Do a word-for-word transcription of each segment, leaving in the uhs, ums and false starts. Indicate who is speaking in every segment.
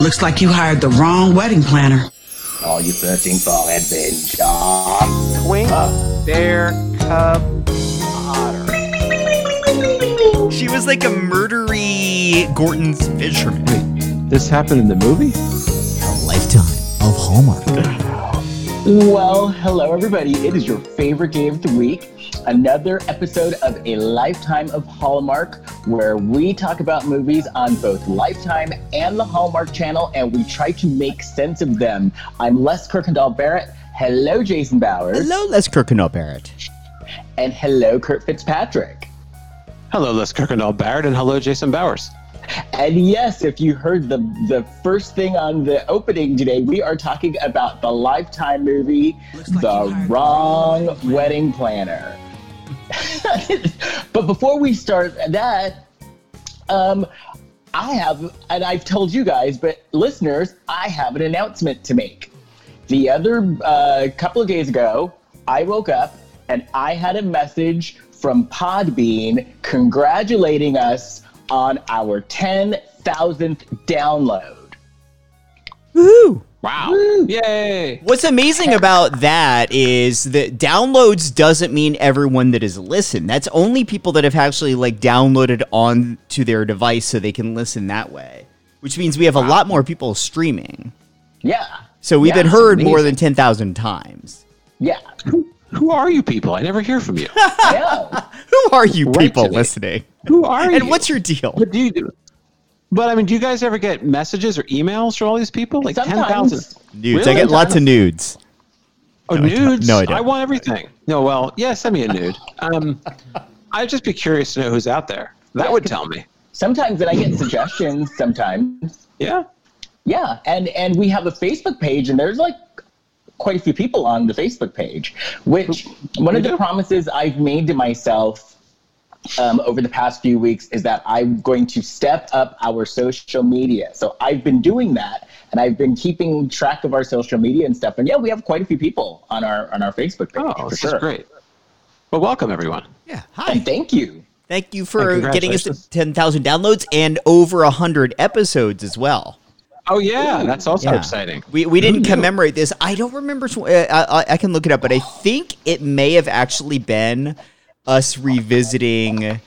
Speaker 1: Looks like you hired the wrong wedding planner.
Speaker 2: Are you searching for adventure?
Speaker 3: Twink, bear, cub, otter.
Speaker 4: She was like a murdery Gorton's fisherman.
Speaker 5: Wait, this happened in the movie?
Speaker 6: A lifetime of Hallmark.
Speaker 7: Well, hello everybody. It is your favorite day of the week. Another episode of A Lifetime of Hallmark, where we talk about movies on both Lifetime and the Hallmark Channel, and we try to make sense of them. I'm Les Kirkendall Barrett. Hello, Jason Bowers.
Speaker 4: Hello, Les Kirkendall Barrett.
Speaker 7: And hello, Kurt Fitzpatrick.
Speaker 5: Hello, Les Kirkendall Barrett, and hello, Jason Bowers.
Speaker 7: And yes, if you heard the the first thing on the opening today, we are talking about the Lifetime movie, like The Wrong Wedding Planner. But before we start that, um, I have, and I've told you guys, but listeners, I have an announcement to make. The other uh, couple of days ago, I woke up and I had a message from Podbean congratulating us on our ten thousandth download.
Speaker 4: Woohoo!
Speaker 5: Wow.
Speaker 7: Woo.
Speaker 5: Yay.
Speaker 4: What's amazing about that is that downloads doesn't mean everyone that has listened. That's only people that have actually like downloaded onto their device so they can listen that way, which means we have a lot more people streaming.
Speaker 7: Yeah.
Speaker 4: So we've
Speaker 7: Yeah,
Speaker 4: been heard
Speaker 7: amazing.
Speaker 4: more than ten thousand times.
Speaker 7: Yeah.
Speaker 5: Who are you people? I never hear from you.
Speaker 7: Yeah.
Speaker 4: Who are you
Speaker 5: Right
Speaker 4: people
Speaker 5: to me.
Speaker 4: listening?
Speaker 5: Who are you?
Speaker 4: And what's your deal?
Speaker 5: What do you do? But I mean, do you guys ever get messages or emails from all these people? Like ten thousand?
Speaker 7: Sometimes.
Speaker 4: Nudes.
Speaker 5: Really?
Speaker 4: I get lots of nudes.
Speaker 5: Oh,
Speaker 4: No, I don't.
Speaker 5: nudes?
Speaker 4: No, I don't.
Speaker 5: I want everything. No, well, yeah, send me a nude. Um, I'd just be curious to know who's out there. That would tell me.
Speaker 7: Sometimes, and I get suggestions sometimes.
Speaker 5: Yeah.
Speaker 7: Yeah, and and we have a Facebook page, and there's like quite a few people on the Facebook page, which one of the
Speaker 5: do?
Speaker 7: promises I've made to myself um, over the past few weeks is that I'm going to step up our social media. So I've been doing that, and I've been keeping track of our social media and stuff. And yeah, we have quite a few people on our on our Facebook page.
Speaker 5: Oh,
Speaker 7: for
Speaker 5: this
Speaker 7: sure.
Speaker 5: is great. Well, welcome, everyone.
Speaker 4: Yeah. Hi.
Speaker 7: And thank you.
Speaker 4: Thank you for
Speaker 5: And
Speaker 4: getting us to
Speaker 5: congratulations.
Speaker 4: ten thousand downloads and over one hundred episodes as well.
Speaker 5: Oh, yeah, that's also
Speaker 4: Yeah.
Speaker 5: exciting.
Speaker 4: We we didn't
Speaker 5: Who knew?
Speaker 4: commemorate this. I don't remember. Tw- uh, I, I can look it up, but I think it may have actually been us revisiting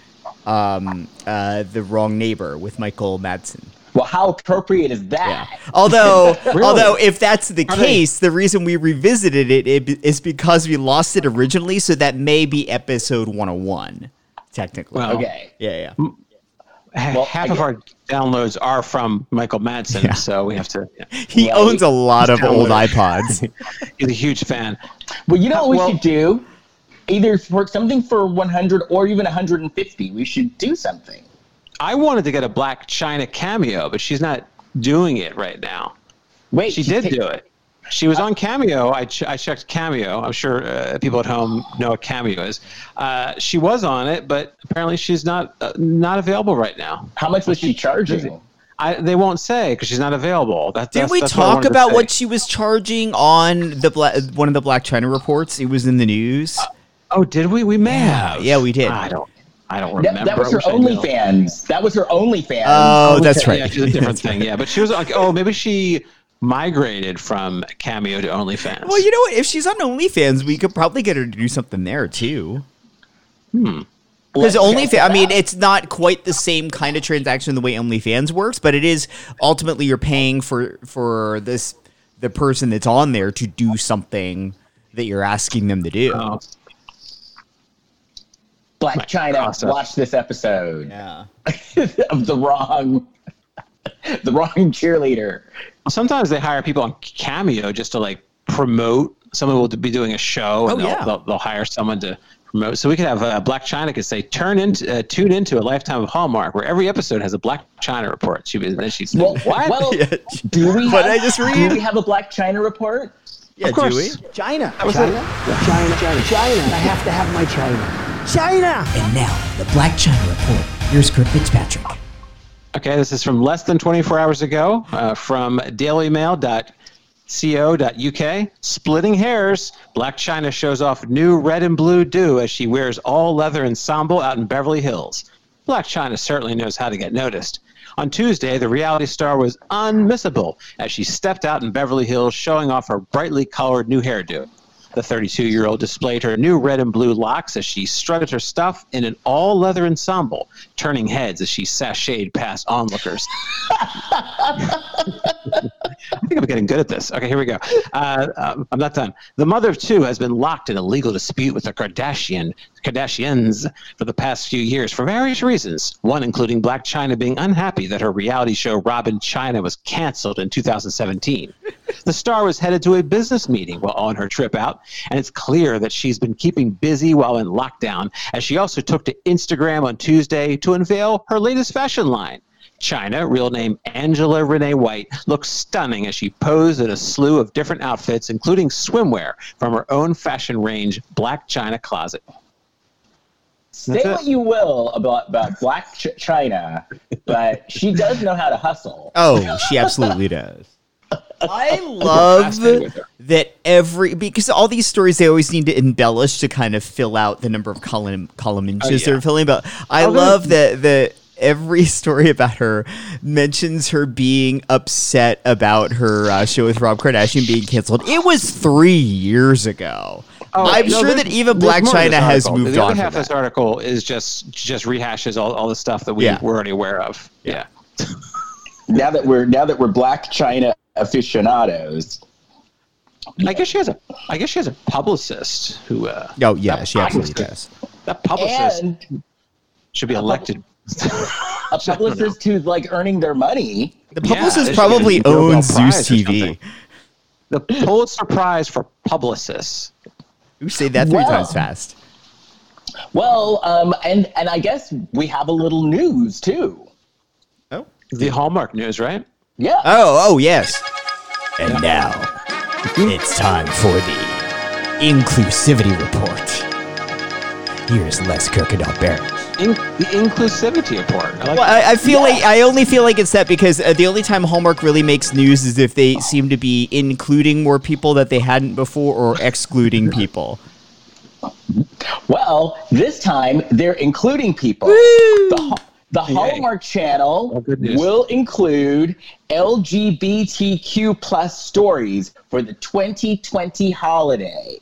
Speaker 4: um, uh, The Wrong Neighbor with Michael Madsen.
Speaker 7: Well, how appropriate is that?
Speaker 4: Although,
Speaker 5: Really?
Speaker 4: although if that's the
Speaker 5: Are they-
Speaker 4: case, the reason we revisited it, it is because we lost it originally. So that may be episode one oh one, technically.
Speaker 5: Well,
Speaker 7: Okay.
Speaker 4: yeah, yeah.
Speaker 5: Ha-
Speaker 7: Well,
Speaker 5: Half
Speaker 7: I
Speaker 5: of
Speaker 7: get-
Speaker 5: our downloads are from Michael Madsen,
Speaker 4: Yeah.
Speaker 5: so we have to. Yeah.
Speaker 4: He
Speaker 7: Right.
Speaker 4: owns a lot of old
Speaker 5: Download.
Speaker 4: iPods.
Speaker 5: He's a huge fan.
Speaker 7: Well, you know what we
Speaker 5: Well-
Speaker 7: should do? Either for something for one hundred or even one hundred fifty. We should do something.
Speaker 5: I wanted to get a Black China cameo, but she's not doing it right now.
Speaker 7: Wait,
Speaker 5: She
Speaker 7: she's
Speaker 5: did
Speaker 7: ta-
Speaker 5: do it. She was on Cameo. I, ch- I checked Cameo. I'm sure uh, people at home know what Cameo is. Uh, she was on it, but apparently she's not uh, not available right now.
Speaker 7: How much was she charging?
Speaker 5: I, they won't say because she's not available. That,
Speaker 4: Did
Speaker 5: that's,
Speaker 4: we
Speaker 5: that's what I
Speaker 4: talk
Speaker 5: wanted to
Speaker 4: about
Speaker 5: say.
Speaker 4: what she was charging on the Bla- one of the Black China reports? It was in the news.
Speaker 5: Oh, did we? We may have.
Speaker 4: yeah, we did.
Speaker 5: I don't. I don't
Speaker 7: That,
Speaker 5: remember.
Speaker 7: that was
Speaker 5: I
Speaker 7: her
Speaker 5: wish I knew.
Speaker 7: OnlyFans. That was her OnlyFans.
Speaker 4: Oh, that's right.
Speaker 5: Yeah, she's a different thing. Yeah, but she was like, oh, maybe she migrated from Cameo to OnlyFans.
Speaker 4: Well, you know what? If she's on OnlyFans, we could probably get her to do something there too. Because
Speaker 7: Let's check
Speaker 4: OnlyFans,
Speaker 7: it
Speaker 4: I mean,
Speaker 7: out.
Speaker 4: it's not quite the same kind of transaction the way OnlyFans works, but it is ultimately you're paying for for this the person that's on there to do something that you're asking them to do.
Speaker 5: Oh,
Speaker 7: Black
Speaker 5: my
Speaker 7: China,
Speaker 5: process.
Speaker 7: watch this episode
Speaker 4: Yeah.
Speaker 7: of the wrong, the wrong cheerleader.
Speaker 5: sometimes they hire people on Cameo just to like promote. Someone will be doing a show, and
Speaker 4: Oh,
Speaker 5: they'll,
Speaker 4: yeah.
Speaker 5: they'll, they'll hire someone to promote. So we could have uh, Black China could say, "Turn into, uh, tune into a Lifetime of Hallmark, where every episode has a Black China report." She then she'd say,
Speaker 7: Well,
Speaker 5: "What?"
Speaker 7: well,
Speaker 4: Yeah.
Speaker 7: do we?
Speaker 4: What
Speaker 7: have,
Speaker 4: did I just
Speaker 7: Do
Speaker 4: read?
Speaker 7: we have a Black China report?
Speaker 4: Yeah,
Speaker 5: Of
Speaker 4: do
Speaker 5: course.
Speaker 4: we?
Speaker 3: China.
Speaker 5: was
Speaker 3: China.
Speaker 5: it.
Speaker 3: China. China. China. I have to have my China. China.
Speaker 6: And now, the Black China Report. Here's Kurt Fitzpatrick.
Speaker 5: Okay, this is from less than twenty-four hours ago uh, from daily mail dot co dot U K. Splitting hairs. Black China shows off new red and blue do as she wears all leather ensemble out in Beverly Hills. Black China certainly knows how to get noticed. On Tuesday, the reality star was unmissable as she stepped out in Beverly Hills showing off her brightly colored new hairdo. The thirty-two-year-old displayed her new red and blue locks as she strutted her stuff in an all-leather ensemble, turning heads as she sashayed past onlookers. I think I'm getting good at this. Okay, here we go. Uh, um, I'm not done. The mother of two has been locked in a legal dispute with the Kardashian Kardashians for the past few years for various reasons, one including Blac Chyna being unhappy that her reality show Rob & China was canceled in two thousand seventeen. The star was headed to a business meeting while on her trip out, and it's clear that she's been keeping busy while in lockdown, as she also took to Instagram on Tuesday to unveil her latest fashion line. China, real name Angela Renee White, looks stunning as she posed in a slew of different outfits, including swimwear from her own fashion range, Blac Chyna Closet.
Speaker 7: Say what you will about, about Blac Ch- Chyna, but she does know how to hustle.
Speaker 4: Oh, she absolutely does. I love that every, because all these stories, they always need to embellish to kind of fill out the number of column column inches oh, yeah. they're filling. But I oh, love that the every story about her mentions her being upset about her uh, show with Rob Kardashian being canceled. It was three years ago. Oh, I'm no, sure that even Blac Chyna has moved
Speaker 5: the
Speaker 4: on.
Speaker 5: The other half
Speaker 4: of
Speaker 5: this article is just just rehashes all, all the stuff that we yeah. were already aware of. Yeah.
Speaker 7: yeah. now that we're now that we're Blac Chyna aficionados.
Speaker 5: I guess she has a. I guess she has a publicist who. Uh,
Speaker 4: oh yeah, she absolutely does.
Speaker 5: That publicist
Speaker 7: and
Speaker 5: should be elected.
Speaker 7: A publicist who's like earning their money.
Speaker 4: The publicist yeah, probably owns Zeus T V.
Speaker 5: The Pulitzer Prize for publicists.
Speaker 4: You say that three
Speaker 7: well,
Speaker 4: times fast.
Speaker 7: Well, um, and and I guess we have a little news too.
Speaker 4: Oh,
Speaker 5: the Hallmark news, right?
Speaker 7: Yeah.
Speaker 4: Oh, oh, yes.
Speaker 6: And now, it's time for the Inclusivity Report. Here's Les Kirkendall Barrett.
Speaker 5: In, the Inclusivity Report. I, like
Speaker 4: well, I, I feel yeah. like I only feel like it's that because uh, the only time Hallmark really makes news is if they seem to be including more people that they hadn't before or excluding people.
Speaker 7: Well, this time they're including people. The, The Hallmark Channel
Speaker 5: oh,
Speaker 7: will include L G B T Q plus stories for the twenty twenty holiday.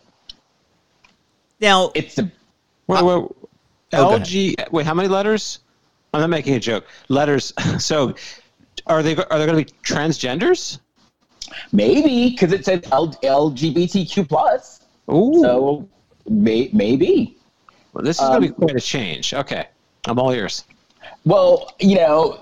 Speaker 4: Now,
Speaker 7: it's a
Speaker 5: wait, wait, L G. Wait, how many letters? I'm not making a joke. Letters. So, are they are they going to be transgenders?
Speaker 7: Maybe because it says L G B T Q plus.
Speaker 5: Ooh.
Speaker 7: So may, maybe.
Speaker 5: Well, this is um, going to be quite a change. Okay, I'm all ears.
Speaker 7: Well, you know,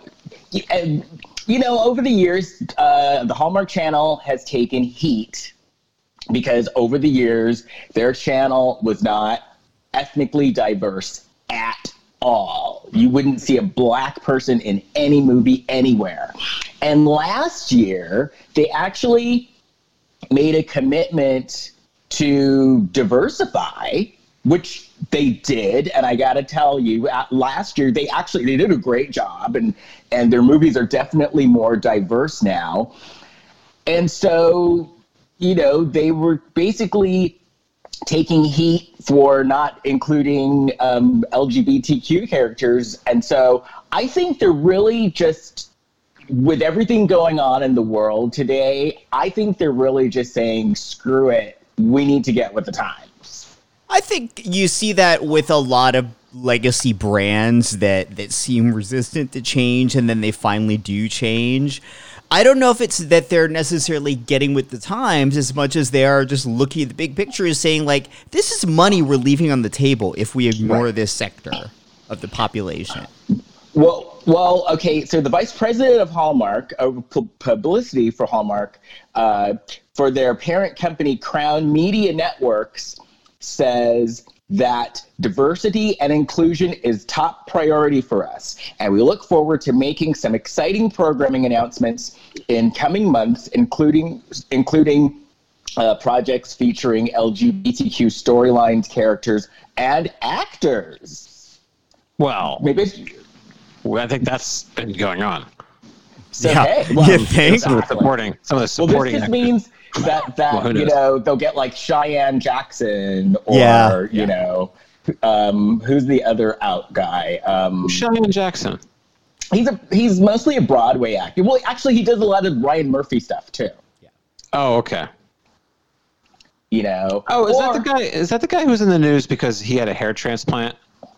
Speaker 7: you know, over the years, uh, the Hallmark Channel has taken heat because over the years, their channel was not ethnically diverse at all. You wouldn't see a black person in any movie anywhere. And last year, they actually made a commitment to diversify, which they did, and I got to tell you, last year they actually they did a great job, and and their movies are definitely more diverse now. And so, you know, they were basically taking heat for not including um, L G B T Q characters, and so I think they're really just, with everything going on in the world today, I think they're really just saying, screw it, we need to get with the times.
Speaker 4: I think you see that with a lot of legacy brands that, that seem resistant to change and then they finally do change. I don't know if it's that they're necessarily getting with the times as much as they are just looking at the big picture and saying, like, this is money we're leaving on the table if we ignore right. this sector of the population.
Speaker 7: Well, well, okay, so the vice president of Hallmark, of publicity for Hallmark, uh, for their parent company, Crown Media Networks, says that diversity and inclusion is top priority for us, and we look forward to making some exciting programming announcements in coming months, including including uh, projects featuring L G B T Q storylines, characters, and actors.
Speaker 5: Well,
Speaker 7: maybe
Speaker 5: well, I think that's been going on.
Speaker 7: So,
Speaker 4: yeah,
Speaker 7: hey, well,
Speaker 4: you think?
Speaker 5: Some of the supporting, some of the supporting.
Speaker 7: Well, this just means that that well, you know they'll get like Cheyenne Jackson or
Speaker 4: yeah,
Speaker 7: you
Speaker 4: yeah.
Speaker 7: know um, who's the other out guy? Um,
Speaker 5: Cheyenne Jackson.
Speaker 7: He's a he's mostly a Broadway actor. Well, actually, he does a lot of Ryan Murphy stuff too.
Speaker 5: Oh, okay.
Speaker 7: You know.
Speaker 5: Oh, is
Speaker 7: or,
Speaker 5: that the guy? Is that the guy who was in the news because he had a hair transplant?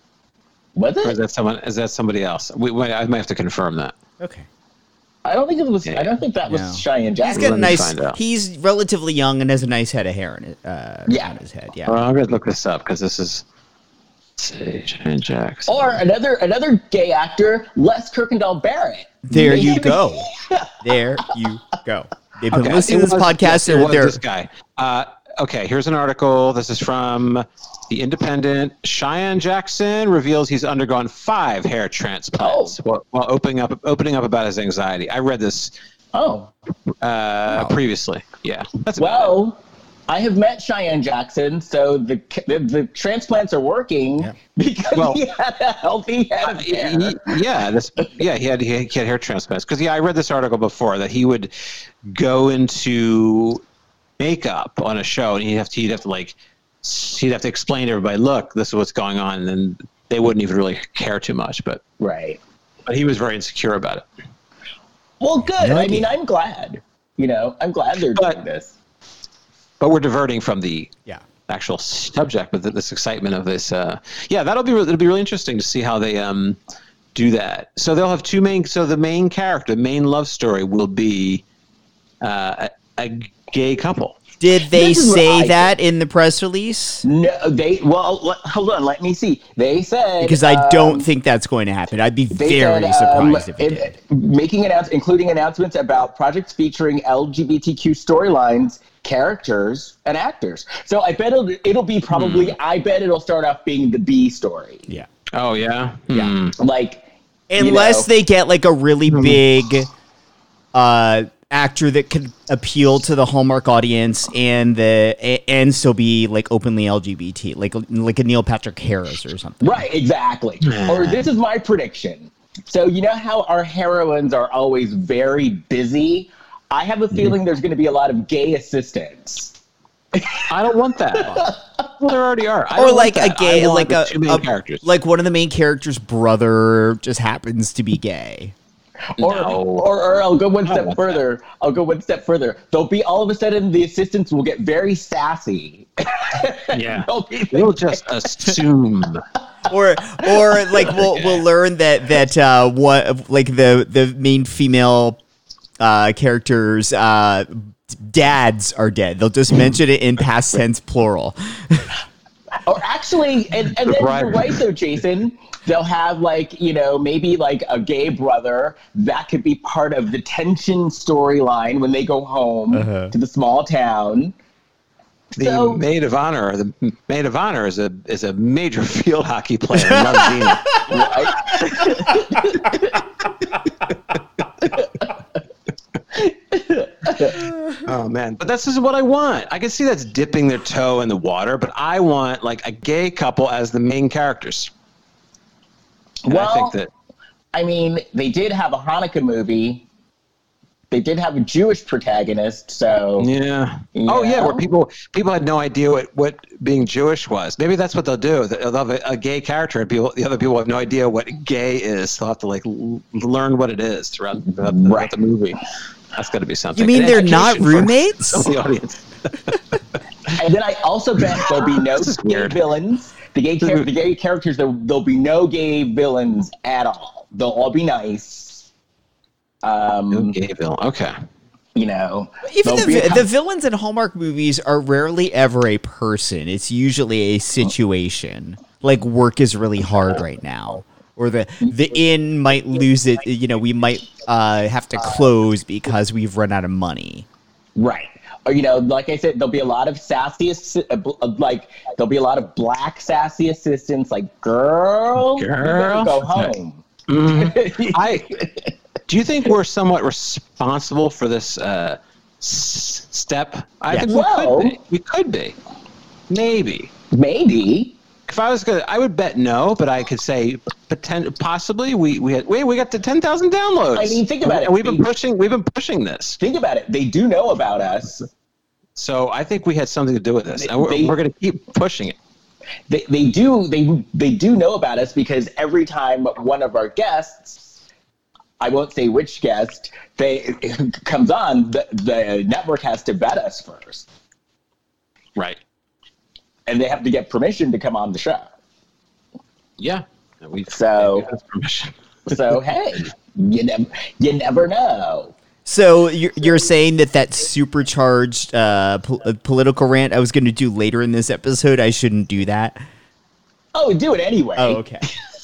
Speaker 7: Was it?
Speaker 5: Or is that someone? Is that somebody else? We, we, I might have to confirm that.
Speaker 4: Okay.
Speaker 7: I don't think it was.
Speaker 5: Yeah.
Speaker 7: I don't think that was
Speaker 4: No.
Speaker 7: Cheyenne Jackson.
Speaker 4: He's got a
Speaker 5: Let me
Speaker 4: nice.
Speaker 5: find out.
Speaker 4: He's relatively young and has a nice head of hair in it. Uh,
Speaker 7: Yeah.
Speaker 4: on his head. Yeah.
Speaker 5: Well, I'm gonna look this up because this is. Let's see, Cheyenne Jackson.
Speaker 7: Or another another gay actor, Les Kirkendall Barrett.
Speaker 4: There you
Speaker 7: Maybe-
Speaker 4: go. There you go. They've been
Speaker 5: Okay,
Speaker 4: listening
Speaker 5: it
Speaker 4: to this
Speaker 5: was-
Speaker 4: podcast.
Speaker 5: yes, it
Speaker 4: and
Speaker 5: was
Speaker 4: they're
Speaker 5: this guy. Uh, okay, here's an article. This is from The Independent. Cheyenne Jackson reveals he's undergone five hair transplants
Speaker 7: Oh.
Speaker 5: while, while opening up opening up about his anxiety. I read this
Speaker 7: Oh,
Speaker 5: uh, previously. Yeah, that's about it.
Speaker 7: well, I have met Cheyenne Jackson, so the the, the transplants are working
Speaker 4: Yeah.
Speaker 7: because
Speaker 5: Well,
Speaker 7: he had a healthy head of hair.
Speaker 5: He- yeah, this, yeah, he had he had hair transplants because yeah, I read this article before that he would go into makeup on a show and he'd have to he'd have to like he'd have to explain to everybody, look, this is what's going on, and then they wouldn't even really care too much, but
Speaker 7: Right.
Speaker 5: but he was very insecure about it.
Speaker 7: Well, good.
Speaker 4: No
Speaker 7: I
Speaker 4: idea.
Speaker 7: mean, I'm glad. You know, I'm glad they're
Speaker 5: But-
Speaker 7: doing this.
Speaker 5: But we're diverting from the
Speaker 4: yeah.
Speaker 5: actual subject, but th- this excitement of this, uh, yeah, that'll be re- it'll be really interesting to see how they um do that. So they'll have two main. So the main character, the main love story, will be uh, a, a gay couple.
Speaker 4: Did they
Speaker 7: This is what
Speaker 4: say
Speaker 7: I
Speaker 4: that in the press release?
Speaker 7: No, they. Well, let, hold on. Let me see. They said
Speaker 4: Because I
Speaker 7: um,
Speaker 4: don't think that's going to happen. I'd be
Speaker 7: They
Speaker 4: very
Speaker 7: said, um,
Speaker 4: surprised if it did.
Speaker 7: Making announce, including announcements about projects featuring L G B T Q storylines, characters, and actors. So I bet it'll, it'll be probably.
Speaker 4: Hmm.
Speaker 7: I bet it'll start off being the B story.
Speaker 4: Yeah.
Speaker 5: Oh yeah,
Speaker 4: Yeah.
Speaker 5: Hmm.
Speaker 7: Like,
Speaker 4: Unless
Speaker 7: you know,
Speaker 4: they get like a really big uh, actor that could appeal to the Hallmark audience and the a- and still be like openly L G B T, like like a Neil Patrick Harris or something.
Speaker 7: right, exactly. Or this is my prediction. So you know how our heroines are always very busy. I have a
Speaker 4: Mm-hmm.
Speaker 7: feeling there's going to be a lot of gay assistants.
Speaker 5: I don't want that. Well, there already are. I
Speaker 4: Or
Speaker 5: don't
Speaker 4: like
Speaker 5: want
Speaker 4: a
Speaker 5: that.
Speaker 4: gay,
Speaker 5: I want
Speaker 4: like
Speaker 5: the
Speaker 4: a,
Speaker 5: two main
Speaker 4: a-
Speaker 5: characters.
Speaker 4: like one of the main characters' brother just happens to be gay.
Speaker 7: Or,
Speaker 5: No.
Speaker 7: or, or I'll go one step further. I'll go one step further. They'll be all of a sudden the assistants will get very sassy.
Speaker 5: Yeah.
Speaker 7: They'll be
Speaker 5: We'll just assume.
Speaker 4: Or or like we'll we'll learn that that uh, what like the the main female uh, characters uh, dads are dead. They'll just mention it in past tense plural.
Speaker 7: Or actually, and, and then you're
Speaker 5: Right.
Speaker 7: right though, Jason. They'll have like, you know, maybe like a gay brother that could be part of the tension storyline when they go home
Speaker 4: Uh-huh.
Speaker 7: to the small town.
Speaker 5: The
Speaker 7: So-
Speaker 5: maid of honor, the maid of honor is a is a major field hockey player. and loves Xena. Oh man, but this is what I want. I can see that's dipping their toe in the water, but I want like a gay couple as the main characters. And
Speaker 7: Well,
Speaker 5: I think that
Speaker 7: I mean, they did have a Hanukkah movie. They did have a Jewish protagonist, so
Speaker 5: yeah. Oh yeah,
Speaker 7: Yeah.
Speaker 5: where people people had no idea what, what being Jewish was. Maybe that's what they'll do. They'll have a, a gay character, and people the other people have no idea what gay is. They'll have to like l- learn what it is throughout, throughout, throughout
Speaker 7: Right.
Speaker 5: the movie. That's got to be something.
Speaker 4: You mean
Speaker 5: An
Speaker 4: they're not
Speaker 5: education for
Speaker 4: roommates?
Speaker 5: some of the audience.
Speaker 7: And then I also bet there'll be no
Speaker 5: This is
Speaker 7: gay
Speaker 5: weird.
Speaker 7: villains. The gay, char- the gay characters, there, there'll be no gay villains at all. They'll all be nice. Um,
Speaker 5: Gay villain. Okay.
Speaker 7: you know,
Speaker 4: Even
Speaker 7: there'll
Speaker 4: the,
Speaker 7: be a
Speaker 4: vi-
Speaker 7: cou-
Speaker 4: the villains in Hallmark movies are rarely ever a person. It's usually a situation. Like work is really hard right now, or the the inn might lose it. You know, we might uh, have to close because we've run out of money.
Speaker 7: right. Or, you know, like I said, there'll be a lot of sassy, assi- uh, bl- uh, like there'll be a lot of black sassy assistants. Like, girl, you better
Speaker 5: Girl.
Speaker 7: go home.
Speaker 5: I do you think we're somewhat responsible for this uh, s- step? I
Speaker 4: Yes.
Speaker 5: think we
Speaker 7: Well-
Speaker 5: could be. We could be. Maybe.
Speaker 7: Maybe.
Speaker 5: If I was gonna, I would bet no, but I could say poten- possibly. We we had wait, we got to ten thousand downloads.
Speaker 7: I mean, think about it.
Speaker 5: And we've been pushing. We've been pushing this.
Speaker 7: Think about it. They do know about us.
Speaker 5: So I think we had something to do with this. And we're,
Speaker 7: They-
Speaker 5: we're going to keep pushing it.
Speaker 7: They, they do they they do know about us because every time one of our guests I won't say which guest they comes on. The, the network has to vet us first,
Speaker 5: Right.
Speaker 7: and they have to get permission to come on the show.
Speaker 5: Yeah. We
Speaker 7: So-
Speaker 5: we have permission.
Speaker 7: So hey, you never you never know.
Speaker 4: So you're, you're saying that that supercharged uh, po- uh, political rant I was going to do later in this episode, I shouldn't do that?
Speaker 7: Oh, do it anyway.
Speaker 4: Oh, okay.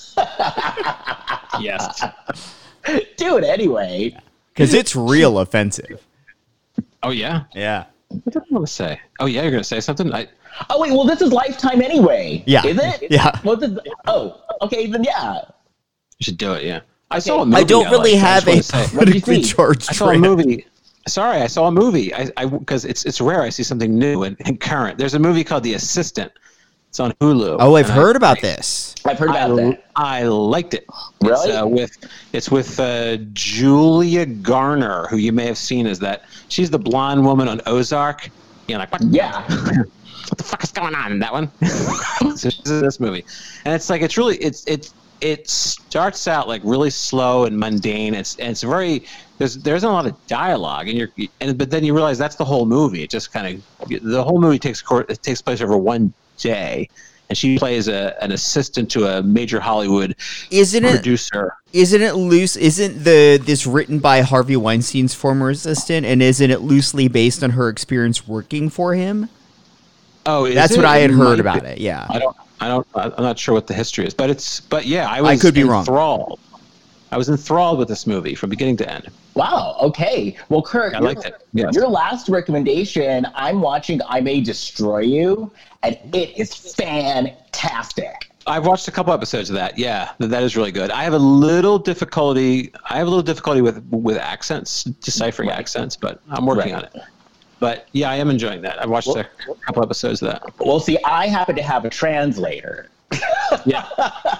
Speaker 5: Yes.
Speaker 7: Do it anyway.
Speaker 4: Because it's real offensive.
Speaker 5: Oh yeah.
Speaker 4: Yeah.
Speaker 5: What did I want to say? Oh yeah, you're gonna say something. I.
Speaker 7: Oh wait, well this is Lifetime anyway.
Speaker 4: Yeah.
Speaker 7: Is it?
Speaker 4: Yeah.
Speaker 7: Well, this, oh, okay, then yeah.
Speaker 5: You should do it. Yeah. I saw a movie.
Speaker 4: I don't really
Speaker 5: liked. I
Speaker 4: have
Speaker 5: just
Speaker 4: a
Speaker 5: wanna say-
Speaker 7: What did you
Speaker 4: politically
Speaker 7: see?
Speaker 4: charged
Speaker 5: I saw a
Speaker 4: rant.
Speaker 5: movie. Sorry, I saw a movie. I I because it's it's rare I see something new and, and current. There's a movie called The Assistant. It's on Hulu.
Speaker 4: Oh, I've
Speaker 5: and
Speaker 4: heard
Speaker 5: I,
Speaker 4: about
Speaker 5: I,
Speaker 4: this.
Speaker 7: I've heard
Speaker 5: I,
Speaker 7: about that.
Speaker 5: I liked it.
Speaker 7: Really?
Speaker 5: It's, uh, with it's with uh, Julia Garner, who you may have seen as that. She's the blonde woman on Ozark. You know, like what?
Speaker 7: Yeah.
Speaker 5: What the fuck is going on in that one? So she's in this movie, and it's like it's really it's it it starts out like really slow and mundane. It's and it's very there's there isn't a lot of dialogue, and you're and but then you realize that's the whole movie. It just kind of the whole movie takes court it takes place over one day, and she plays a an assistant to a major Hollywood
Speaker 4: Isn't it?
Speaker 5: producer.
Speaker 4: Isn't it loose? Isn't the this written by Harvey Weinstein's former assistant, and isn't it loosely based on her experience working for him?
Speaker 5: Oh, is
Speaker 4: That's
Speaker 5: it?
Speaker 4: what I had
Speaker 5: It
Speaker 4: heard
Speaker 5: might
Speaker 4: about
Speaker 5: be.
Speaker 4: it. Yeah.
Speaker 5: I don't. I don't. I'm not sure what the history is, but it's. But yeah, I was.
Speaker 4: I could be wrong.
Speaker 5: enthralled. I was enthralled with this movie from beginning to end.
Speaker 7: Wow. Okay. Well, Kurt,
Speaker 5: I
Speaker 7: your,
Speaker 5: liked it. Yes.
Speaker 7: your last recommendation, I'm watching I May Destroy You, and it is fantastic.
Speaker 5: I've watched a couple episodes of that. Yeah, that, that is really good. I have a little difficulty. I have a little difficulty with with accents, deciphering
Speaker 7: Right.
Speaker 5: accents, but I'm working
Speaker 7: Right.
Speaker 5: on it. But yeah, I am enjoying that. I've watched a couple episodes of that.
Speaker 7: Well, see, I happen to have a translator.
Speaker 5: Yeah.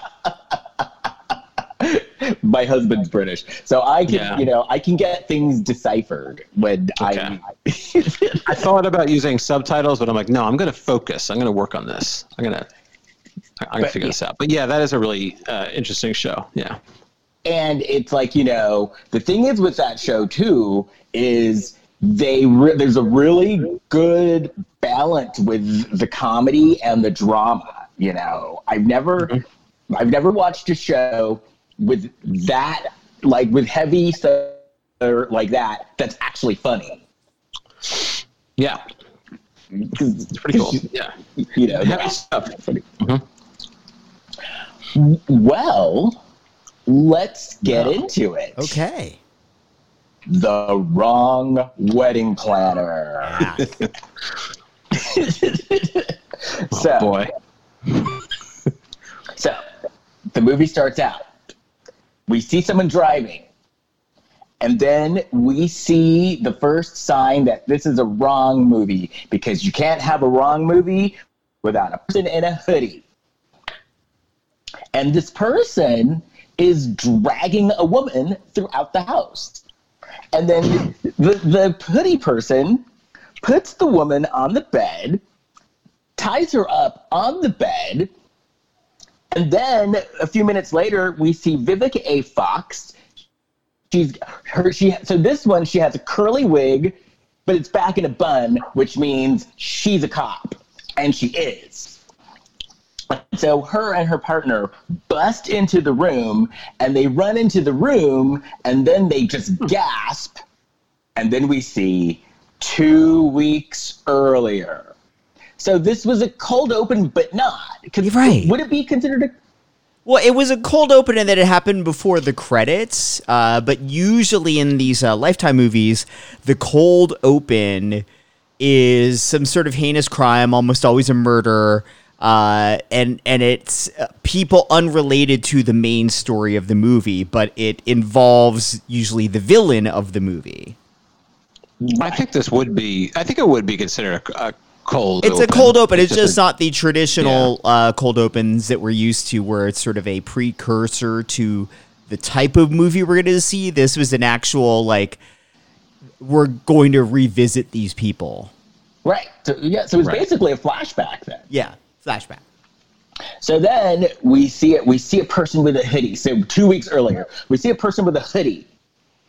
Speaker 7: My husband's British, so I can,
Speaker 5: Yeah.
Speaker 7: you know, I can get things deciphered when
Speaker 5: Okay.
Speaker 7: I.
Speaker 5: I thought about using subtitles, but I'm like, no, I'm going to focus. I'm going to work on this. I'm going to. I'm going to
Speaker 7: But,
Speaker 5: figure
Speaker 7: yeah.
Speaker 5: this out. But yeah, that is a really uh, interesting show. Yeah.
Speaker 7: And it's like, you know, the thing is with that show too is they re- there's a really good balance with the comedy and the drama. You know, I've never
Speaker 5: Mm-hmm.
Speaker 7: I've never watched a show with that, like with heavy stuff like that that's actually funny.
Speaker 5: Yeah. It's pretty cool. Yeah.
Speaker 7: You know,
Speaker 5: Heavy
Speaker 7: that's
Speaker 5: stuff.
Speaker 7: funny.
Speaker 5: Mhm.
Speaker 7: Well, let's get into it.
Speaker 4: Okay.
Speaker 7: The Wrong Wedding Planner. so,
Speaker 5: Oh, boy.
Speaker 7: so the movie starts out. We see someone driving, and then we see the first sign that this is a wrong movie, because you can't have a wrong movie without a person in a hoodie. And this person is dragging a woman throughout the house. And then the, the hoodie person puts the woman on the bed, ties her up on the bed, and then a few minutes later, we see Vivica A. Fox. She's her. She so this one she has a curly wig, but it's back in a bun, which means she's a cop, and she is. So her and her partner bust into the room, and they run into the room, and then they just gasp, and then we see two weeks earlier. So this was a cold open, but not. 'Cause
Speaker 4: Right.
Speaker 7: Would it be considered a...
Speaker 4: Well, it was a cold open and that it happened before the credits. Uh, but usually in these uh, Lifetime movies, the cold open is some sort of heinous crime, almost always a murder. Uh, and and it's uh, people unrelated to the main story of the movie, but it involves usually the villain of the movie.
Speaker 5: I think this would be. I think it would be considered a, a cold.
Speaker 4: It's
Speaker 5: open.
Speaker 4: a cold open. It's just
Speaker 5: a-
Speaker 4: not the traditional uh, cold opens that we're used to, where it's sort of a precursor to the type of movie we're going to see. This was an actual, like, we're going to revisit these people.
Speaker 7: Right. So, yeah, so it's
Speaker 5: Right.
Speaker 7: basically a flashback then.
Speaker 4: Yeah, flashback.
Speaker 7: So then we see it. We see a person with a hoodie. So two weeks earlier, we see a person with a hoodie,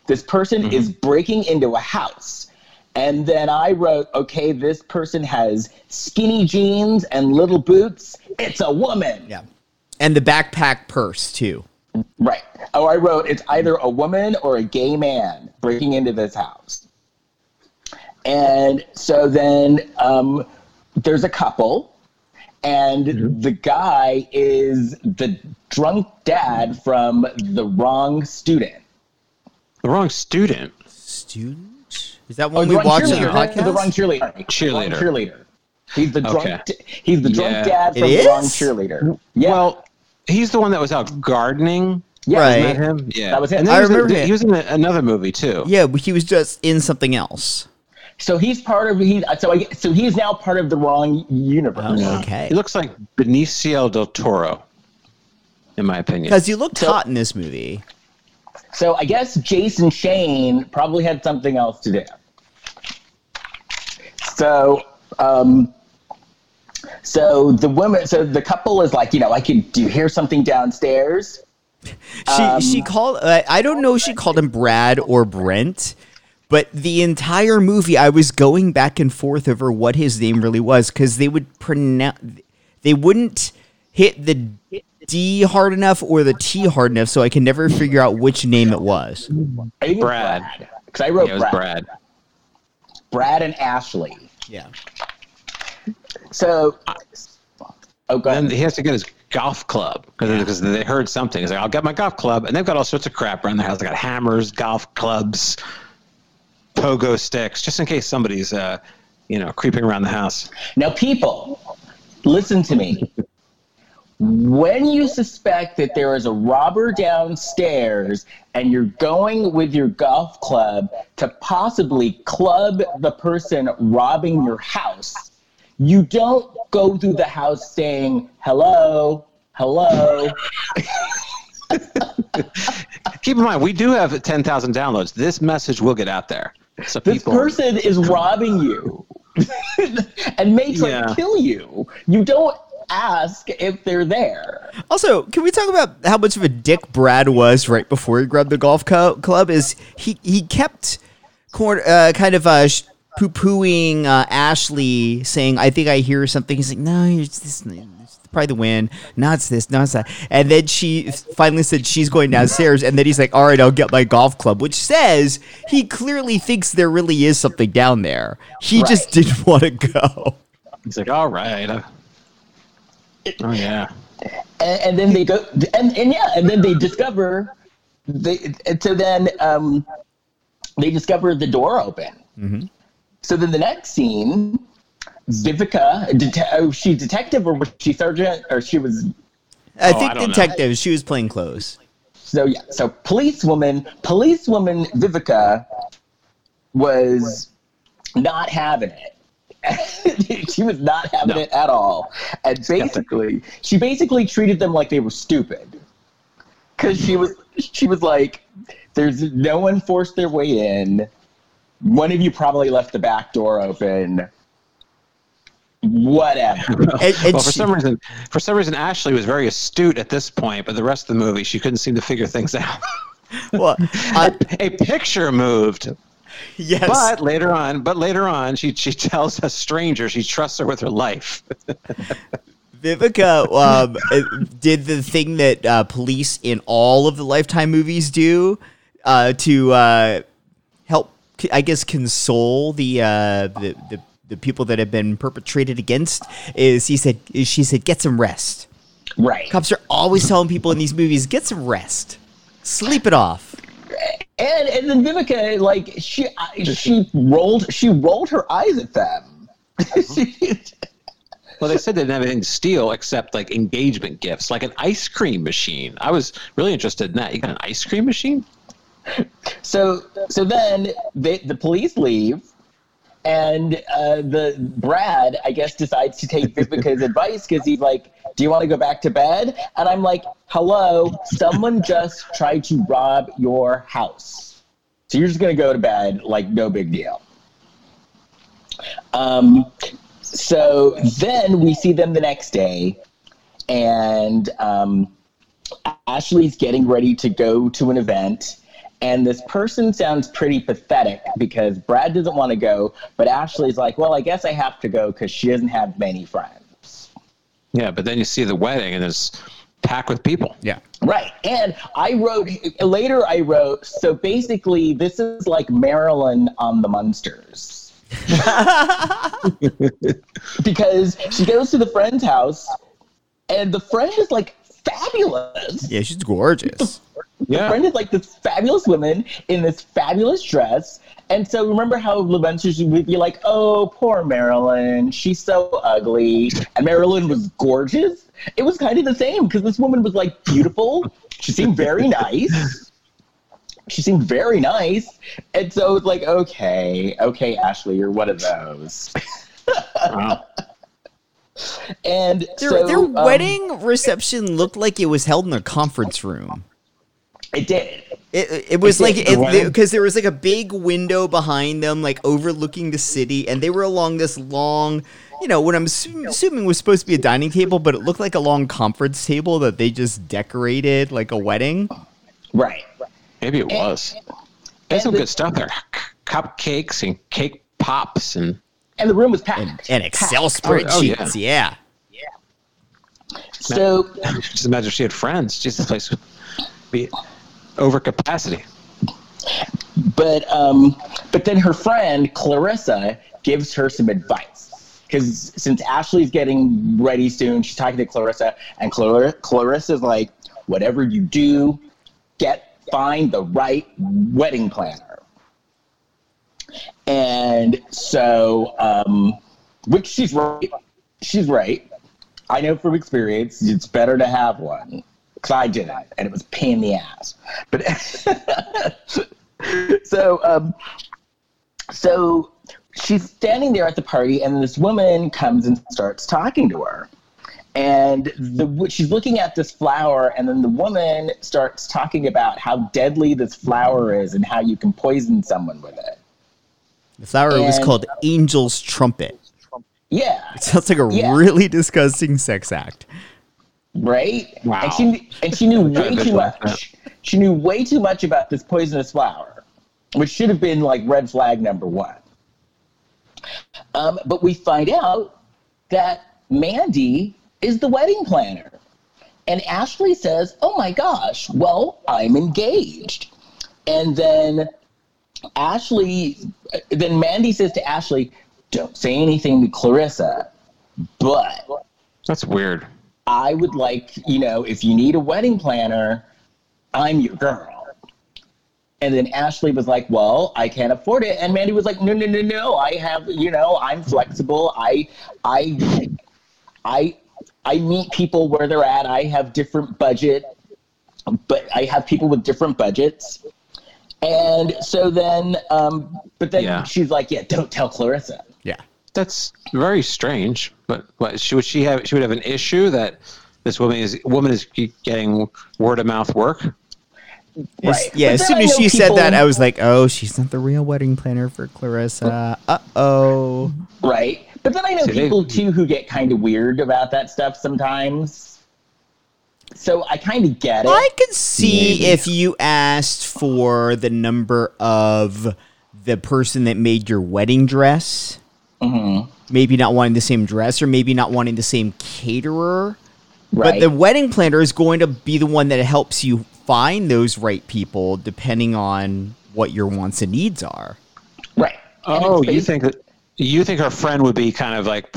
Speaker 7: This person
Speaker 5: Mm-hmm.
Speaker 7: is breaking into a house. And then I wrote, okay, this person has skinny jeans and little boots. It's a woman.
Speaker 4: Yeah. And the backpack purse, too.
Speaker 7: Right. Oh, I wrote, it's either a woman or a gay man breaking into this house. And so then um, there's a couple, and
Speaker 5: Mm-hmm.
Speaker 7: the guy is the drunk dad from The Wrong Student.
Speaker 5: The wrong student.
Speaker 4: Student? Is that
Speaker 7: Oh,
Speaker 4: one
Speaker 7: the
Speaker 4: we
Speaker 7: wrong
Speaker 4: watched on the
Speaker 7: cheerleader.
Speaker 4: podcast?
Speaker 7: The wrong cheerleader.
Speaker 5: Cheerleader.
Speaker 7: The wrong cheerleader. He's the drunk.
Speaker 5: Okay.
Speaker 7: He's the drunk
Speaker 5: Yeah.
Speaker 7: dad from
Speaker 4: It
Speaker 7: The Wrong
Speaker 4: is?
Speaker 7: Cheerleader. Yeah.
Speaker 5: Well, he's the one that was out gardening.
Speaker 7: yeah.
Speaker 4: Right.
Speaker 5: Isn't that him? Yeah.
Speaker 7: That was him.
Speaker 5: And then
Speaker 4: I
Speaker 5: he was in-
Speaker 4: remember him.
Speaker 5: He was in another movie too.
Speaker 4: Yeah, but he was just in something else.
Speaker 7: So he's part of he. So I. So he's now part of The Wrong Universe.
Speaker 4: Oh, okay.
Speaker 5: He looks like Benicio del Toro, in my opinion.
Speaker 4: Because you looked
Speaker 7: So-
Speaker 4: hot in this movie.
Speaker 7: So I guess Jason Shane probably had something else to do. So, um, so the woman, so the couple is like, you know, I could, do you hear something downstairs?
Speaker 4: She
Speaker 7: Um,
Speaker 4: she called. Uh, I don't know if she called him Brad or Brent, but the entire movie I was going back and forth over what his name really was because they would pronounce. They wouldn't hit the D hard enough or the T hard enough, so I can never figure out which name it was.
Speaker 7: I think it's
Speaker 5: Brad.
Speaker 7: Because I wrote
Speaker 5: Yeah, it was
Speaker 7: Brad.
Speaker 5: Brad.
Speaker 7: Brad and Ashley.
Speaker 4: Yeah.
Speaker 7: So, oh, go
Speaker 5: Then
Speaker 7: ahead.
Speaker 5: he has to get his golf club because they heard something. He's like, I'll get my golf club. And they've got all sorts of crap around the house. They got hammers, golf clubs, pogo sticks, just in case somebody's, uh, you know, creeping around the house.
Speaker 7: Now, people, listen to me. When you suspect that there is a robber downstairs and you're going with your golf club to possibly club the person robbing your house, you don't go through the house saying, hello, hello.
Speaker 5: Keep in mind, we do have ten thousand downloads. This message will get out there. So
Speaker 7: This
Speaker 5: people,
Speaker 7: person is robbing you and may try
Speaker 5: Yeah.
Speaker 7: to kill you. You don't ask if they're there.
Speaker 4: Also, can we talk about how much of a dick Brad was right before he grabbed the golf co- club? Is he he kept cor- uh, kind of uh, sh- poo-pooing uh, Ashley, saying, "I think I hear something." He's like, "No, it's this." It's probably the wind. No, it's this. No, it's that. And then she finally said she's going downstairs. And then he's like, all right, I'll get my golf club, which says he clearly thinks there really is something down there. He just
Speaker 7: Right.
Speaker 4: didn't want to go.
Speaker 5: he's like, all right. uh, oh, yeah.
Speaker 7: and, and then they go and, and yeah and then they discover they and so then um they discover the door open.
Speaker 4: Mm-hmm.
Speaker 7: So then the next scene, Vivica, det- oh, she detective or was she sergeant or she was
Speaker 4: I
Speaker 5: Oh,
Speaker 4: think
Speaker 5: I don't know.
Speaker 4: detective. She was plain clothes.
Speaker 7: so yeah so policewoman policewoman Vivica was not having it. She was not having
Speaker 5: No.
Speaker 7: it at all, and basically she basically treated them like they were stupid because she was she was like, there's no one forced their way in, one of you probably left the back door open, whatever.
Speaker 4: And, and
Speaker 5: Well, for
Speaker 4: she-
Speaker 5: some reason, for some reason, Ashley was very astute at this point, but the rest of the movie, she couldn't seem to figure things out.
Speaker 4: well, uh,
Speaker 5: A picture moved,
Speaker 4: yes.
Speaker 5: but later on, but later on, she she tells a stranger she trusts her with her life.
Speaker 4: Vivica um, uh, did the thing that uh, police in all of the Lifetime movies do uh, to uh, help, I guess, console the, uh, the the the people that have been perpetrated against. Is he said she said get some rest.
Speaker 7: Right.
Speaker 4: Cops are always telling people in these movies get some rest, sleep it off.
Speaker 7: And and then Vivica, like she I- she rolled she rolled her eyes at them. She-
Speaker 5: Well, they said they didn't have anything to steal except like engagement gifts, like an ice cream machine. I was really interested in that. You got an ice cream machine?
Speaker 7: so so then they, the police leave, and uh, the Brad, I guess, decides to take Vivica's advice because he's like, "Do you want to go back to bed?" And I'm like, "Hello, someone just tried to rob your house, so you're just gonna go to bed like no big deal." Um. So then we see them the next day, and um, Ashley's getting ready to go to an event, And this person sounds pretty pathetic because Brad doesn't want to go, but Ashley's like, well, I guess I have to go because she doesn't have many friends.
Speaker 5: Yeah, but then you see the wedding and it's packed with people.
Speaker 4: Yeah.
Speaker 7: Right. And I wrote, later I wrote, so basically this is like Marilyn on the Munsters. Because she goes to the friend's house and the friend is like fabulous.
Speaker 4: Yeah, she's gorgeous.
Speaker 7: The
Speaker 5: Yeah.
Speaker 7: friend is like this fabulous woman in this fabulous dress. And so remember how the Munsters would be like, oh, poor Marilyn. She's so ugly. And Marilyn was gorgeous. It was kind of the same because this woman was like beautiful. She seemed very nice. She seemed very nice. And so it's like, okay, okay, Ashley, you're one of those.
Speaker 5: Wow.
Speaker 7: And
Speaker 4: Their,
Speaker 7: so,
Speaker 4: their
Speaker 7: um,
Speaker 4: wedding reception looked like it was held in a conference room.
Speaker 7: It did.
Speaker 4: It, it was
Speaker 7: It
Speaker 4: like
Speaker 7: did.
Speaker 4: it because there was like a big window behind them, like overlooking the city, and they were along this long, you know, what I'm assu- assuming was supposed to be a dining table, but it looked like a long conference table that they just decorated like a wedding.
Speaker 7: Right.
Speaker 5: Maybe it was. There's some
Speaker 7: the-
Speaker 5: good stuff there. C- Cupcakes and cake pops and
Speaker 7: And the room was packed.
Speaker 4: And, and Excel
Speaker 7: Packed.
Speaker 4: spreadsheets,
Speaker 5: oh,
Speaker 4: yeah.
Speaker 7: So
Speaker 5: just imagine if she had friends. Just the place would be over capacity.
Speaker 7: But um, but then her friend Clarissa gives her some advice because since Ashley's getting ready soon, she's talking to Clarissa, and Clar- Clarissa's like, "Whatever you do, get find the right wedding planner." And so, um, which she's right. She's right. I know from experience, it's better to have one. Because I did it, and it was a pain in the ass. But so, um, so she's standing there at the party, and this woman comes and starts talking to her. And the she's looking at this flower, and then the woman starts talking about how deadly this flower is and how you can poison someone with it.
Speaker 4: The flower was
Speaker 7: And-
Speaker 4: called Angel's Trumpet.
Speaker 7: Yeah.
Speaker 4: It sounds like a
Speaker 7: Yeah.
Speaker 4: really disgusting sex act.
Speaker 7: Right?
Speaker 5: Wow.
Speaker 7: And she and she knew way
Speaker 5: good
Speaker 7: too
Speaker 5: one,
Speaker 7: much. She knew way too much about this poisonous flower, which should have been like red flag number one. Um, but we find out that Mandy is the wedding planner. And Ashley says, oh my gosh, well, I'm engaged. And then Ashley, then Mandy says to Ashley, don't say anything to Clarissa, but
Speaker 5: That's weird.
Speaker 7: I would like, you know, if you need a wedding planner, I'm your girl. And then Ashley was like, well, I can't afford it. And Mandy was like, no, no, no, no. I have, you know, I'm flexible. I, I, I, I meet people where they're at. I have different budget, but I have people with different budgets. And so then, um, but then
Speaker 5: Yeah.
Speaker 7: she's like, yeah, don't tell Clarissa.
Speaker 4: Yeah.
Speaker 5: That's very strange. But what, she, would she have? She would have an issue that this woman is woman is getting word of mouth work.
Speaker 7: Right.
Speaker 4: Yeah,
Speaker 7: But
Speaker 4: as
Speaker 7: then
Speaker 4: soon
Speaker 7: I
Speaker 4: as
Speaker 7: know
Speaker 4: she said that,
Speaker 7: people-
Speaker 4: I was like, oh, she's not the real wedding planner for Clarissa. Uh-oh.
Speaker 7: Right. But then I know
Speaker 5: See, they-
Speaker 7: people too who get kind of weird about that stuff sometimes. So I kind of get it.
Speaker 4: I could see
Speaker 7: Maybe.
Speaker 4: if you asked for the number of the person that made your wedding dress.
Speaker 7: Mm-hmm.
Speaker 4: Maybe not wanting the same dress or maybe not wanting the same caterer.
Speaker 7: Right.
Speaker 4: But the wedding planner is going to be the one that helps you find those right people depending on what your wants and needs are.
Speaker 7: Right. And
Speaker 5: Oh,
Speaker 7: it's
Speaker 5: you
Speaker 7: based-
Speaker 5: think that you think her friend would be kind of like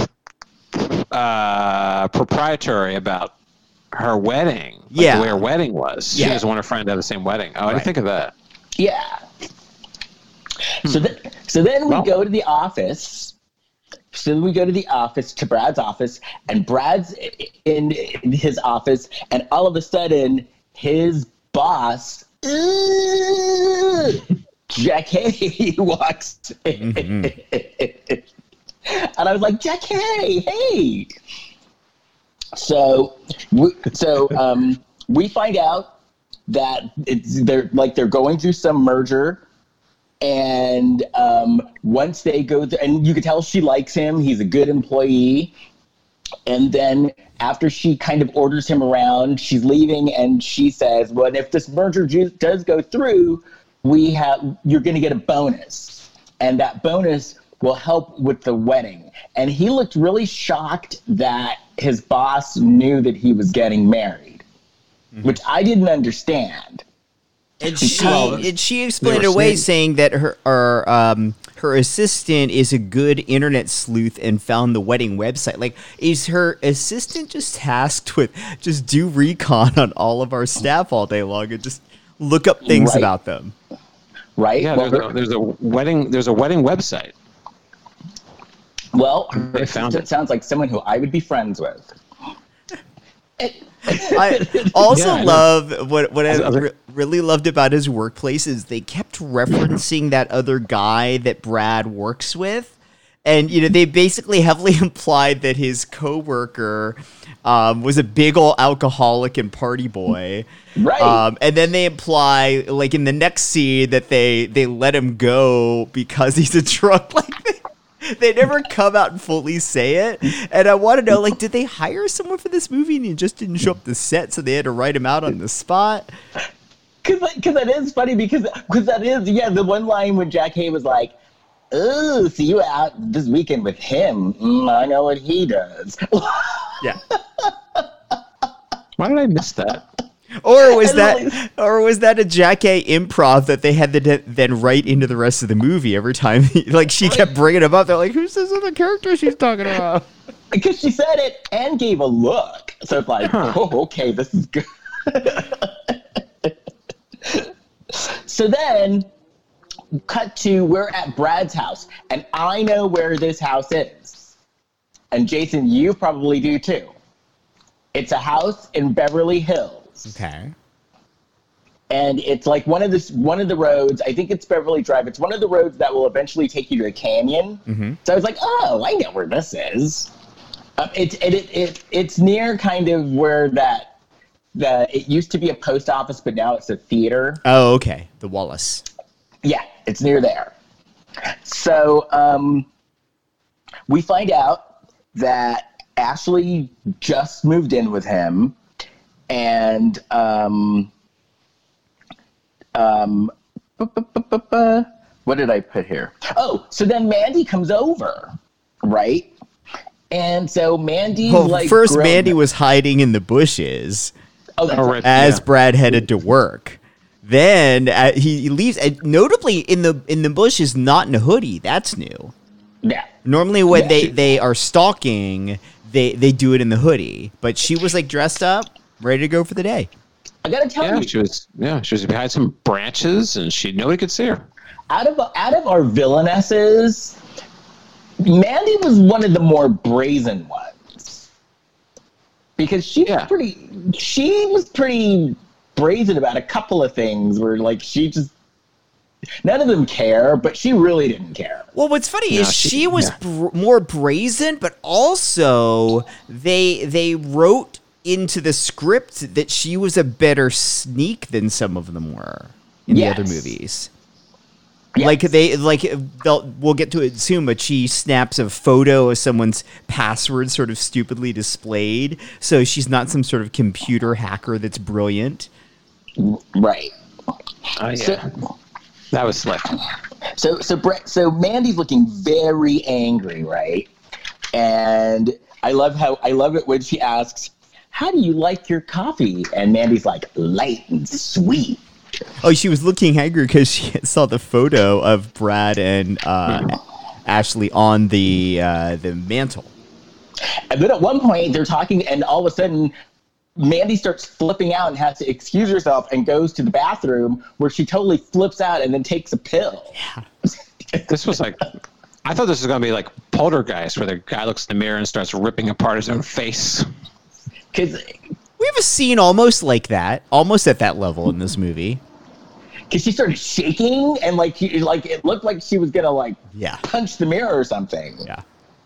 Speaker 5: uh, proprietary about her wedding, like
Speaker 4: Yeah.
Speaker 5: the way her wedding was. She
Speaker 4: Yeah.
Speaker 5: doesn't want her friend to have the same wedding. Oh, I
Speaker 4: Right.
Speaker 5: didn't think of that.
Speaker 7: Yeah. So then, so then we
Speaker 5: Well-
Speaker 7: go to the office. So then we go to the office, to Brad's office, and Brad's in, in his office, and all of a sudden, his boss, Jack Hay, walks in.
Speaker 4: Mm-hmm.
Speaker 7: And I was like, Jack Hay, hey. So, we, so um, we find out that it's they're like they're going through some merger. And um, once they go through, and you can tell she likes him, he's a good employee. And then after she kind of orders him around, she's leaving and she says, well, if this merger ju- does go through, we have you're going to get a bonus, and that bonus will help with the wedding. And he looked really shocked that his boss knew that he was getting married, mm-hmm. which I didn't understand.
Speaker 4: And she and she explained it away, saying that her her, um, her assistant is a good internet sleuth and found the wedding website. Like, is her assistant just tasked with just do recon on all of our staff all day long and just look up things
Speaker 7: right.
Speaker 4: about them?
Speaker 7: Right.
Speaker 5: Yeah,
Speaker 7: well,
Speaker 5: there's, a, there's a wedding. There's a wedding website.
Speaker 7: Well, her
Speaker 5: they found
Speaker 7: assistant
Speaker 5: it.
Speaker 7: sounds like someone who I would be friends with.
Speaker 4: I also
Speaker 5: Yeah, I
Speaker 4: love what what I
Speaker 5: Other-
Speaker 4: re- really loved about his workplace is they kept referencing that other guy that Brad works with, and you know they basically heavily implied that his coworker um, was a big old alcoholic and party boy,
Speaker 7: Right.
Speaker 4: Um, and then they imply like in the next scene that they they let him go because he's a drunk like. They, They never come out and fully say it. And I want to know, like, did they hire someone for this movie and he just didn't show up to set, so they had to write him out on the spot?
Speaker 7: Because that is funny, because cause that is, yeah, the one line when Jack Hay was like, oh, see you out this weekend with him. Mm, I know what he does.
Speaker 4: Yeah.
Speaker 5: Why did I miss that?
Speaker 4: Or was that, or was that a Jack A improv that they had to de- then write into the rest of the movie every time? He, like she kept bringing him up. They're like, "Who's this other character she's talking about?"
Speaker 7: Because she said it and gave a look. So it's like,
Speaker 5: Huh.
Speaker 7: oh, okay, this is good. So then, cut to, we're at Brad's house, and I know where this house is. And Jason, you probably do too. It's a house in Beverly Hills.
Speaker 4: Okay.
Speaker 7: And it's like one of the one of the roads. I think it's Beverly Drive. It's one of the roads that will eventually take you to a canyon.
Speaker 4: Mm-hmm.
Speaker 7: So I was like, oh, I know where this is. Um, it's it, it it it's near kind of where that that it used to be a post office, but now it's a theater.
Speaker 4: Oh, okay. The Wallace.
Speaker 7: Yeah, it's near there. So um, we find out that Ashley just moved in with him. And um, um, bu- bu- bu- bu- bu- what did I put here? Oh, so then Mandy comes over, right? And so Mandy,
Speaker 4: Well,
Speaker 7: like
Speaker 4: first
Speaker 7: grown-
Speaker 4: Mandy was hiding in the bushes
Speaker 7: Oh, that's
Speaker 5: Oh,
Speaker 7: right.
Speaker 5: right.
Speaker 4: as
Speaker 5: Yeah.
Speaker 4: Brad headed to work. Then uh, he leaves. Uh, notably, in the in the bushes, not in a hoodie. That's new.
Speaker 7: Yeah.
Speaker 4: Normally, when
Speaker 7: Yeah,
Speaker 4: they,
Speaker 7: she-
Speaker 4: they are stalking, they they do it in the hoodie. But she was like dressed up, ready to go for the day.
Speaker 7: I gotta tell
Speaker 5: Yeah,
Speaker 7: you,
Speaker 5: she was. Yeah, she was behind some branches, and she nobody could see her.
Speaker 7: out of out of our villainesses, Mandy was one of the more brazen ones. Because she
Speaker 5: Yeah.
Speaker 7: was pretty she was pretty brazen about a couple of things where like she just none of them care, but she really didn't care.
Speaker 4: Well, what's funny
Speaker 5: No,
Speaker 4: is she,
Speaker 5: she-
Speaker 4: was
Speaker 5: yeah.
Speaker 4: br- more brazen, but also they they wrote into the script that she was a better sneak than some of them were in
Speaker 7: Yes.
Speaker 4: the other movies.
Speaker 7: Yes.
Speaker 4: Like they like they'll we'll get to it soon, but she snaps a photo of someone's password sort of stupidly displayed, so she's not some sort of computer hacker that's brilliant.
Speaker 7: Right.
Speaker 5: Oh, yeah.
Speaker 7: So,
Speaker 5: That was slick.
Speaker 7: So so Brett, so Mandy's looking very angry, right? And I love how I love it when she asks, "How do you like your coffee?" And Mandy's like, "Light and sweet."
Speaker 4: Oh, she was looking angry because she saw the photo of Brad and uh, Ashley on the uh, the mantle.
Speaker 7: And then at one point they're talking, and all of a sudden Mandy starts flipping out and has to excuse herself and goes to the bathroom where she totally flips out and then takes a pill.
Speaker 5: This was like, I thought this was going to be like Poltergeist, where the guy looks in the mirror and starts ripping apart his own face.
Speaker 7: Because
Speaker 4: We have a scene almost like that, almost at that level in this movie.
Speaker 7: she started shaking and like she, like it looked like she was gonna like
Speaker 4: Yeah.
Speaker 7: punch the mirror or something.
Speaker 4: Yeah.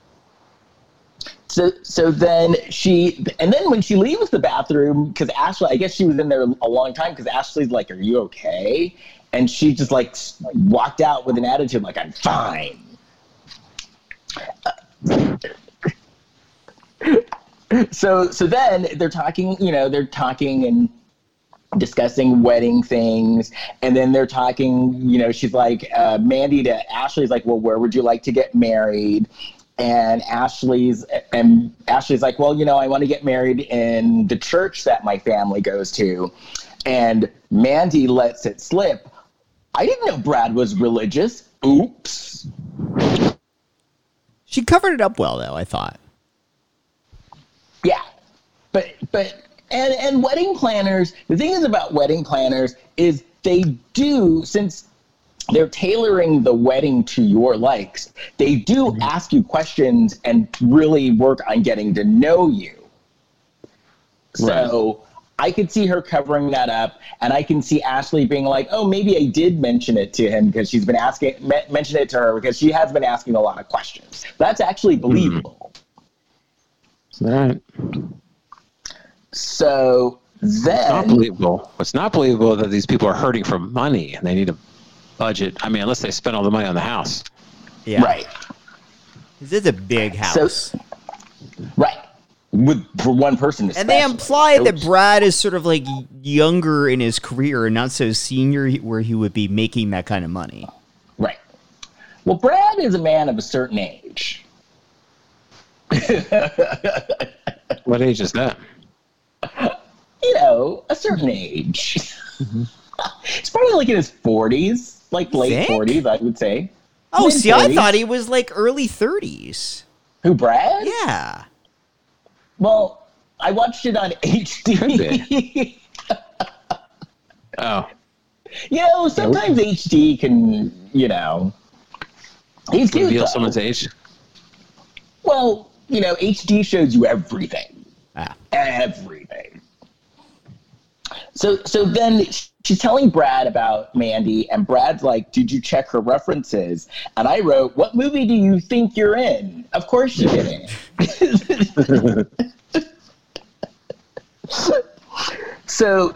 Speaker 7: So so then she and then when she leaves the bathroom, because Ashley, I guess she was in there a long time, because Ashley's like, "Are you okay?" And she just like s- walked out with an attitude like, "I'm fine." So so then they're talking, you know, they're talking and discussing wedding things. And then they're talking, you know, she's like, uh, Mandy to Ashley's like, well, where would you like to get married? And Ashley's and Ashley's like, well, you know, I want to get married in the church that my family goes to. And Mandy lets it slip. I didn't know Brad was religious. Oops.
Speaker 4: She covered it up well, though, I thought.
Speaker 7: Yeah. But, but, and, and wedding planners, the thing is about wedding planners is they do, since they're tailoring the wedding to your likes, they do mm-hmm. ask you questions and really work on getting to know you. So right. I could see her covering that up, and I can see Ashley being like, oh, maybe I did mention it to him because she's been asking, me- mention it to her because she has been asking a lot of questions. That's actually believable.
Speaker 5: Mm-hmm. All right.
Speaker 7: So then...
Speaker 5: It's not believable. It's not believable that these people are hurting for money and they need a budget. I mean, unless they spend all the money on the house.
Speaker 4: Yeah.
Speaker 7: Right.
Speaker 4: This is a big house.
Speaker 7: So, right. With for one person especially.
Speaker 4: And they imply that Brad is sort of like younger in his career and not so senior where he would be making that kind of money.
Speaker 7: Right. Well, Brad is a man of a certain age.
Speaker 5: What age is that?
Speaker 7: You know, a certain age. Mm-hmm. He's probably like in his forties. Like late
Speaker 4: Think?
Speaker 7: forties, I would say.
Speaker 4: Oh,
Speaker 7: Mid
Speaker 4: see, I
Speaker 7: forties.
Speaker 4: thought he was like early thirties.
Speaker 7: Who, Brad?
Speaker 4: Yeah.
Speaker 7: Well, I watched it on H D.
Speaker 5: Oh.
Speaker 7: You know, sometimes H D can, you know, he's cute,
Speaker 5: Reveal
Speaker 7: though.
Speaker 5: someone's age?
Speaker 7: Well, you know, H D shows you everything.
Speaker 4: Ah.
Speaker 7: Everything. So, so then she's telling Brad about Mandy, and Brad's like, did you check her references? And I wrote, what movie do you think you're in? Of course you didn't. so,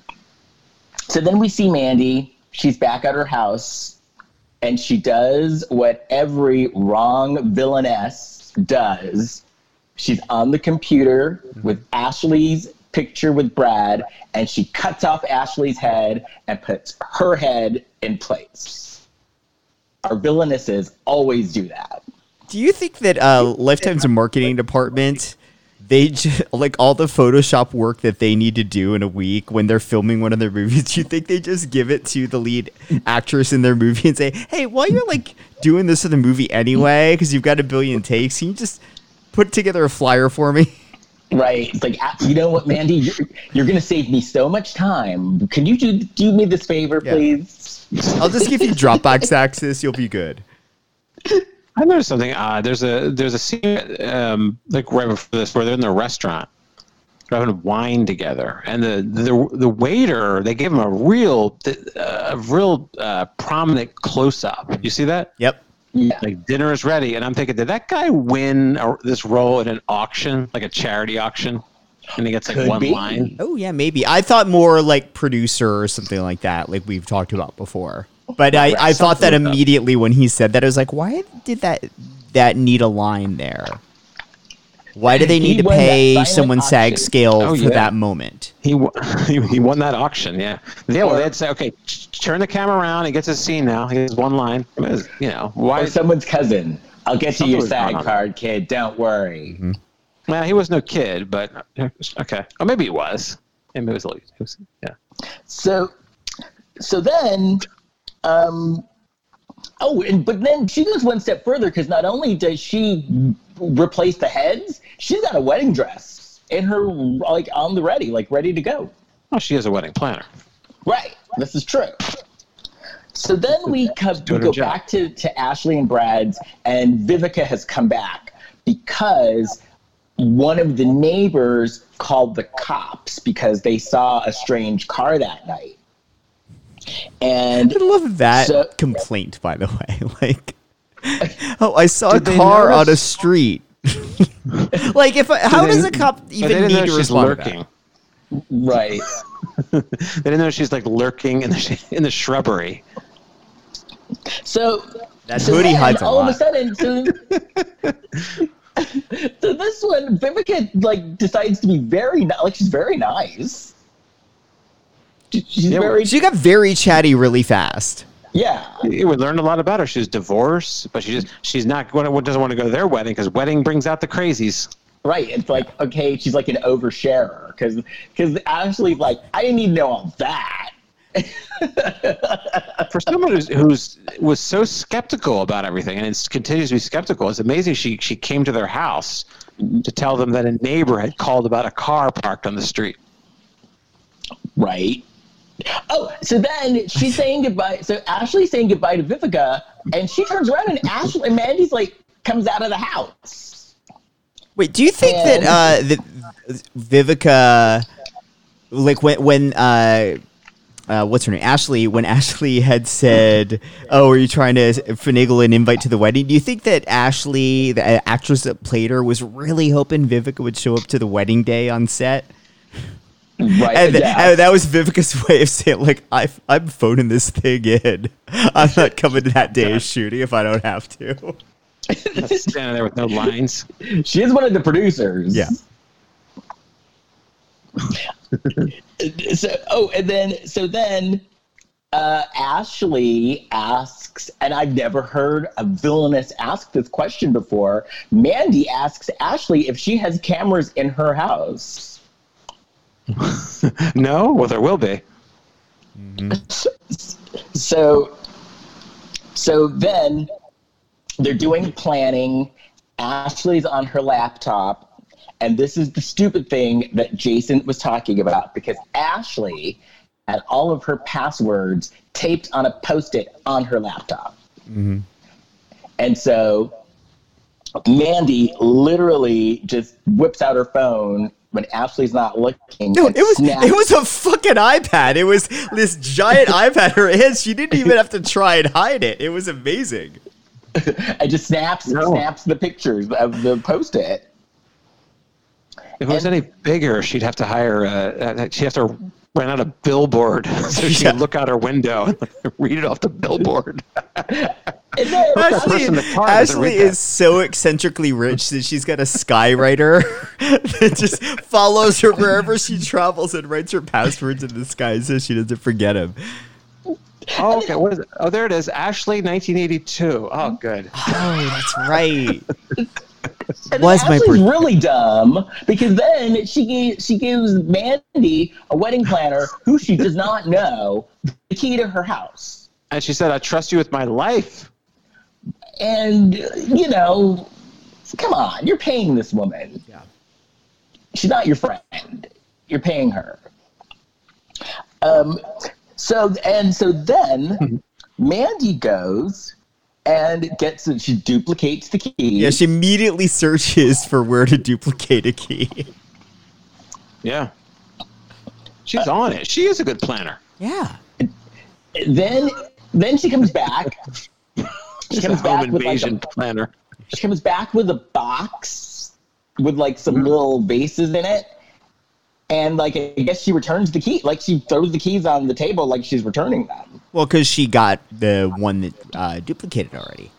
Speaker 7: so then we see Mandy. She's back at her house, and she does what every wrong villainess does. She's on the computer with Ashley's picture with Brad, and she cuts off Ashley's head and puts her head in place. Our villainesses always do that.
Speaker 4: Do you think that uh, Lifetime's marketing department, they just, like all the Photoshop work that they need to do in a week when they're filming one of their movies, do you think they just give it to the lead actress in their movie and say, hey, while you're like doing this in the movie anyway, because you've got a billion takes, can you just put together a flyer for me?
Speaker 7: Right. It's like, you know what, Mandy, you're, you're going to save me so much time. Can you do, do me this favor,
Speaker 4: Yeah.
Speaker 7: please?
Speaker 4: I'll just give you Dropbox access. You'll be good.
Speaker 5: I noticed something odd. There's a there's a scene um, like right before this where they're in the restaurant, they're having wine together, and the the the waiter, they gave him a real a real uh, prominent close up. You see that?
Speaker 4: Yep.
Speaker 7: Yeah.
Speaker 5: Like dinner is ready, and I'm thinking, did that guy win a, this role in an auction, like a charity auction, and he gets like
Speaker 7: Could
Speaker 5: one
Speaker 7: be.
Speaker 5: line?
Speaker 4: Oh, yeah, maybe. I thought more like producer or something like that, like we've talked about before. But I, I thought that
Speaker 5: Something like that.
Speaker 4: immediately when he said that, I was like, why did that that need a line there? Why do they
Speaker 7: He
Speaker 4: need to
Speaker 7: won that
Speaker 4: pay
Speaker 7: silent
Speaker 4: someone SAG
Speaker 7: auction.
Speaker 4: scale
Speaker 5: Oh,
Speaker 4: for
Speaker 5: yeah.
Speaker 4: that moment?
Speaker 5: He won, he won that auction, yeah. Yeah, well, they'd say, okay, ch- turn the camera around. He gets his scene now. He has one line. It was, you know, why?
Speaker 7: Or someone's cousin. I'll get you
Speaker 5: Something
Speaker 7: your
Speaker 5: was going
Speaker 7: SAG
Speaker 5: on.
Speaker 7: card, kid. Don't worry.
Speaker 4: Mm-hmm.
Speaker 5: Well, he was no kid, but okay. Or maybe he was. Maybe it was, he was yeah.
Speaker 7: So, so then, um, oh, and but then she goes one step further because not only does she replace the heads, she's got a wedding dress in her, like on the ready, like ready to go.
Speaker 5: Well, she is a wedding planner.
Speaker 7: Right. This is true. So then we, come, we
Speaker 5: Doing her
Speaker 7: go
Speaker 5: job.
Speaker 7: back to, to Ashley and Brad's, and Vivica has come back because one of the neighbors called the cops because they saw a strange car that night. And
Speaker 4: I love that
Speaker 7: so-
Speaker 4: complaint, by the way. Like, oh, I saw
Speaker 5: Did
Speaker 4: a
Speaker 5: they
Speaker 4: car on a
Speaker 5: notice-
Speaker 4: street. Like, if I, how
Speaker 5: they-
Speaker 4: does a cop
Speaker 5: But they
Speaker 4: even
Speaker 5: didn't
Speaker 4: need
Speaker 5: know
Speaker 4: to
Speaker 5: she's
Speaker 4: respond
Speaker 5: lurking.
Speaker 4: to that?
Speaker 7: right.
Speaker 5: They didn't know she's like lurking in the sh- in the shrubbery.
Speaker 7: So
Speaker 4: That
Speaker 7: so
Speaker 4: hoodie
Speaker 7: then,
Speaker 4: hides a
Speaker 7: all
Speaker 4: lot.
Speaker 7: of a sudden, so, so this one, Vivica like decides to be very ni- like she's very nice. She's
Speaker 5: Yeah,
Speaker 7: very
Speaker 4: She got very chatty really fast.
Speaker 7: yeah.
Speaker 5: We learned a lot about her. She's divorced, but she just she's not doesn't want to go to their wedding because wedding brings out the crazies.
Speaker 7: Right. It's like, okay, she's like an oversharer because because Ashley's like, I didn't need to know all that.
Speaker 5: For someone who's, who's was so skeptical about everything and it's continues to be skeptical, it's amazing she she came to their house to tell them that a neighbor had called about a car parked on the street.
Speaker 7: Right. Oh, so then she's saying goodbye. So Ashley's saying goodbye to Vivica, and she turns around and Ashley and Mandy's like comes out of the house.
Speaker 4: Wait, do you think
Speaker 7: And-
Speaker 4: that uh, that Vivica, like when when uh, uh, what's her name, Ashley, when Ashley had said, "Oh, are you trying to finagle an invite to the wedding?" Do you think that Ashley, the actress that played her, was really hoping Vivica would show up to the wedding day on set?
Speaker 7: Right.
Speaker 4: And, th-
Speaker 7: yeah.
Speaker 4: and that was Vivica's way of saying, like, I, I'm phoning this thing in. I'm not coming to that day of shooting if I don't have to.
Speaker 5: Standing there with no lines.
Speaker 7: She is one of the producers.
Speaker 4: Yeah.
Speaker 7: So oh, and then so then uh, Ashley asks, and I've never heard a villainess ask this question before. Mandy asks Ashley if she has cameras in her house.
Speaker 5: No, well there will be.
Speaker 7: So, so then they're doing planning. Ashley's on her laptop, and this is the stupid thing that Jason was talking about because Ashley had all of her passwords taped on a Post-it on her laptop.
Speaker 4: Mm-hmm.
Speaker 7: And so Mandy literally just whips out her phone when Ashley's not looking.
Speaker 4: No,
Speaker 7: and
Speaker 4: it was
Speaker 7: snaps-
Speaker 4: it was a fucking iPad. It was this giant iPad in her hands. She didn't even have to try and hide it. It was amazing.
Speaker 7: and just snaps
Speaker 5: No.
Speaker 7: snaps the pictures of the Post-it.
Speaker 5: If it was
Speaker 7: And-
Speaker 5: any bigger, she'd have to hire. Uh, she'd have to rent out a billboard so she
Speaker 4: Yeah.
Speaker 5: could look out her window and read it off the billboard.
Speaker 7: And then,
Speaker 4: Ashley,
Speaker 5: person in the car doesn't
Speaker 4: Ashley
Speaker 5: read that.
Speaker 4: is so eccentrically rich that she's got a skywriter that just follows her wherever she travels and writes her passwords in the sky so she doesn't forget them.
Speaker 5: Oh, okay. What is it? Oh, there it is. Ashley, nineteen eighty-two. Oh, good.
Speaker 4: Oh, that's right.
Speaker 7: and
Speaker 4: was
Speaker 7: then
Speaker 4: my
Speaker 7: Ashley's
Speaker 4: birthday.
Speaker 7: really dumb because then she gave, she gives Mandy, a wedding planner who she does not know, the key to her house.
Speaker 5: And she said, "I trust you with my life."
Speaker 7: And, you know, come on, you're paying this woman.
Speaker 4: Yeah.
Speaker 7: She's not your friend. You're paying her. Um, so, and so then Mandy goes and gets, she duplicates the key.
Speaker 4: Yeah, she immediately searches for where to duplicate a key.
Speaker 5: Yeah. She's on it. She is a good planner.
Speaker 4: Yeah.
Speaker 7: Then, then she comes back. She
Speaker 5: She's a
Speaker 7: comes
Speaker 5: home
Speaker 7: back with like
Speaker 5: invasion
Speaker 7: a,
Speaker 5: planner.
Speaker 7: she comes back with a box with like some little vases in it. And like, I guess she returns the key. Like she throws the keys on the table like she's returning them.
Speaker 4: Well, because she got the one that uh, duplicated already.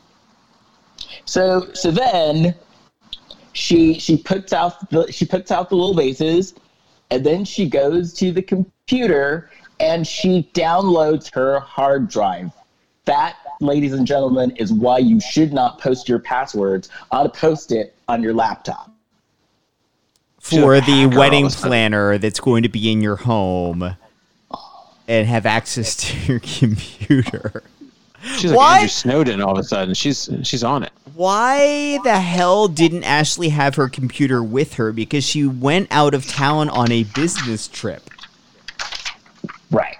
Speaker 7: So, so then she, she puts out the, she puts out the little vases, and then she goes to the computer and she downloads her hard drive. That, ladies and gentlemen, is why you should not post your passwords on a Post-it on your laptop.
Speaker 4: For
Speaker 5: She's a
Speaker 4: the
Speaker 5: hacker all
Speaker 4: wedding
Speaker 5: of a sudden.
Speaker 4: planner that's going to be in your home and have access to your computer.
Speaker 5: She's like
Speaker 4: Why?
Speaker 5: Andrew Snowden all of a sudden. She's she's on it.
Speaker 4: Why the hell didn't Ashley have her computer with her? Because she went out of town on a business trip.
Speaker 7: Right.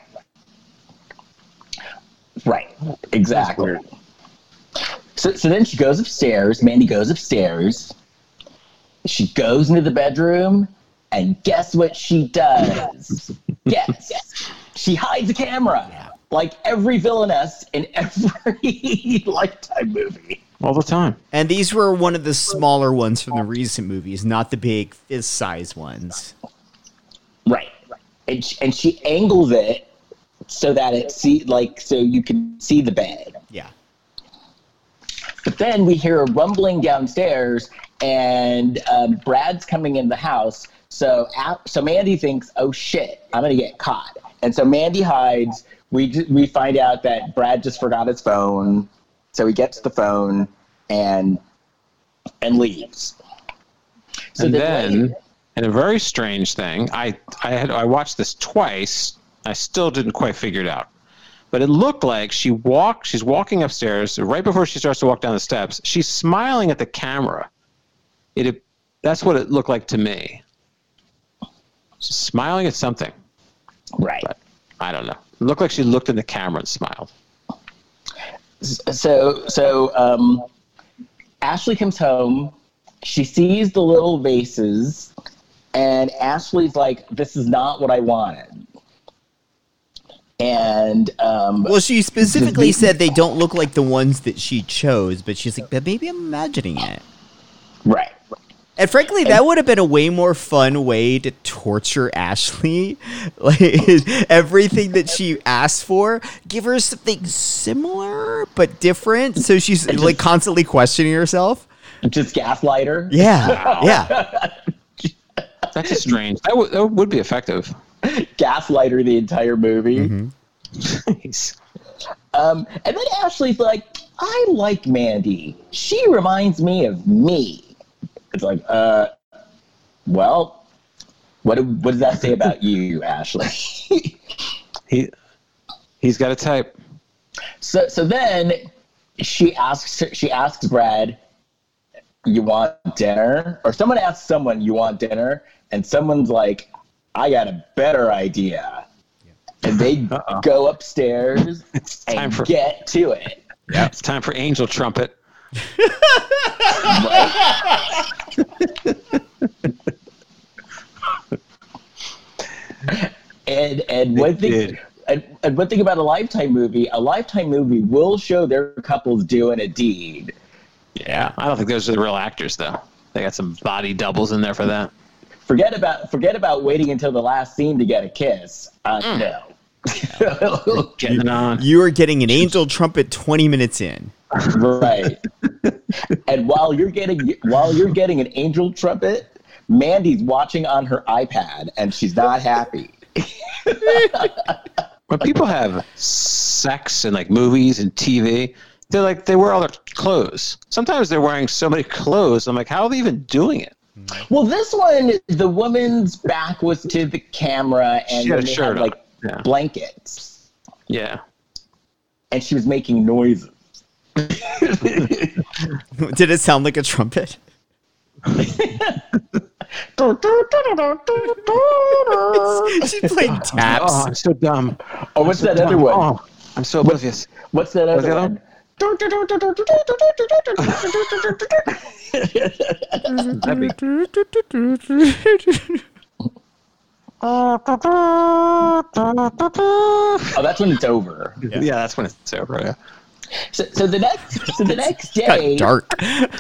Speaker 7: Right. Exactly. So, so then she goes upstairs. Mandy goes upstairs. She goes into the bedroom, and guess what she does? Guess. She hides a camera. Like every villainess in every Lifetime movie.
Speaker 5: All the time.
Speaker 4: And these were one of the smaller ones from the recent movies, not the big fist-size ones.
Speaker 7: Right. And she, and she angles it so that it see like so you can see the bed.
Speaker 4: Yeah.
Speaker 7: But then we hear a rumbling downstairs, and um, Brad's coming in the house. So, so Mandy thinks, "Oh shit, I'm gonna get caught." and so Mandy hides. We we find out that Brad just forgot his phone, so he gets the phone and and leaves. So
Speaker 5: and
Speaker 7: the
Speaker 5: then,
Speaker 7: lady,
Speaker 5: and a very strange thing, I I had I watched this twice. I still didn't quite figure it out, but it looked like she walked. She's walking upstairs right before she starts to walk down the steps. She's smiling at the camera. It, it that's what it looked like to me. She's smiling at something.
Speaker 7: right.
Speaker 5: But I don't know. It looked like she looked in the camera and smiled.
Speaker 7: So so um, Ashley comes home. She sees the little vases, and Ashley's like, "This is not what I wanted." And um,
Speaker 4: Well, she specifically said they don't look like the ones that she chose, but she's like, but maybe I'm imagining it.
Speaker 7: right.
Speaker 4: And frankly, that would have been a way more fun way to torture Ashley. Like, everything that she asked for, give her something similar but different, so she's like constantly questioning herself.
Speaker 7: Just gaslight her.
Speaker 4: Yeah, yeah.
Speaker 5: That's a strange. That would that would be effective.
Speaker 7: Gaslight her the entire movie.
Speaker 4: Mm-hmm.
Speaker 5: Nice.
Speaker 7: Um, and then Ashley's like, I like Mandy. She reminds me of me. It's like, uh, well, what do- what does that say about you, Ashley?
Speaker 5: He he's got a type.
Speaker 7: so so then she asks she asks Brad, you want dinner? Or someone asks someone, you want dinner? And someone's like, I got a better idea. And they
Speaker 5: Uh-oh.
Speaker 7: go upstairs
Speaker 5: It's time
Speaker 7: and
Speaker 5: for
Speaker 7: get to it.
Speaker 5: yeah. It's time for Angel Trumpet.
Speaker 7: And and one thing
Speaker 5: did.
Speaker 7: and, and one thing about a Lifetime movie, a Lifetime movie will show their couples doing a deed.
Speaker 5: Yeah, I don't think those are the real actors though. They got some body doubles in there for that.
Speaker 7: Forget about forget about waiting until the last scene to get a kiss. Uh, No.
Speaker 5: Getting it on.
Speaker 4: You are getting an angel trumpet twenty minutes in.
Speaker 7: Right. And while you're getting while you're getting an angel trumpet, Mandy's watching on her iPad and she's not happy.
Speaker 5: When people have sex in like movies and T V, they're like they wear all their clothes. Sometimes they're wearing so many clothes. I'm like, how are they even doing it?
Speaker 7: Well, this one, the woman's back was to the camera and
Speaker 5: She had a
Speaker 7: then they
Speaker 5: shirt
Speaker 7: had,
Speaker 5: on.
Speaker 7: like
Speaker 5: Yeah.
Speaker 7: blankets,
Speaker 5: Yeah.
Speaker 7: and she was making noises.
Speaker 4: Did it sound like a trumpet? She's playing taps.
Speaker 5: Oh, I'm so dumb.
Speaker 7: Oh, what's
Speaker 5: So
Speaker 7: that
Speaker 5: dumb.
Speaker 7: other one?
Speaker 5: Oh, I'm so oblivious.
Speaker 7: What's that
Speaker 5: What's
Speaker 7: other
Speaker 5: the other
Speaker 7: one?
Speaker 5: That'd be-
Speaker 7: Oh, that's when it's over.
Speaker 5: yeah. that's when it's over. Yeah.
Speaker 7: So, so the next, so the next
Speaker 4: Got
Speaker 7: day,
Speaker 4: dark.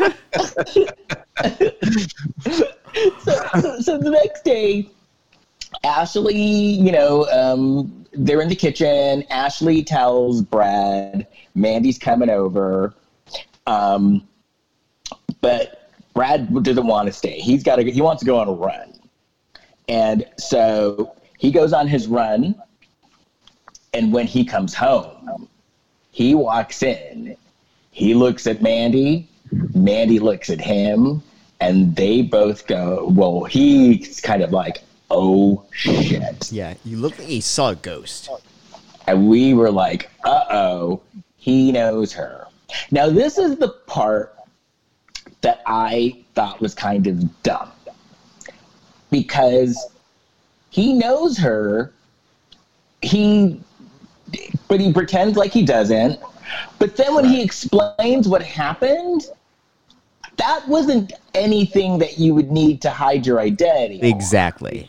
Speaker 7: so, so, so the next day, Ashley, you know, um, they're in the kitchen. Ashley tells Brad, Mandy's coming over. Um, but Brad doesn't want to stay. He's got to, he wants to go on a run. And so he goes on his run. And when he comes home, he walks in, he looks at Mandy, Mandy looks at him, and they both go, well, he's kind of like, oh, shit.
Speaker 4: Yeah, you look like he saw a ghost.
Speaker 7: And we were like, uh-oh, he knows her. Now, this is the part that I thought was kind of dumb. Because he knows her, he... but he pretends like he doesn't. But then when he explains what happened, that wasn't anything that you would need to hide your identity.
Speaker 4: Exactly.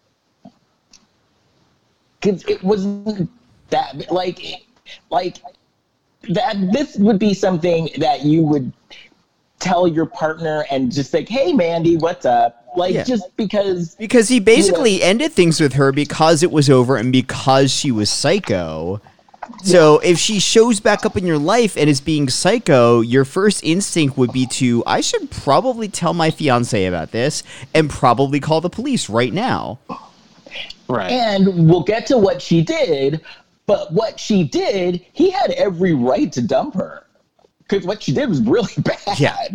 Speaker 7: Because it wasn't that, like, like, that, this would be something that you would tell your partner and just like, hey, Mandy, what's up? Like,
Speaker 4: Yeah.
Speaker 7: just because...
Speaker 4: Because he basically ended things with her because it was over and because she was psycho. So if she shows back up in your life and is being psycho, your first instinct would be to, I should probably tell my fiance about this and probably call the police right now.
Speaker 5: Right.
Speaker 7: And we'll get to what she did, but what she did, he had every right to dump her. Because what she did was really bad.
Speaker 4: Yeah.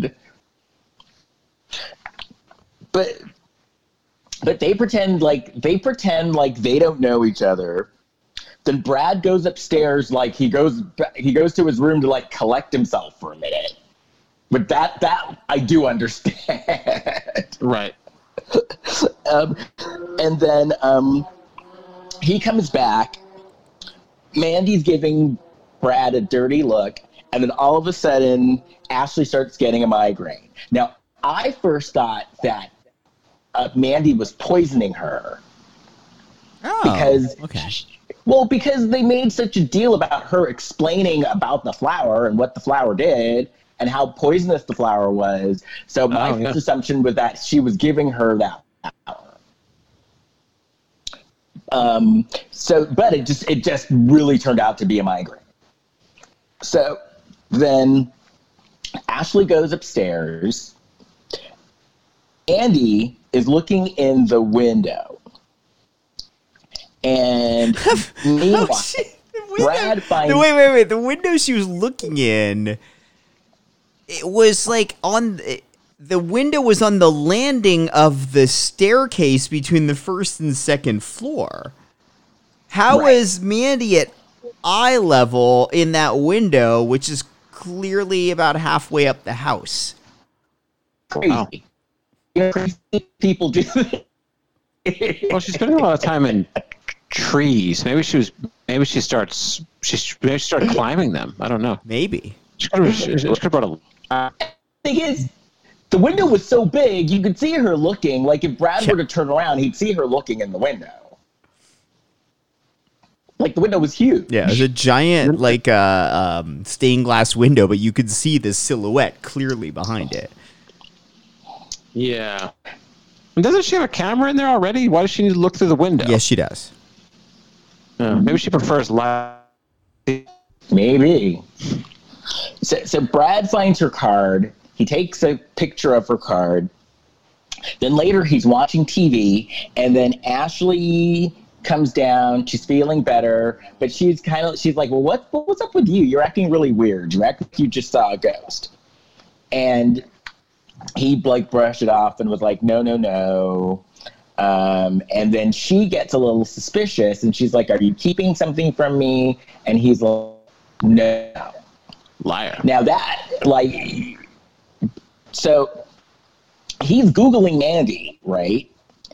Speaker 7: But but they pretend like they pretend like they don't know each other. Then Brad goes upstairs, like he goes he goes to his room to like collect himself for a minute. But that that I do understand.
Speaker 5: Right.
Speaker 7: um, and then um, he comes back. Mandy's giving Brad a dirty look, and then all of a sudden, Ashley starts getting a migraine. Now, I first thought that uh, Mandy was poisoning her.
Speaker 4: Oh,
Speaker 7: because,
Speaker 4: okay.
Speaker 7: Well, because they made such a deal about her explaining about the flower and what the flower did and how poisonous the flower was. So my
Speaker 5: Oh, yeah.
Speaker 7: first assumption was that she was giving her that power. Um, so, but it just it just really turned out to be a migraine. So then Ashley goes upstairs. Andy is looking in the window. And meanwhile,
Speaker 4: Oh, shit. The window-
Speaker 7: Brad finds...
Speaker 4: the- wait, wait, wait. The window she was looking in, it was like on... The window was on the landing of the staircase between the first and second floor. How
Speaker 7: Right.
Speaker 4: is Mandy at eye level in that window, which is clearly about halfway up the house?
Speaker 7: Crazy.
Speaker 5: Wow.
Speaker 7: You know, crazy people do that.
Speaker 5: Well, she's spending a lot of time in trees. Maybe she was. Maybe she starts. She maybe she started climbing them. I don't know.
Speaker 4: Maybe.
Speaker 5: She could have, she could have brought a.
Speaker 7: Thing is, the window was so big, you could see her looking. Like, if Brad were to turn around, he'd see her looking in the window. Like, the window was huge.
Speaker 4: Yeah, it was a giant, like, uh, um, stained glass window, but you could see the silhouette clearly behind it.
Speaker 5: Yeah. And doesn't she have a camera in there already? Why does she need to look through the window?
Speaker 4: Yes, she does.
Speaker 5: Uh, maybe she prefers live.
Speaker 7: Maybe. So, so Brad finds her card. He takes a picture of her card. Then later he's watching T V, and then Ashley comes down. She's feeling better, but she's kind of she's like, "Well, what what's up with you? You're acting really weird. You act like you just saw a ghost." And he like brushed it off and was like, "No, no, no." Um, and then she gets a little suspicious, and she's like, "Are you keeping something from me?" And he's like, "No."
Speaker 5: Liar.
Speaker 7: Now that, like, so he's Googling Mandy, right?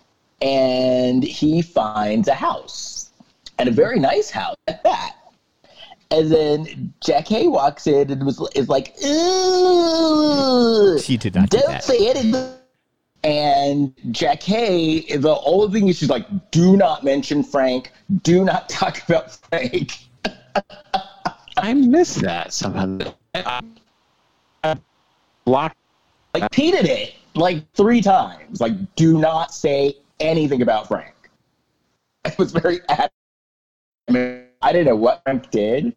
Speaker 7: And he finds a house, and a very nice house at that. And then Jack Hay walks in and was is like, "Ooh,
Speaker 4: She did not do
Speaker 7: don't
Speaker 4: that.
Speaker 7: say anything." And Jack Hay, the only thing is she's like, "Do not mention Frank. Do not talk about Frank."
Speaker 5: I missed that somehow. I, I blocked.
Speaker 7: Like, repeated it like three times. Like, do not say anything about Frank. It was very adamant. I didn't know what Frank did.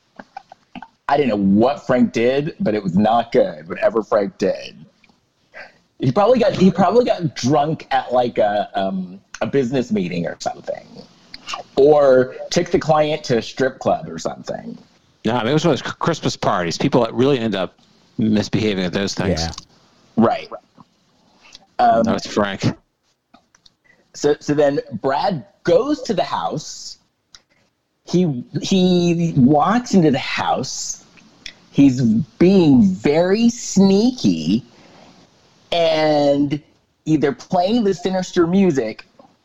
Speaker 7: I didn't know what Frank did, but it was not good. Whatever Frank did, he probably got he probably got drunk at like a um, a business meeting or something, or took the client to a strip club or something.
Speaker 5: No, it was one of those Christmas parties. People that really end up misbehaving at those things.
Speaker 4: Yeah.
Speaker 7: Right. Um,
Speaker 5: That was Frank.
Speaker 7: So, so then Brad goes to the house. He he walks into the house. He's being very sneaky, and either playing the sinister music,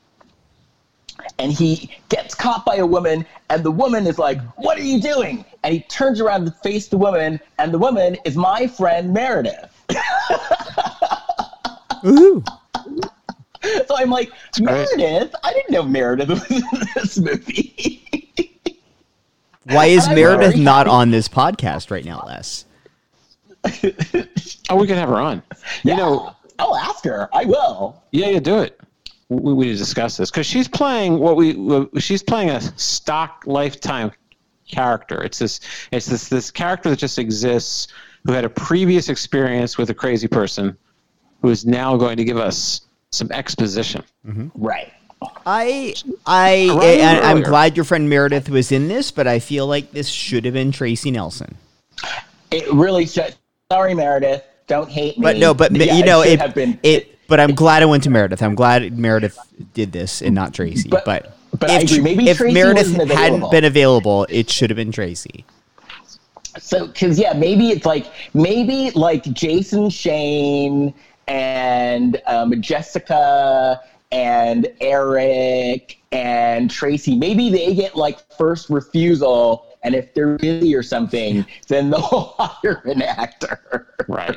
Speaker 7: and he gets caught by a woman, and the woman is like, "What are you doing?" And he turns around to face the woman, and the woman is my friend Meredith.
Speaker 4: Woohoo.
Speaker 7: So I'm like,
Speaker 5: right.
Speaker 7: Meredith? I didn't know Meredith was in this movie.
Speaker 4: Why is
Speaker 7: I'm
Speaker 4: Meredith
Speaker 7: very
Speaker 4: not
Speaker 7: happy.
Speaker 4: on this podcast right now, Les?
Speaker 5: Oh, we can have her on. You
Speaker 7: Yeah,
Speaker 5: know,
Speaker 7: I'll ask her. I will.
Speaker 5: yeah, yeah, do it. We, we need to discuss this because she's playing what we. What, she's playing a stock Lifetime character. It's this. It's this. This character that just exists, who had a previous experience with a crazy person, who is now going to give us some exposition.
Speaker 7: Right.
Speaker 4: I I
Speaker 5: Ryan
Speaker 4: and I'm
Speaker 5: earlier.
Speaker 4: glad your friend Meredith was in this, but I feel like this should have been Tracy Nelson.
Speaker 7: It really should. Sorry, Meredith. Don't hate me.
Speaker 4: But no, but
Speaker 7: Yeah,
Speaker 4: you know
Speaker 7: should
Speaker 4: it,
Speaker 7: have been.
Speaker 4: it. But I'm glad it went to Meredith. I'm glad Meredith did this and not Tracy.
Speaker 7: But-
Speaker 4: But
Speaker 7: but I
Speaker 4: if,
Speaker 7: agree. Maybe
Speaker 4: if
Speaker 7: Tracy
Speaker 4: Meredith
Speaker 7: wasn't
Speaker 4: hadn't
Speaker 7: available.
Speaker 4: been available, it should have been Tracy.
Speaker 7: So, because yeah, maybe it's like maybe like Jason, Shane, and um, Jessica, and Eric, and Tracy. Maybe they get like first refusal, and if they're busy or something, then they'll hire an actor.
Speaker 5: Right.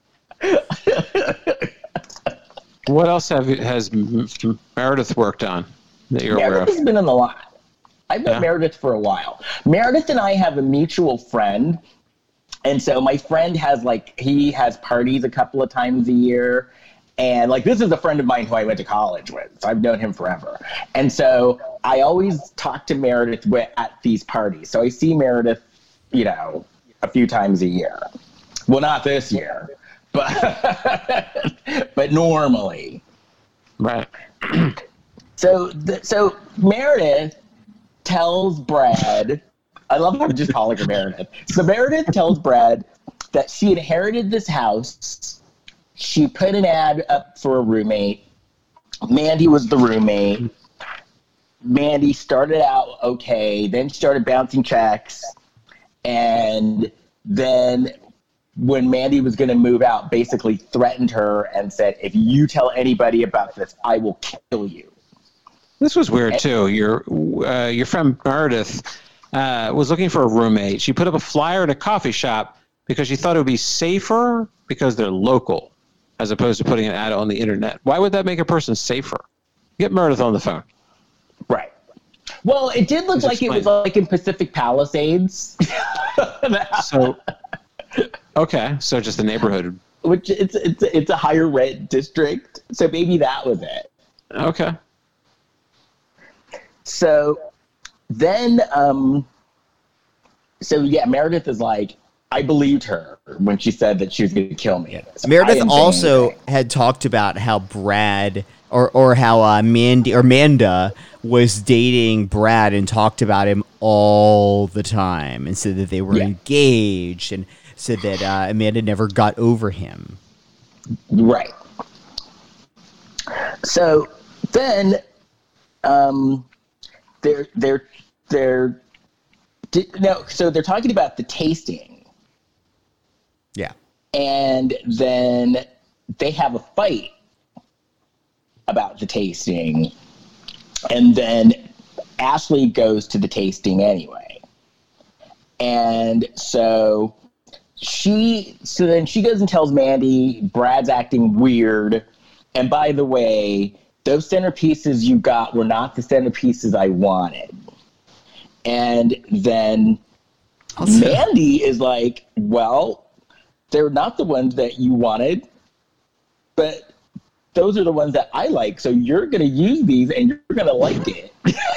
Speaker 5: What else have you, has M- M- Meredith worked on that you're aware
Speaker 7: Meredith
Speaker 5: of?
Speaker 7: has been in a lot. I've known
Speaker 5: Yeah.
Speaker 7: Meredith for a while. Meredith and I have a mutual friend. And so my friend has like, he has parties a couple of times a year. And like, this is a friend of mine who I went to college with. So I've known him forever. And so I always talk to Meredith wi- at these parties. So I see Meredith, you know, a few times a year. Well, not this year, but, but normally.
Speaker 5: Right.
Speaker 7: So, th- so Meredith tells Brad, I love how I'm just calling her Meredith. So Meredith tells Brad that she inherited this house. She put an ad up for a roommate. Mandy was the roommate. Mandy started out okay, then started bouncing checks. And then when Mandy was going to move out, basically threatened her and said, if you tell anybody about this, I will kill you.
Speaker 5: This was weird too. Your uh, your friend Meredith uh, was looking for a roommate. She put up a flyer at a coffee shop because she thought it would be safer because they're local, as opposed to putting an ad on the internet. Why would that make a person safer? Get Meredith on the phone.
Speaker 7: Right. Well, it did look
Speaker 5: Please
Speaker 7: like it was
Speaker 5: explain.
Speaker 7: like in Pacific Palisades,
Speaker 5: So, okay, so just the neighborhood.
Speaker 7: which it's it's it's a higher rent district. So maybe that was it.
Speaker 5: Okay.
Speaker 7: So then, um, so yeah, Meredith is like, I believed her when she said that she was going to kill me. So I
Speaker 4: Meredith
Speaker 7: didn't say
Speaker 4: also
Speaker 7: anything.
Speaker 4: had talked about how Brad or or how uh, Mandy or Manda was dating Brad and talked about him all the time and said that they were
Speaker 7: Yeah.
Speaker 4: engaged and said that uh, Amanda never got over him.
Speaker 7: Right. So then, um, they're they're they're di- no. So they're talking about the tasting,
Speaker 4: Yeah.
Speaker 7: and then they have a fight about the tasting, and then Ashley goes to the tasting anyway, and so she so then she goes and tells Mandy Brad's acting weird. And by the way, those centerpieces you got were not the centerpieces I wanted. And then Mandy is like, well, they're not the ones that you wanted, but those are the ones that I like. So you're going to use these and you're going to like it.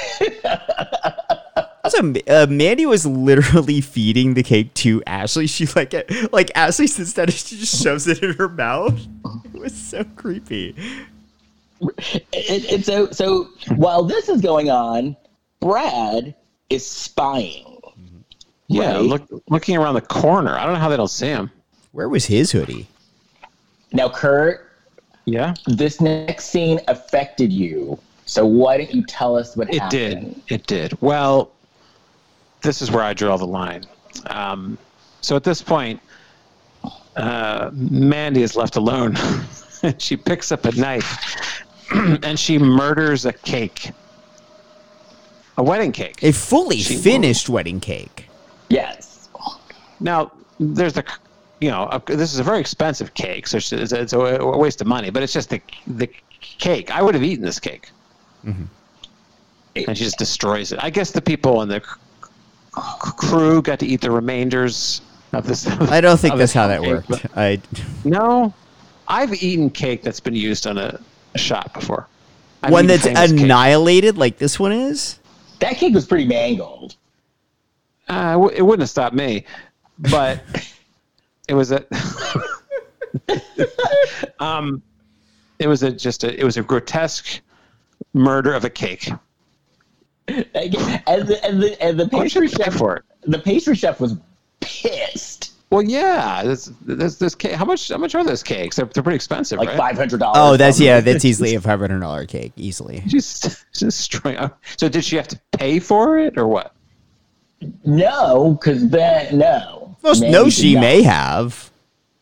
Speaker 4: Also, uh, Mandy was literally feeding the cake to Ashley. She like like Ashley sits down and she just shoves it in her mouth. It was so creepy.
Speaker 7: And, and so, so while this is going on, Brad is spying.
Speaker 5: Yeah,
Speaker 7: Right.
Speaker 5: look, looking around the corner. I don't know how they don't see him.
Speaker 4: Where was his hoodie?
Speaker 7: Now, Kurt,
Speaker 5: Yeah,
Speaker 7: this next scene affected you. So why don't you tell us what
Speaker 5: it
Speaker 7: happened?
Speaker 5: did. It did. Well, this is where I draw the line. Um, so at this point, uh, Mandy is left alone. She picks up a knife and she murders a cake, a wedding cake.
Speaker 4: A fully
Speaker 5: She-
Speaker 4: finished wedding cake.
Speaker 7: Yes.
Speaker 5: Now, there's the, you know, a, this is a very expensive cake, so it's, it's, it's a, a waste of money. But it's just the the cake. I would have eaten this cake,
Speaker 4: Mm-hmm.
Speaker 5: and she just destroys it. I guess the people in the c- c- crew got to eat the remainders of this.
Speaker 4: I don't think
Speaker 5: of
Speaker 4: that's
Speaker 5: this
Speaker 4: how that
Speaker 5: cake,
Speaker 4: worked.
Speaker 5: but-
Speaker 4: I
Speaker 5: No, I've eaten cake that's been used on a, a shot before. I've
Speaker 4: one
Speaker 5: eaten
Speaker 4: that's
Speaker 5: famous cake.
Speaker 4: annihilated like this one is.
Speaker 7: That cake was pretty mangled.
Speaker 5: Uh, w- it wouldn't have stopped me, but it was a. um, it was a just a. It was a grotesque murder of a cake.
Speaker 7: And the and the and the
Speaker 5: Why
Speaker 7: pastry
Speaker 5: should you pay
Speaker 7: chef
Speaker 5: for it?
Speaker 7: The pastry chef was pissed.
Speaker 5: Well, yeah. This this this cake. How much? How much are those cakes? They're they're pretty expensive,
Speaker 7: Like
Speaker 5: right?
Speaker 7: five hundred dollars.
Speaker 4: Oh, that's yeah, that's easily a five hundred dollar cake, easily.
Speaker 5: Just just straight up. So did she have to pay for it or what?
Speaker 7: No, because then no.
Speaker 4: Well,
Speaker 7: Maybe
Speaker 4: no, she
Speaker 7: not.
Speaker 4: may have.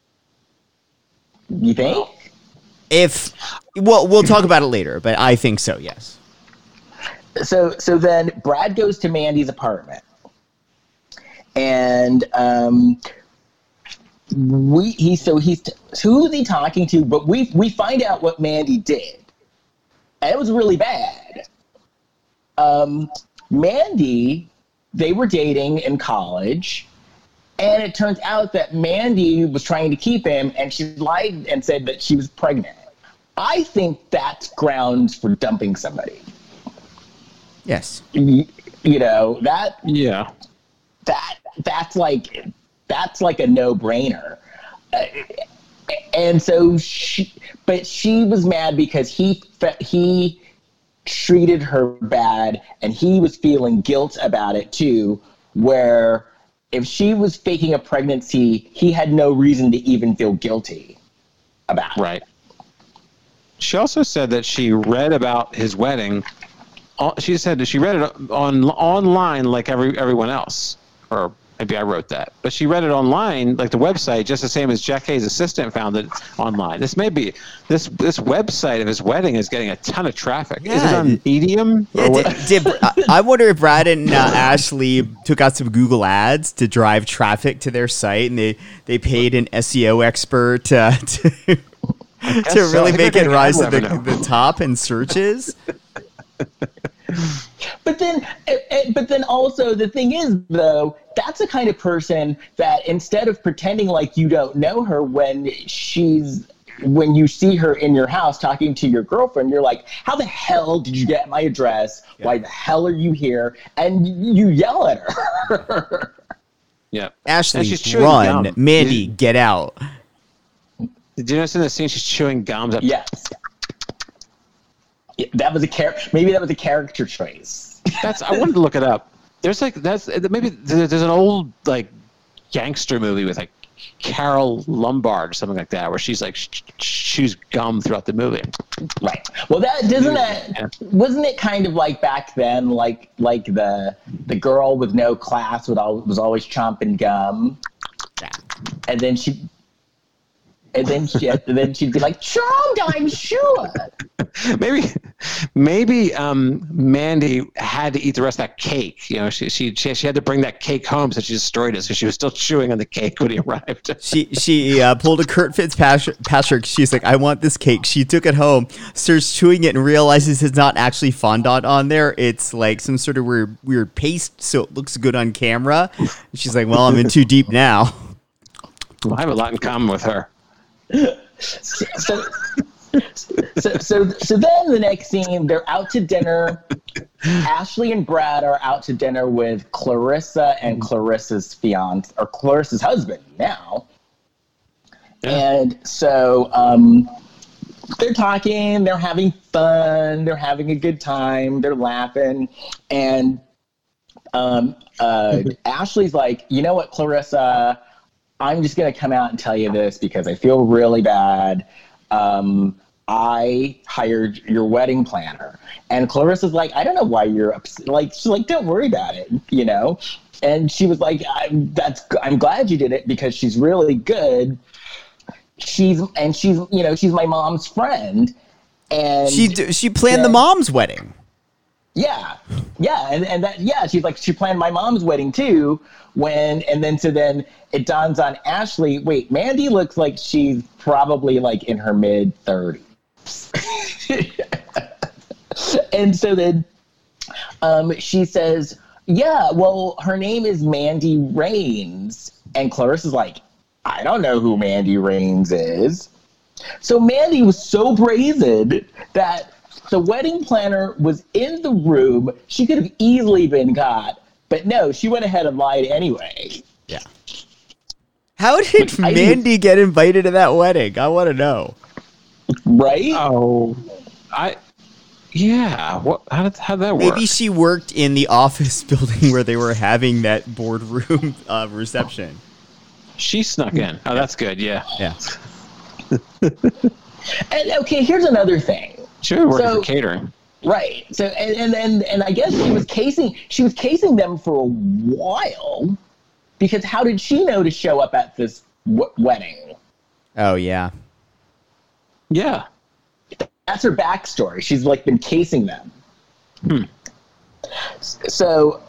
Speaker 7: You think?
Speaker 4: If well, we'll talk about it later, but I think so. Yes.
Speaker 7: So so then Brad goes to Mandy's apartment, and um, we he so he's who's he talking to? But we we find out what Mandy did, and it was really bad. Um, Mandy, they were dating in college, and it turns out that Mandy was trying to keep him, and she lied and said that she was pregnant. I think that's grounds for dumping somebody.
Speaker 4: Yes.
Speaker 7: You, you know that
Speaker 5: Yeah.
Speaker 7: that that's like that's like a no-brainer. Uh, and so she, but she was mad because he fe- he treated her bad, and he was feeling guilt about it too. Where if she was faking a pregnancy, he had no reason to even feel guilty about it.
Speaker 5: Right. She also said that she read about his wedding. uh, She said that she read it on online like every everyone else, or maybe I wrote that. But she read it online, like the website, just the same as Jack Hayes' assistant found it online. This may be this this website of his wedding is getting a ton of traffic. Is it
Speaker 4: Yeah.
Speaker 5: on Medium?
Speaker 4: Yeah,
Speaker 5: Or what?
Speaker 4: did, did, I, I wonder if Brad and uh, Ashley took out some Google ads to drive traffic to their site, and they, they paid an S E O expert uh, to to
Speaker 5: so.
Speaker 4: really
Speaker 5: I think
Speaker 4: make
Speaker 5: they're
Speaker 4: it
Speaker 5: getting
Speaker 4: rise to
Speaker 5: ad
Speaker 4: the,
Speaker 5: revenue.
Speaker 4: the top in searches.
Speaker 7: But then, eh, eh, but then also the thing is, though, that's the kind of person that instead of pretending like you don't know her when she's when you see her in your house talking to your girlfriend, you're like, how the hell did you get my address? Why the hell are you here? And you yell at her.
Speaker 5: Yeah.
Speaker 4: Ashley,
Speaker 5: And she's chewing
Speaker 4: run.
Speaker 5: gum.
Speaker 4: Mandy,
Speaker 5: Did,
Speaker 4: get out.
Speaker 5: did you notice in the scene she's chewing gums? Up?
Speaker 7: Yes. Yeah, that was a char- maybe that was a character choice.
Speaker 5: That's. I wanted to look it up. There's like that's maybe there's an old like gangster movie with like Carol Lombard or something like that, where she's like sh- chews gum throughout the movie.
Speaker 7: Right. Well, that doesn't
Speaker 5: Yeah.
Speaker 7: that wasn't it kind of like back then, like like the the girl with no class would al- was always chomping gum, and then she. And then she, and then she'd be like, "Charmed, I'm sure."
Speaker 5: Maybe, maybe um, Mandy had to eat the rest of that cake. You know, she she she, she had to bring that cake home, so she destroyed it. So she was still chewing on the cake when he arrived.
Speaker 4: She she uh, pulled a Kurt Fitzpatrick. Patrick. She's like, I want this cake. She took it home, starts chewing it, and realizes it's not actually fondant on there. It's like some sort of weird weird paste, so it looks good on camera. And she's like, well, I'm in too deep now.
Speaker 5: Well, I have a lot in common with her.
Speaker 7: So, so, so, so, so then the next scene, they're out to dinner. Ashley and Brad are out to dinner with Clarissa and Clarissa's fiance, or Clarissa's husband now.
Speaker 5: Yeah.
Speaker 7: And so um, they're talking, they're having fun, they're having a good time, they're laughing. And um, uh, Ashley's like, you know what, Clarissa? I'm just going to come out and tell you this because I feel really bad. Um, I hired your wedding planner. And Clarissa's like, I don't know why you're upset. Like, she's like, don't worry about it, you know? And she was like, I'm, that's, I'm glad you did it because she's really good. She's, and she's, you know, she's my mom's friend. And
Speaker 4: She d- she planned the
Speaker 7: Yeah.
Speaker 4: mom's wedding.
Speaker 7: yeah, yeah, and, and that yeah, she's like she planned my mom's wedding too. When and then so then it dawns on Ashley. Wait, Mandy looks like she's probably like in her mid thirties, and so then um, she says, "Yeah, well, her name is Mandy Rains," and Clarissa's like, "I don't know who Mandy Rains is." So Mandy was so brazen that the wedding planner was in the room. She could have easily been caught, but no, she went ahead and lied anyway.
Speaker 4: Yeah. How did
Speaker 7: I-
Speaker 4: Mandy get invited to that wedding? I want to know.
Speaker 7: Right?
Speaker 5: Oh, I, Yeah. What? How did how did that work?
Speaker 4: Maybe she worked in the office building where they were having that boardroom uh, reception.
Speaker 5: She snuck in. Oh, that's good. Yeah.
Speaker 4: Yeah.
Speaker 7: And okay, here's another thing.
Speaker 5: She was working
Speaker 7: So-
Speaker 5: for catering.
Speaker 7: Right. So and, and and and I guess she was casing she was casing them for a while, because how did she know to show up at this w- wedding?
Speaker 4: Oh yeah.
Speaker 5: Yeah.
Speaker 7: That's her backstory. She's like been casing them.
Speaker 5: Hmm.
Speaker 7: So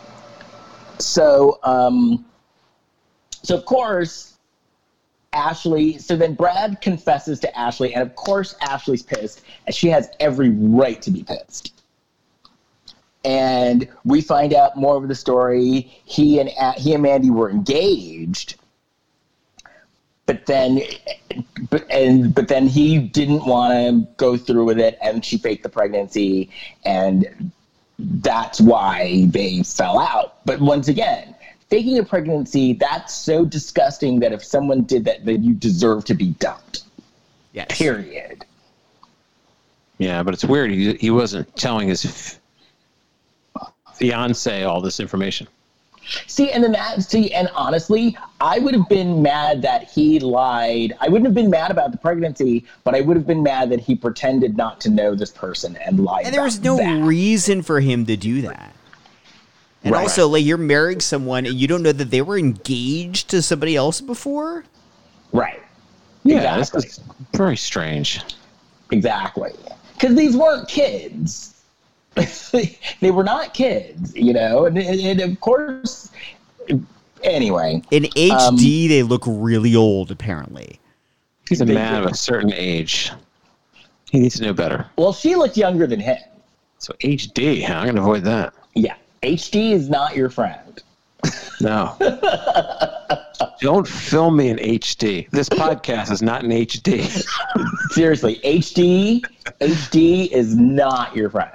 Speaker 7: so um so of course Ashley, so then Brad confesses to Ashley, and of course Ashley's pissed, and she has every right to be pissed. And we find out more of the story. He and he and Mandy were engaged, but then, but and but then he didn't want to go through with it, and she faked the pregnancy, and that's why they fell out. But once again, faking a pregnancy, that's so disgusting that if someone did that, then you deserve to be dumped.
Speaker 4: Yes.
Speaker 7: Period.
Speaker 5: Yeah, but it's weird. He he wasn't telling his f- fiance all this information.
Speaker 7: See, and then that, see, and honestly, I would have been mad that he lied. I wouldn't have been mad about the pregnancy, but I would have been mad that he pretended not to know this person and lied.
Speaker 4: And there was
Speaker 7: about
Speaker 4: no
Speaker 7: that.
Speaker 4: reason for him to do that. And
Speaker 7: Right.
Speaker 4: also, like, you're marrying someone and you don't know that they were engaged to somebody else before?
Speaker 7: Right.
Speaker 5: Yeah,
Speaker 7: Exactly.
Speaker 5: this is very strange.
Speaker 7: Exactly. Because these weren't kids. They were not kids, you know? And, and, and of course, anyway.
Speaker 4: In H D,
Speaker 7: Um,
Speaker 4: they look really old, apparently.
Speaker 5: He's a
Speaker 7: They
Speaker 5: man
Speaker 7: do.
Speaker 5: of a certain age. He needs to know better.
Speaker 7: Well, she looked younger than him.
Speaker 5: So H D, huh? I'm going to avoid that.
Speaker 7: Yeah. H D is not your friend.
Speaker 5: No. Don't film me in H D. This podcast is not in H D.
Speaker 7: Seriously, H D, H D is not your friend.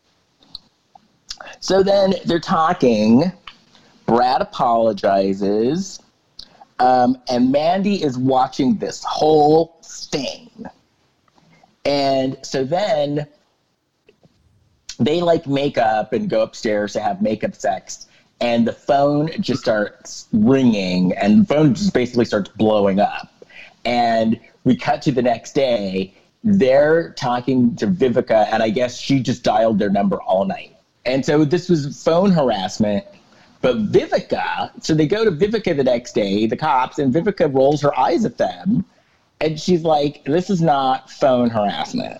Speaker 7: So then they're talking. Brad apologizes. Um, and Mandy is watching this whole thing. And so then they like make up and go upstairs to have makeup sex. And the phone just starts ringing, and the phone just basically starts blowing up. And we cut to the next day. They're talking to Vivica, and I guess she just dialed their number all night. And so this was phone harassment. But Vivica, so they go to Vivica the next day, the cops, and Vivica rolls her eyes at them. And she's like, this is not phone harassment.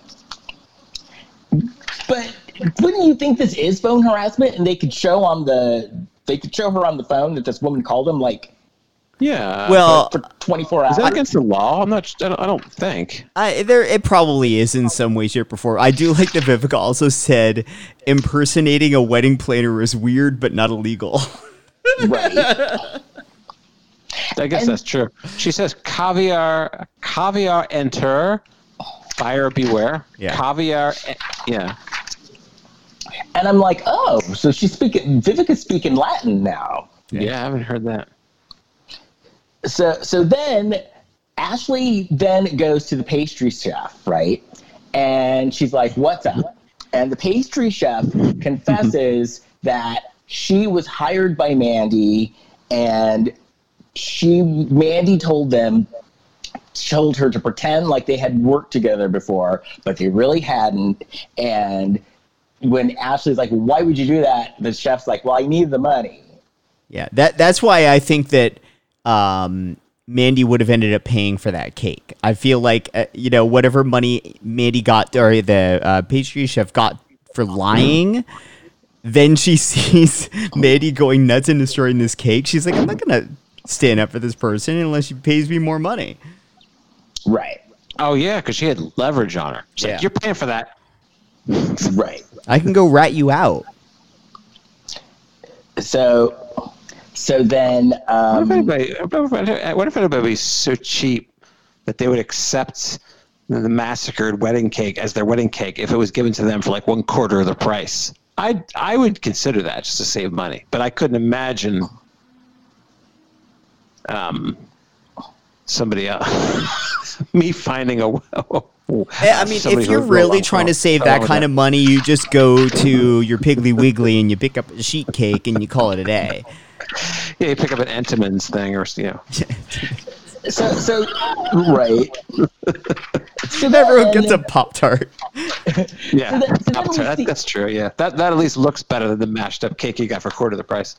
Speaker 7: But wouldn't you think this is phone harassment? And they could show on the, they could show her on the phone that this woman called them like
Speaker 5: Yeah.
Speaker 4: Well,
Speaker 7: for twenty-four hours.
Speaker 5: is that against the law? I'm not. I don't, I don't think.
Speaker 4: I, there it probably is in some way, shape, or form. I do like that Vivica also said impersonating a wedding planner is weird but not illegal.
Speaker 7: Right.
Speaker 5: I guess
Speaker 7: And-
Speaker 5: that's true. She says caviar, caviar enter, buyer beware.
Speaker 4: Yeah.
Speaker 5: Caviar, e- yeah.
Speaker 7: And I'm like, oh, so she's speaking, Vivica's speaking Latin now.
Speaker 5: yeah. I haven't heard that.
Speaker 7: So so then Ashley then goes to the pastry chef, right? And she's like, what's up? And the pastry chef confesses that she was hired by Mandy, and she Mandy told them told her to pretend like they had worked together before, but they really hadn't. And when Ashley's like, why would you do that? The chef's like, well, I need the money.
Speaker 4: Yeah, that that's why I think that um, Mandy would have ended up paying for that cake. I feel like uh, you know whatever money Mandy got or the uh, pastry chef got for lying, then she sees Mandy going nuts and destroying this cake. She's like, I'm not gonna stand up for this person unless she pays me more money.
Speaker 7: Right.
Speaker 5: Oh yeah, because she had leverage on her. She's
Speaker 4: Yeah.
Speaker 5: like, you're paying for that.
Speaker 7: Right.
Speaker 4: I can go rat you out.
Speaker 7: So so then
Speaker 5: What if
Speaker 7: um,
Speaker 5: anybody? What if anybody's so cheap that they would accept the massacred wedding cake as their wedding cake if it was given to them for like one quarter of the price? I I would consider that just to save money, but I couldn't imagine. Um, somebody else. Me finding a.
Speaker 4: I mean,
Speaker 5: somebody
Speaker 4: if you're
Speaker 5: who-
Speaker 4: really trying to save that kind of money, you just go to your Piggly Wiggly and you pick up a sheet cake and you call it a day.
Speaker 5: Yeah, you pick up an Entenmann's thing, or you know.
Speaker 7: So, so right. So
Speaker 4: Everyone
Speaker 7: then-
Speaker 4: gets a Pop Tart.
Speaker 5: Yeah,
Speaker 7: So that- so then
Speaker 5: Pop-Tart,
Speaker 7: we
Speaker 5: that,
Speaker 7: see-
Speaker 5: that's true. Yeah, that that at least looks better than the mashed up cake you got for a quarter of the price.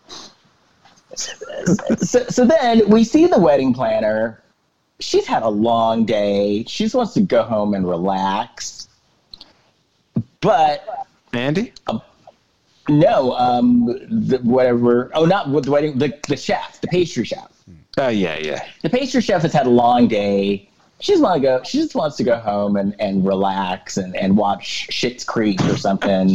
Speaker 7: so, so then we see the wedding planner. She's had a long day. She just wants to go home and relax. But
Speaker 5: Andy,
Speaker 7: no, um, the, whatever. Oh, not with the wedding. The the chef, the pastry chef.
Speaker 5: oh yeah, yeah.
Speaker 7: The pastry chef has had a long day. She just want to go. She just wants to go home and, and relax and, and watch Schitt's Creek or something.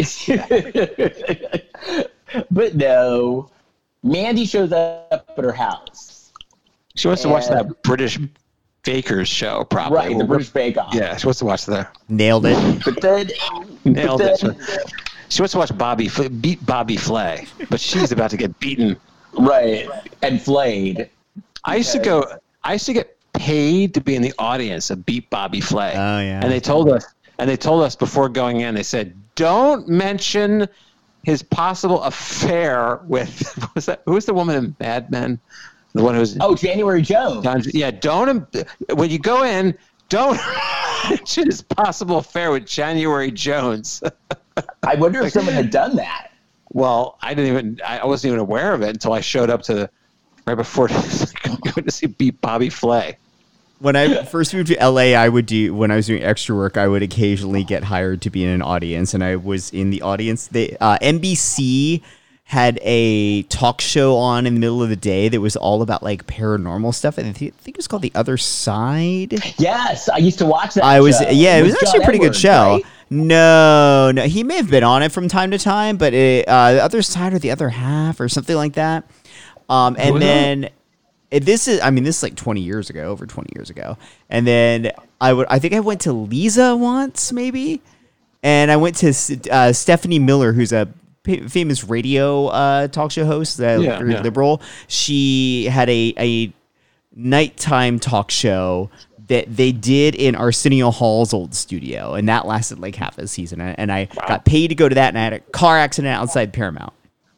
Speaker 7: But no, Mandy shows up at her house.
Speaker 5: She wants to watch
Speaker 7: And-
Speaker 5: that British Baker's show, probably.
Speaker 7: Right, the British Bake Off.
Speaker 5: Yeah, she wants to watch that.
Speaker 4: Nailed it.
Speaker 7: But then,
Speaker 5: Nailed
Speaker 7: but
Speaker 5: it.
Speaker 7: then,
Speaker 5: She wants to watch Bobby Fl- beat Bobby Flay, but she's about to get beaten.
Speaker 7: right, and flayed.
Speaker 5: I used to go. I used to get paid to be in the audience of Beat Bobby Flay.
Speaker 4: Oh, yeah.
Speaker 5: And they told us. And they told us before going in. They said, "Don't mention his possible affair with what was that? Who was the woman in Mad Men? The one who was.
Speaker 7: Oh, January Jones.
Speaker 5: Don- yeah, don't when you go in, don't mention his possible affair with January Jones.
Speaker 7: I wonder if someone had done that.
Speaker 5: Well, I didn't even I wasn't even aware of it until I showed up to the right before going to see Beat Bobby Flay.
Speaker 4: When I first moved to L A, I would do when I was doing extra work. I would occasionally get hired to be in an audience, and I was in the audience. They uh, N B C had a talk show on in the middle of the day that was all about like paranormal stuff, and I think I think it was called The Other Side.
Speaker 7: Yes, I used to watch that.
Speaker 4: I was
Speaker 7: show.
Speaker 4: yeah, it was
Speaker 7: With
Speaker 4: actually a
Speaker 7: John
Speaker 4: pretty good
Speaker 7: Edwards,
Speaker 4: show.
Speaker 7: right?
Speaker 4: No, no, he may have been on it from time to time, but it, uh, The Other Side or The Other Half or something like that. Um, and
Speaker 5: was
Speaker 4: then it, this is, I mean, this is like twenty years ago, over twenty years ago. And then I would, I think I went to Lisa once, maybe, and I went to uh, Stephanie Miller, who's a p- famous radio uh, talk show host, uh,
Speaker 5: Yeah,
Speaker 4: very
Speaker 5: yeah.
Speaker 4: liberal. She had a a nighttime talk show that they did in Arsenio Hall's old studio, and that lasted like half a season. And and I got paid to go to that, and I had a car accident outside Paramount.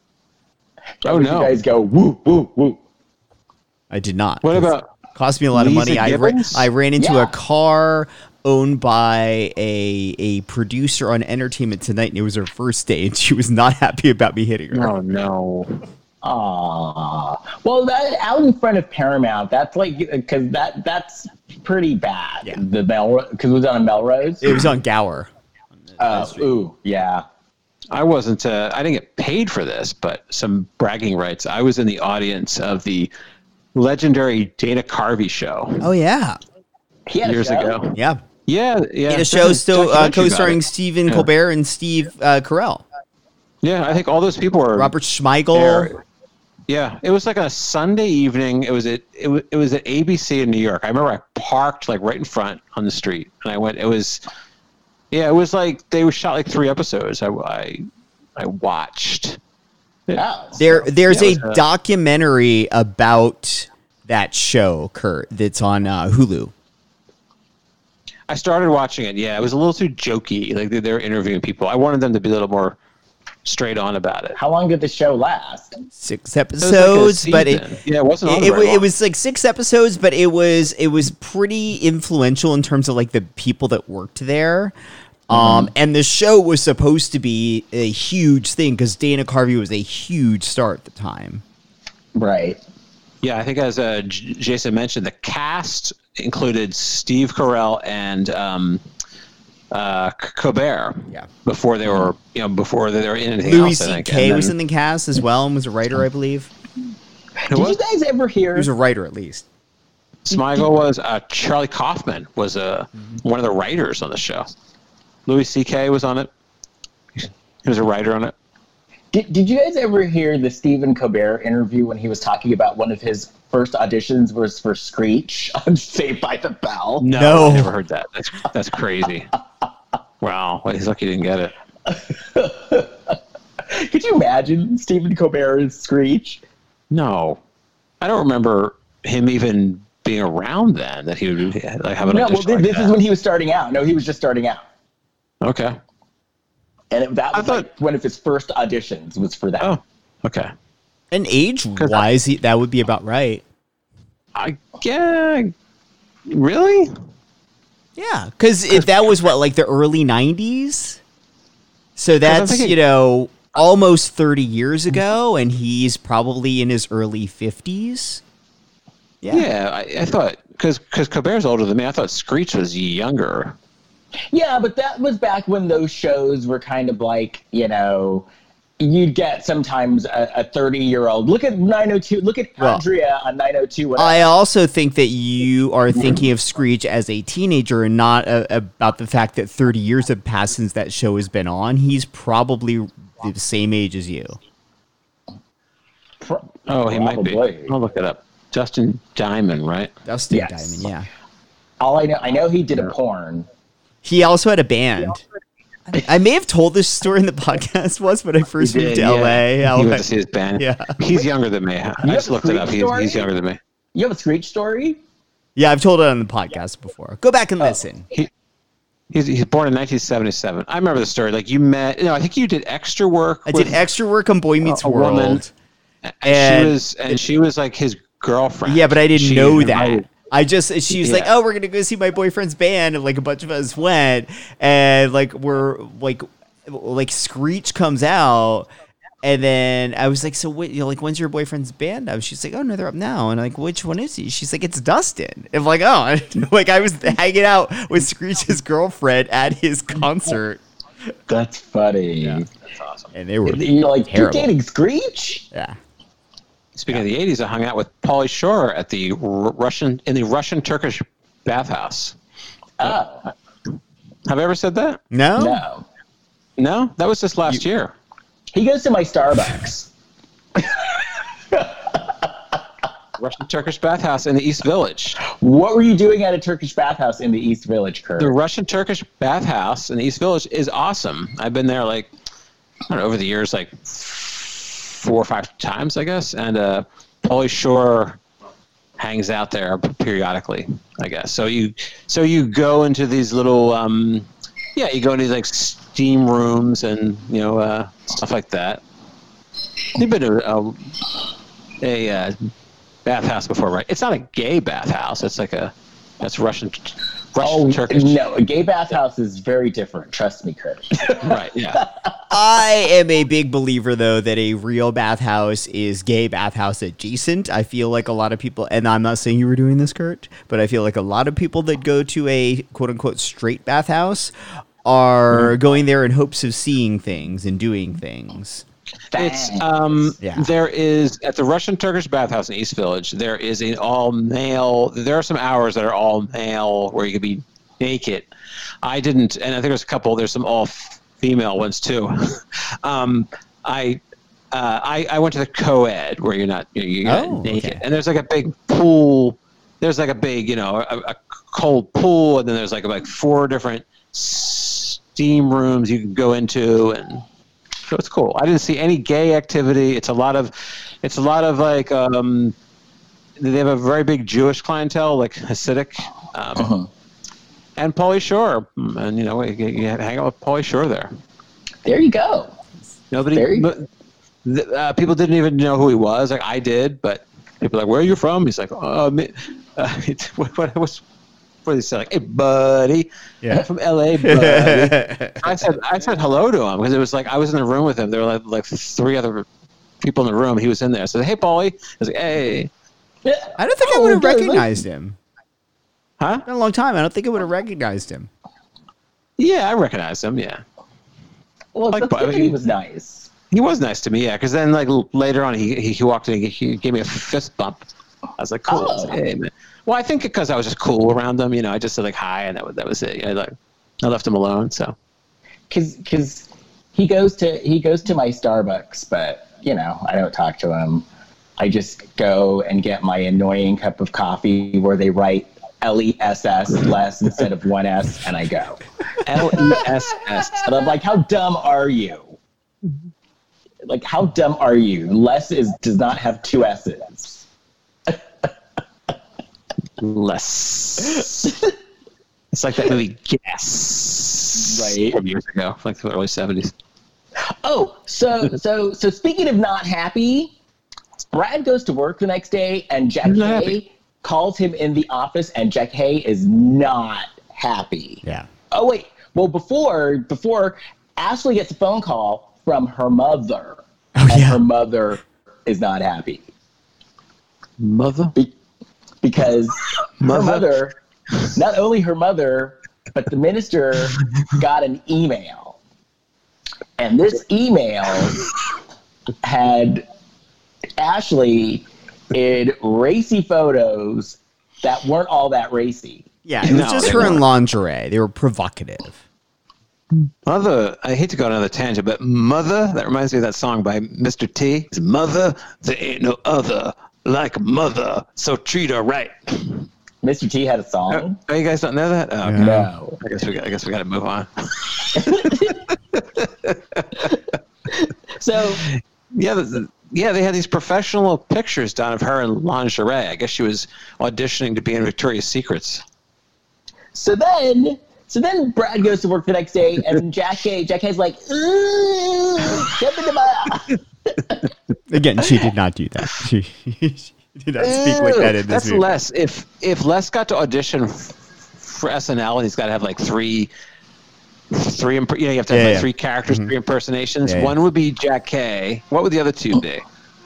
Speaker 5: Oh
Speaker 7: You
Speaker 5: no!
Speaker 7: guys go woo woo woo.
Speaker 4: I did not.
Speaker 5: What
Speaker 4: 'cause
Speaker 5: about
Speaker 4: it cost me a lot of
Speaker 5: Lisa
Speaker 4: money? I, ra-
Speaker 5: Gibbons?
Speaker 4: I ran into
Speaker 7: Yeah.
Speaker 4: a car owned by a a producer on Entertainment Tonight, and it was her first day, and she was not happy about me hitting her.
Speaker 5: Oh no!
Speaker 7: Ah, well, that out in front of Paramount, that's like because that that's pretty bad.
Speaker 4: Yeah.
Speaker 7: The Melrose because it was on a Melrose.
Speaker 4: It was on Gower.
Speaker 7: Uh, ooh, yeah.
Speaker 5: I wasn't. Uh, I didn't get paid for this, but some bragging rights. I was in the audience of the legendary Dana Carvey show
Speaker 4: Oh yeah,
Speaker 7: He had a
Speaker 5: years
Speaker 7: show?
Speaker 5: ago.
Speaker 4: yeah.
Speaker 5: Yeah, yeah.
Speaker 4: In a
Speaker 5: there's
Speaker 4: show
Speaker 5: a
Speaker 4: still uh,
Speaker 5: documentary about
Speaker 4: co-starring
Speaker 5: it.
Speaker 4: Stephen
Speaker 5: Yeah.
Speaker 4: Colbert and Steve uh, Carell,
Speaker 5: Yeah, I think all those people were
Speaker 4: Robert Schmeigel.
Speaker 5: there. Yeah, it was like a Sunday evening. It was at it was, it was at A B C in New York. I remember I parked like right in front on the street, and I went. It was, yeah, it was like they were shot like three episodes. I I, I watched.
Speaker 7: Oh,
Speaker 4: There, there's
Speaker 5: Yeah,
Speaker 4: a
Speaker 5: it was, uh,
Speaker 4: documentary about that show, Kurt, that's on uh, Hulu.
Speaker 5: I started watching it. Yeah, it was a little too jokey. Like they, they were interviewing people. I wanted them to be a little more straight on about it.
Speaker 7: how long did the show last?
Speaker 4: Six
Speaker 5: It was like a
Speaker 4: episodes, but it,
Speaker 5: season. yeah, it wasn't on
Speaker 4: it, it,
Speaker 5: very
Speaker 4: wa- it
Speaker 5: long.
Speaker 4: was like six episodes, but it was it was pretty influential in terms of like the people that worked there. Um, and the show was supposed to be a huge thing because Dana Carvey was a huge star at the time.
Speaker 7: Right.
Speaker 5: Yeah, I think as uh, J- Jason mentioned, the cast included Steve Carell and um, uh, C- Colbert.
Speaker 4: Yeah.
Speaker 5: Before they were, you know, before they were in anything
Speaker 4: Louis
Speaker 5: else. I
Speaker 4: C
Speaker 5: think.
Speaker 4: K
Speaker 5: And
Speaker 4: was
Speaker 5: then-
Speaker 4: in the cast as well and was a writer, I believe.
Speaker 5: Who
Speaker 7: Did
Speaker 5: was?
Speaker 7: you guys ever hear?
Speaker 4: He was a writer at least.
Speaker 5: Smigel was uh, Charlie Kaufman was uh,
Speaker 4: Mm-hmm.
Speaker 5: one of the writers on the show. Louis C K was on it. He was a writer on it.
Speaker 7: Did, did you guys ever hear the Stephen Colbert interview when he was talking about one of his first auditions was for Screech on Saved by the Bell?
Speaker 5: No,
Speaker 4: No.
Speaker 5: I never heard that. That's that's crazy. Wow, well, he's lucky he didn't get it.
Speaker 7: Could you imagine Stephen Colbert as Screech?
Speaker 5: No, I don't remember him even being around then that he would like have an
Speaker 7: No, well,
Speaker 5: audition
Speaker 7: this,
Speaker 5: like
Speaker 7: this
Speaker 5: that.
Speaker 7: is when he was starting out. No, he was just starting out.
Speaker 5: Okay.
Speaker 7: And it, that
Speaker 5: I
Speaker 7: was
Speaker 5: thought-
Speaker 7: like one of his first auditions was for that.
Speaker 5: Oh, okay.
Speaker 4: And age-wise, he- that would be about right.
Speaker 5: I yeah. Really?
Speaker 4: Yeah, because if that was what, like the early nineties? So that's,
Speaker 5: thinking-
Speaker 4: you know, almost thirty years ago, and he's probably in his early fifties. Yeah.
Speaker 5: Yeah, I, I thought because because Colbert's older than me. I thought Screech was younger.
Speaker 7: Yeah, but that was back when those shows were kind of like, you know, you'd get sometimes a thirty-year-old. Look at nine oh two. Look at
Speaker 4: Well,
Speaker 7: Andrea on nine oh two.
Speaker 4: I also think that you are thinking of Screech as a teenager and not uh about the fact that thirty years have passed since that show has been on. He's probably the same age as you.
Speaker 5: Oh, he might be.
Speaker 7: Probably.
Speaker 5: I'll look it up. Justin Diamond, right?
Speaker 4: Dustin
Speaker 7: Yes.
Speaker 4: Diamond, yeah.
Speaker 7: All I know, I know he did a porn.
Speaker 4: He also had a band. I may have told this story in the podcast once, but I first
Speaker 5: He
Speaker 4: moved
Speaker 5: did,
Speaker 4: to L A.
Speaker 5: yeah.
Speaker 4: L A.
Speaker 5: He went to see his band.
Speaker 4: Yeah.
Speaker 5: He's younger than me. I
Speaker 7: You
Speaker 5: just
Speaker 7: have a
Speaker 5: looked it up.
Speaker 7: Screech
Speaker 5: He's,
Speaker 7: story?
Speaker 5: he's younger than me.
Speaker 7: You have a Screech story?
Speaker 4: Yeah, I've told it on the podcast before. Go back and listen.
Speaker 5: He he's he's born in nineteen seventy-seven. I remember the story. Like you met. No, I think you did extra work.
Speaker 4: I
Speaker 5: with
Speaker 4: did extra work on Boy Meets
Speaker 5: a
Speaker 4: World.
Speaker 5: woman, and,
Speaker 4: and-
Speaker 5: she was and she was like his girlfriend.
Speaker 4: Yeah, but I didn't
Speaker 5: She
Speaker 4: know
Speaker 5: invited-
Speaker 4: that. I just she was like,
Speaker 5: Yeah.
Speaker 4: "Oh, we're gonna go see my boyfriend's band," and like a bunch of us went, and like we're like, like Screech comes out, and then I was like, "So what? You know, like, when's your boyfriend's band up?" She's like, "Oh no, they're up now." And I'm like, "Which one is he?" She's like, "It's Dustin." And I'm like, "Oh," like I was hanging out with Screech's girlfriend at his concert,
Speaker 7: That's funny.
Speaker 5: That's awesome.
Speaker 4: and they were
Speaker 7: You're like,
Speaker 4: terrible.
Speaker 7: you're dating Screech?
Speaker 4: yeah.
Speaker 5: Speaking of the eighties, I hung out with Pauly Shore at the R- Russian in the Russian Turkish bathhouse.
Speaker 7: Oh,
Speaker 5: Have I ever said that?
Speaker 4: No,
Speaker 7: no.
Speaker 5: No, that was just last year.
Speaker 7: He goes to my Starbucks.
Speaker 5: Russian Turkish bathhouse in the East Village.
Speaker 7: What were you doing at a Turkish bathhouse in the East Village, Kurt?
Speaker 5: The Russian Turkish bathhouse in the East Village is awesome. I've been there like I don't know over the years, like four or five times, I guess. And uh, Pauly Shore hangs out there periodically, I guess. So you so you go into these little um, yeah, you go into these like steam rooms and you know uh, stuff like that. You've been to a, a uh, bathhouse before, right? It's not a gay bathhouse. It's like a that's Russian Russian
Speaker 7: Oh,
Speaker 5: Turkish.
Speaker 7: no, a gay bathhouse is very different. Trust me, Kurt.
Speaker 5: Right, yeah.
Speaker 4: I am a big believer, though, that a real bathhouse is gay bathhouse adjacent. I feel like a lot of people, and I'm not saying you were doing this, Kurt, but I feel like a lot of people that go to a quote unquote straight bathhouse are going there in hopes of seeing things and doing things.
Speaker 5: It's um
Speaker 4: Yeah.
Speaker 5: there is at the Russian Turkish bathhouse in East Village, there is an all male there are some hours that are all male where you can be naked. I didn't and I think there's a couple there's some all female ones too. um I uh I, I went to the co-ed where you're not you're not
Speaker 4: Oh,
Speaker 5: naked.
Speaker 4: okay.
Speaker 5: And there's like a big pool there's like a big, you know, a, a cold pool and then there's like like four different steam rooms you can go into and so it's cool. I didn't see any gay activity. It's a lot of, it's a lot of like, um, they have a very big Jewish clientele, like Hasidic, um,
Speaker 7: Uh-huh.
Speaker 5: and Pauly Shore, and you know, you, you hang out with Pauly Shore there.
Speaker 7: There you go.
Speaker 5: Nobody,
Speaker 7: Very-
Speaker 5: but, th- uh, people didn't even know who he was. Like I did, but people were like, "Where are you from?" He's like, "Oh, me, uh, it's, what, what was." What did he say? Like, "Hey, buddy,
Speaker 4: Yeah.
Speaker 5: I'm from L A, buddy." I said, I said hello to him because it was like I was in the room with him. There were like, like three other people in the room. He was in there. I said, "Hey, Pauly." I was like, "Hey,
Speaker 4: I don't think I
Speaker 7: Oh,
Speaker 4: would have
Speaker 7: okay,
Speaker 4: recognized him.
Speaker 5: huh?"
Speaker 4: Been a long time. I don't think I would have recognized him.
Speaker 5: Yeah, I recognized him. Yeah,
Speaker 7: Well,
Speaker 5: Like,
Speaker 7: the
Speaker 5: but-
Speaker 7: he was nice.
Speaker 5: he was nice to me. Yeah, because then like l- later on, he, he he walked in. He, he gave me a fist bump. I was like, "Cool." I was like,
Speaker 7: Oh.
Speaker 5: hey, man. Well, I think because I was just cool around him. You know, I just said like hi, and that was that was it. I like I left him alone. So
Speaker 7: Cause, cause he goes to he goes to my Starbucks, but you know I don't talk to him. I just go and get my annoying cup of coffee where they write L E S S less instead of one S, and I go.
Speaker 5: L E S S.
Speaker 7: And I'm like, how dumb are you? Like, how dumb are you? Less is does not have two S's.
Speaker 5: Less. It's like that movie Guess.
Speaker 7: Right.
Speaker 5: From years ago, like the early seventies.
Speaker 7: Oh, so so so speaking of not happy, Brad goes to work the next day, and Jack
Speaker 5: He's not
Speaker 7: Hay
Speaker 5: happy.
Speaker 7: calls him in the office, and Jack Hay is not happy.
Speaker 4: Yeah.
Speaker 7: Oh wait, well before before Ashley gets a phone call from her mother,
Speaker 4: Oh,
Speaker 7: and
Speaker 4: yeah.
Speaker 7: her mother is not happy
Speaker 5: Mother?
Speaker 7: Be- because
Speaker 5: Mother?
Speaker 7: her mother, not only her mother, but the minister got an email, and this email had Ashley in racy photos that weren't all that racy.
Speaker 4: Yeah, it was
Speaker 5: No,
Speaker 4: just
Speaker 5: they
Speaker 4: her in
Speaker 5: weren't.
Speaker 4: lingerie. They were provocative.
Speaker 5: Mother, I hate to go on another tangent, but Mother, that reminds me of that song by Mister T. It's Mother, there ain't no other like Mother, so treat her right.
Speaker 7: Mister T had a
Speaker 5: Oh,
Speaker 7: song.
Speaker 5: oh, you guys don't know that? Oh, okay.
Speaker 7: No.
Speaker 5: I guess we got, I guess we got to move on.
Speaker 7: So
Speaker 5: Yeah, the, the- yeah, they had these professional pictures done of her in lingerie. I guess she was auditioning to be in Victoria's Secrets.
Speaker 7: so then so then Brad goes to work the next day, and Jack Hay Jack Hay's like, ooh, jump into my
Speaker 4: Again, she did not do that. She, she did not speak like that in this
Speaker 5: That's
Speaker 4: movie.
Speaker 5: Les. If if Les got to audition f- for S N L, and he's got to have like three, three, imp- you know, you have to have
Speaker 4: Yeah,
Speaker 5: like
Speaker 4: yeah.
Speaker 5: three characters, three impersonations.
Speaker 4: Yeah, yeah.
Speaker 5: One would be Jack Hay. What would the other two be?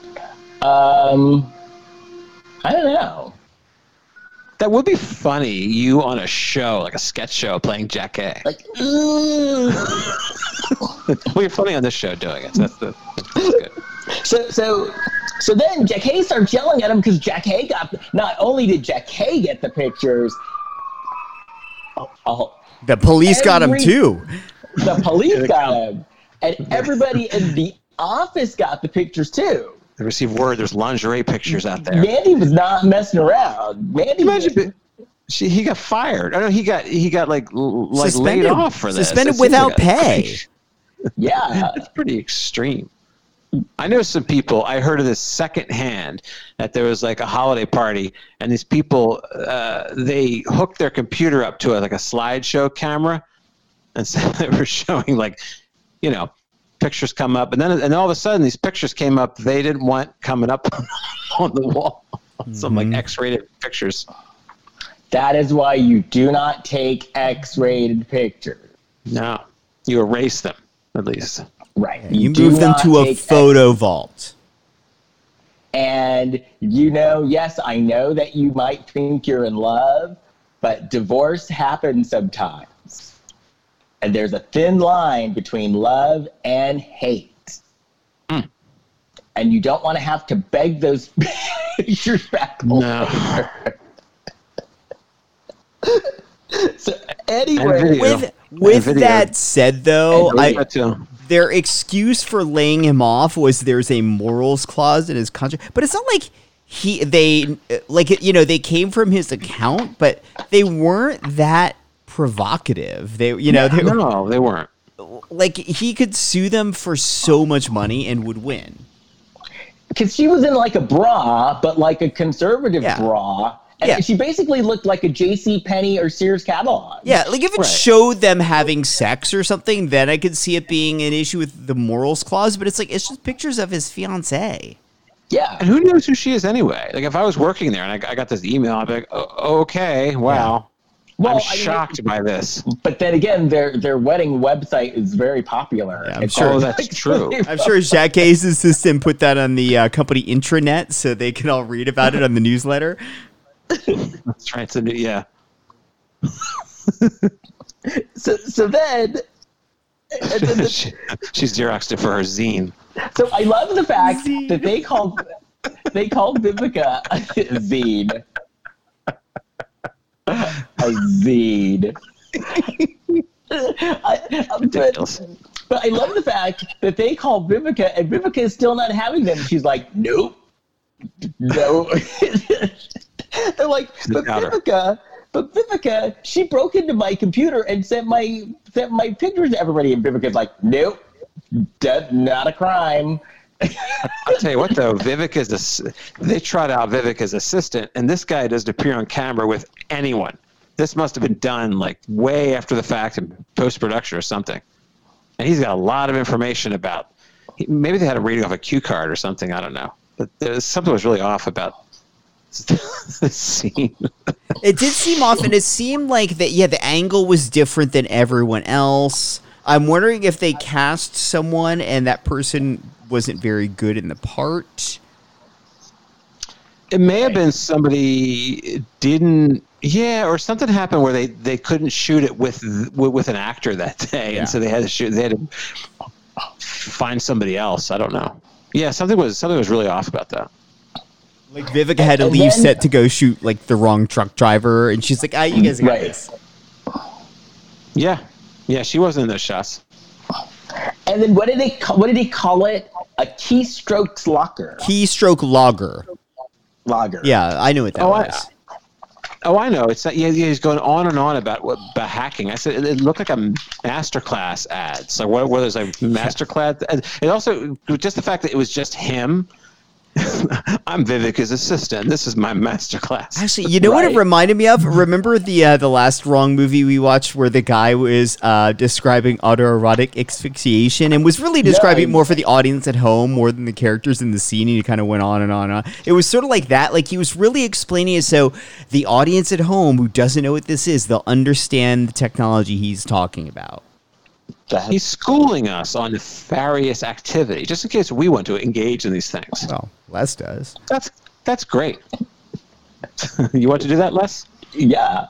Speaker 7: Um I don't know.
Speaker 5: That would be funny. You on a show, like a sketch show, playing Jack Hay.
Speaker 7: Like, ooh.
Speaker 5: Well, you're funny on this show doing it. So that's the that's good.
Speaker 7: So so so then Jack Hay starts yelling at him because Jack Hay got, not only did Jack Hay get the pictures, oh, oh,
Speaker 4: The police got him
Speaker 7: Every-
Speaker 4: too.
Speaker 7: the police got him, and everybody in the office got the pictures too.
Speaker 5: I received word there's lingerie pictures out there.
Speaker 7: Mandy was not messing around. Mandy,
Speaker 5: Imagine if it- she, he got fired. I know he got he got like l- like
Speaker 4: Suspended-
Speaker 5: laid off for this.
Speaker 4: suspended
Speaker 5: It seems
Speaker 4: without
Speaker 5: like a-
Speaker 4: pay.
Speaker 7: yeah.
Speaker 5: That's pretty extreme. I know some people. I heard of this secondhand that there was like a holiday party, and these people uh, they hooked their computer up to a, like a slideshow camera, and so they were showing like, you know, pictures come up, and then and all of a sudden these pictures came up they didn't want coming up on the wall. Some like X-rated pictures.
Speaker 7: That is why you do not take X-rated pictures.
Speaker 5: No, you erase them at least.
Speaker 7: Right.
Speaker 4: You
Speaker 7: do
Speaker 4: move them
Speaker 7: not
Speaker 4: to a
Speaker 7: take
Speaker 4: photo vault.
Speaker 7: And, you know, yes, I know that you might think you're in love, but divorce happens sometimes. And there's a thin line between love and hate.
Speaker 5: Mm.
Speaker 7: And you don't want to have to beg those pictures back
Speaker 5: No.
Speaker 7: over. So, anyway,
Speaker 5: video.
Speaker 4: With with
Speaker 5: video.
Speaker 4: that said, though,
Speaker 7: And
Speaker 4: I,
Speaker 7: video.
Speaker 5: That too.
Speaker 4: their excuse for laying him off was there's a morals clause in his contract, but it's not like he they like you know they came from his account, but they weren't that provocative. They you know they were,
Speaker 5: No, they weren't.
Speaker 4: like he could sue them for so much money and would win.
Speaker 7: because she was in like a bra, but like a conservative
Speaker 4: Yeah.
Speaker 7: bra. And
Speaker 4: Yeah.
Speaker 7: she basically looked like a J C Penney or Sears catalog.
Speaker 4: Yeah, like if it
Speaker 5: Right.
Speaker 4: showed them having sex or something, then I could see it being an issue with the morals clause. But it's like it's just pictures of his fiance.
Speaker 7: Yeah.
Speaker 5: And who knows who she is anyway? Like if I was working there and I, I got this email, I'd be like, oh, okay, wow.
Speaker 7: Well,
Speaker 5: I'm
Speaker 7: I mean,
Speaker 5: shocked by this.
Speaker 7: But then again, their their wedding website is very popular.
Speaker 4: Yeah, I'm
Speaker 7: It's
Speaker 4: sure.
Speaker 5: Oh,
Speaker 7: like-
Speaker 5: that's true.
Speaker 4: I'm sure Jacques Hayes' assistant put that on the uh, company intranet so they can all read about it on the newsletter.
Speaker 5: That's right. It's a new, yeah.
Speaker 7: So so then, and then the-
Speaker 5: she, she's Xeroxed it for her zine.
Speaker 7: so I love the fact that they called they called Vivica a zine. A zine. I, but,
Speaker 5: Ridiculous.
Speaker 7: but I love the fact that they call Vivica, and Vivica is still not having them. She's like, nope, no. They're like, but
Speaker 5: doubter.
Speaker 7: Vivica, but Vivica, she broke into my computer and sent my sent my pictures to everybody, and Vivica's like, nope, that's not a crime.
Speaker 5: I'll tell you what, though, Vivica's ass- they trot out Vivica's assistant, and this guy doesn't appear on camera with anyone. This must have been done like way after the fact in post-production or something. And he's got a lot of information about. He, maybe they had a reading off a cue card or something. I don't know, but there was, something was really off about this scene.
Speaker 4: It did seem off, and it seemed like that. Yeah, the angle was different than everyone else. I'm wondering if they cast someone and that person wasn't very good in the part.
Speaker 5: It may have been somebody didn't, yeah, or something happened where they, they couldn't shoot it with with an actor that day,
Speaker 4: Yeah.
Speaker 5: and so they had to shoot. They had to find somebody else. I don't know. Yeah, something was something was really off about that.
Speaker 4: Like Vivica had to
Speaker 7: And
Speaker 4: leave
Speaker 7: then-
Speaker 4: set to go shoot like the wrong truck driver, and she's like, "Ah, you guys got
Speaker 7: Right.
Speaker 4: this."
Speaker 5: Yeah, yeah, she wasn't in those shots.
Speaker 7: And then what did they call, what did he call it? A keystrokes locker.
Speaker 4: Keystroke logger.
Speaker 7: Logger.
Speaker 4: Yeah, I knew what that
Speaker 5: Oh, I-
Speaker 4: was.
Speaker 5: Oh, I know. It's not, yeah, yeah, he's going on and on about what about hacking. I said it, it looked like a masterclass ad. So what were those like masterclass? And it also just the fact that it was just him. I'm Vivica's assistant. This is my masterclass.
Speaker 4: Actually, you know what it
Speaker 7: Right.
Speaker 4: reminded me of? Remember the uh, the last Wrong movie we watched where the guy was uh, describing autoerotic asphyxiation and was really describing it
Speaker 7: Nice.
Speaker 4: more for the audience at home more than the characters in the scene, and he kind of went on and on and on. It was sort of like that. Like he was really explaining it so the audience at home who doesn't know what this is, they'll understand the technology he's talking about.
Speaker 5: He's schooling us on nefarious activity, just in case we want to engage in these things.
Speaker 4: Well, Les does.
Speaker 5: That's that's great. You want to do that, Les?
Speaker 7: Yeah.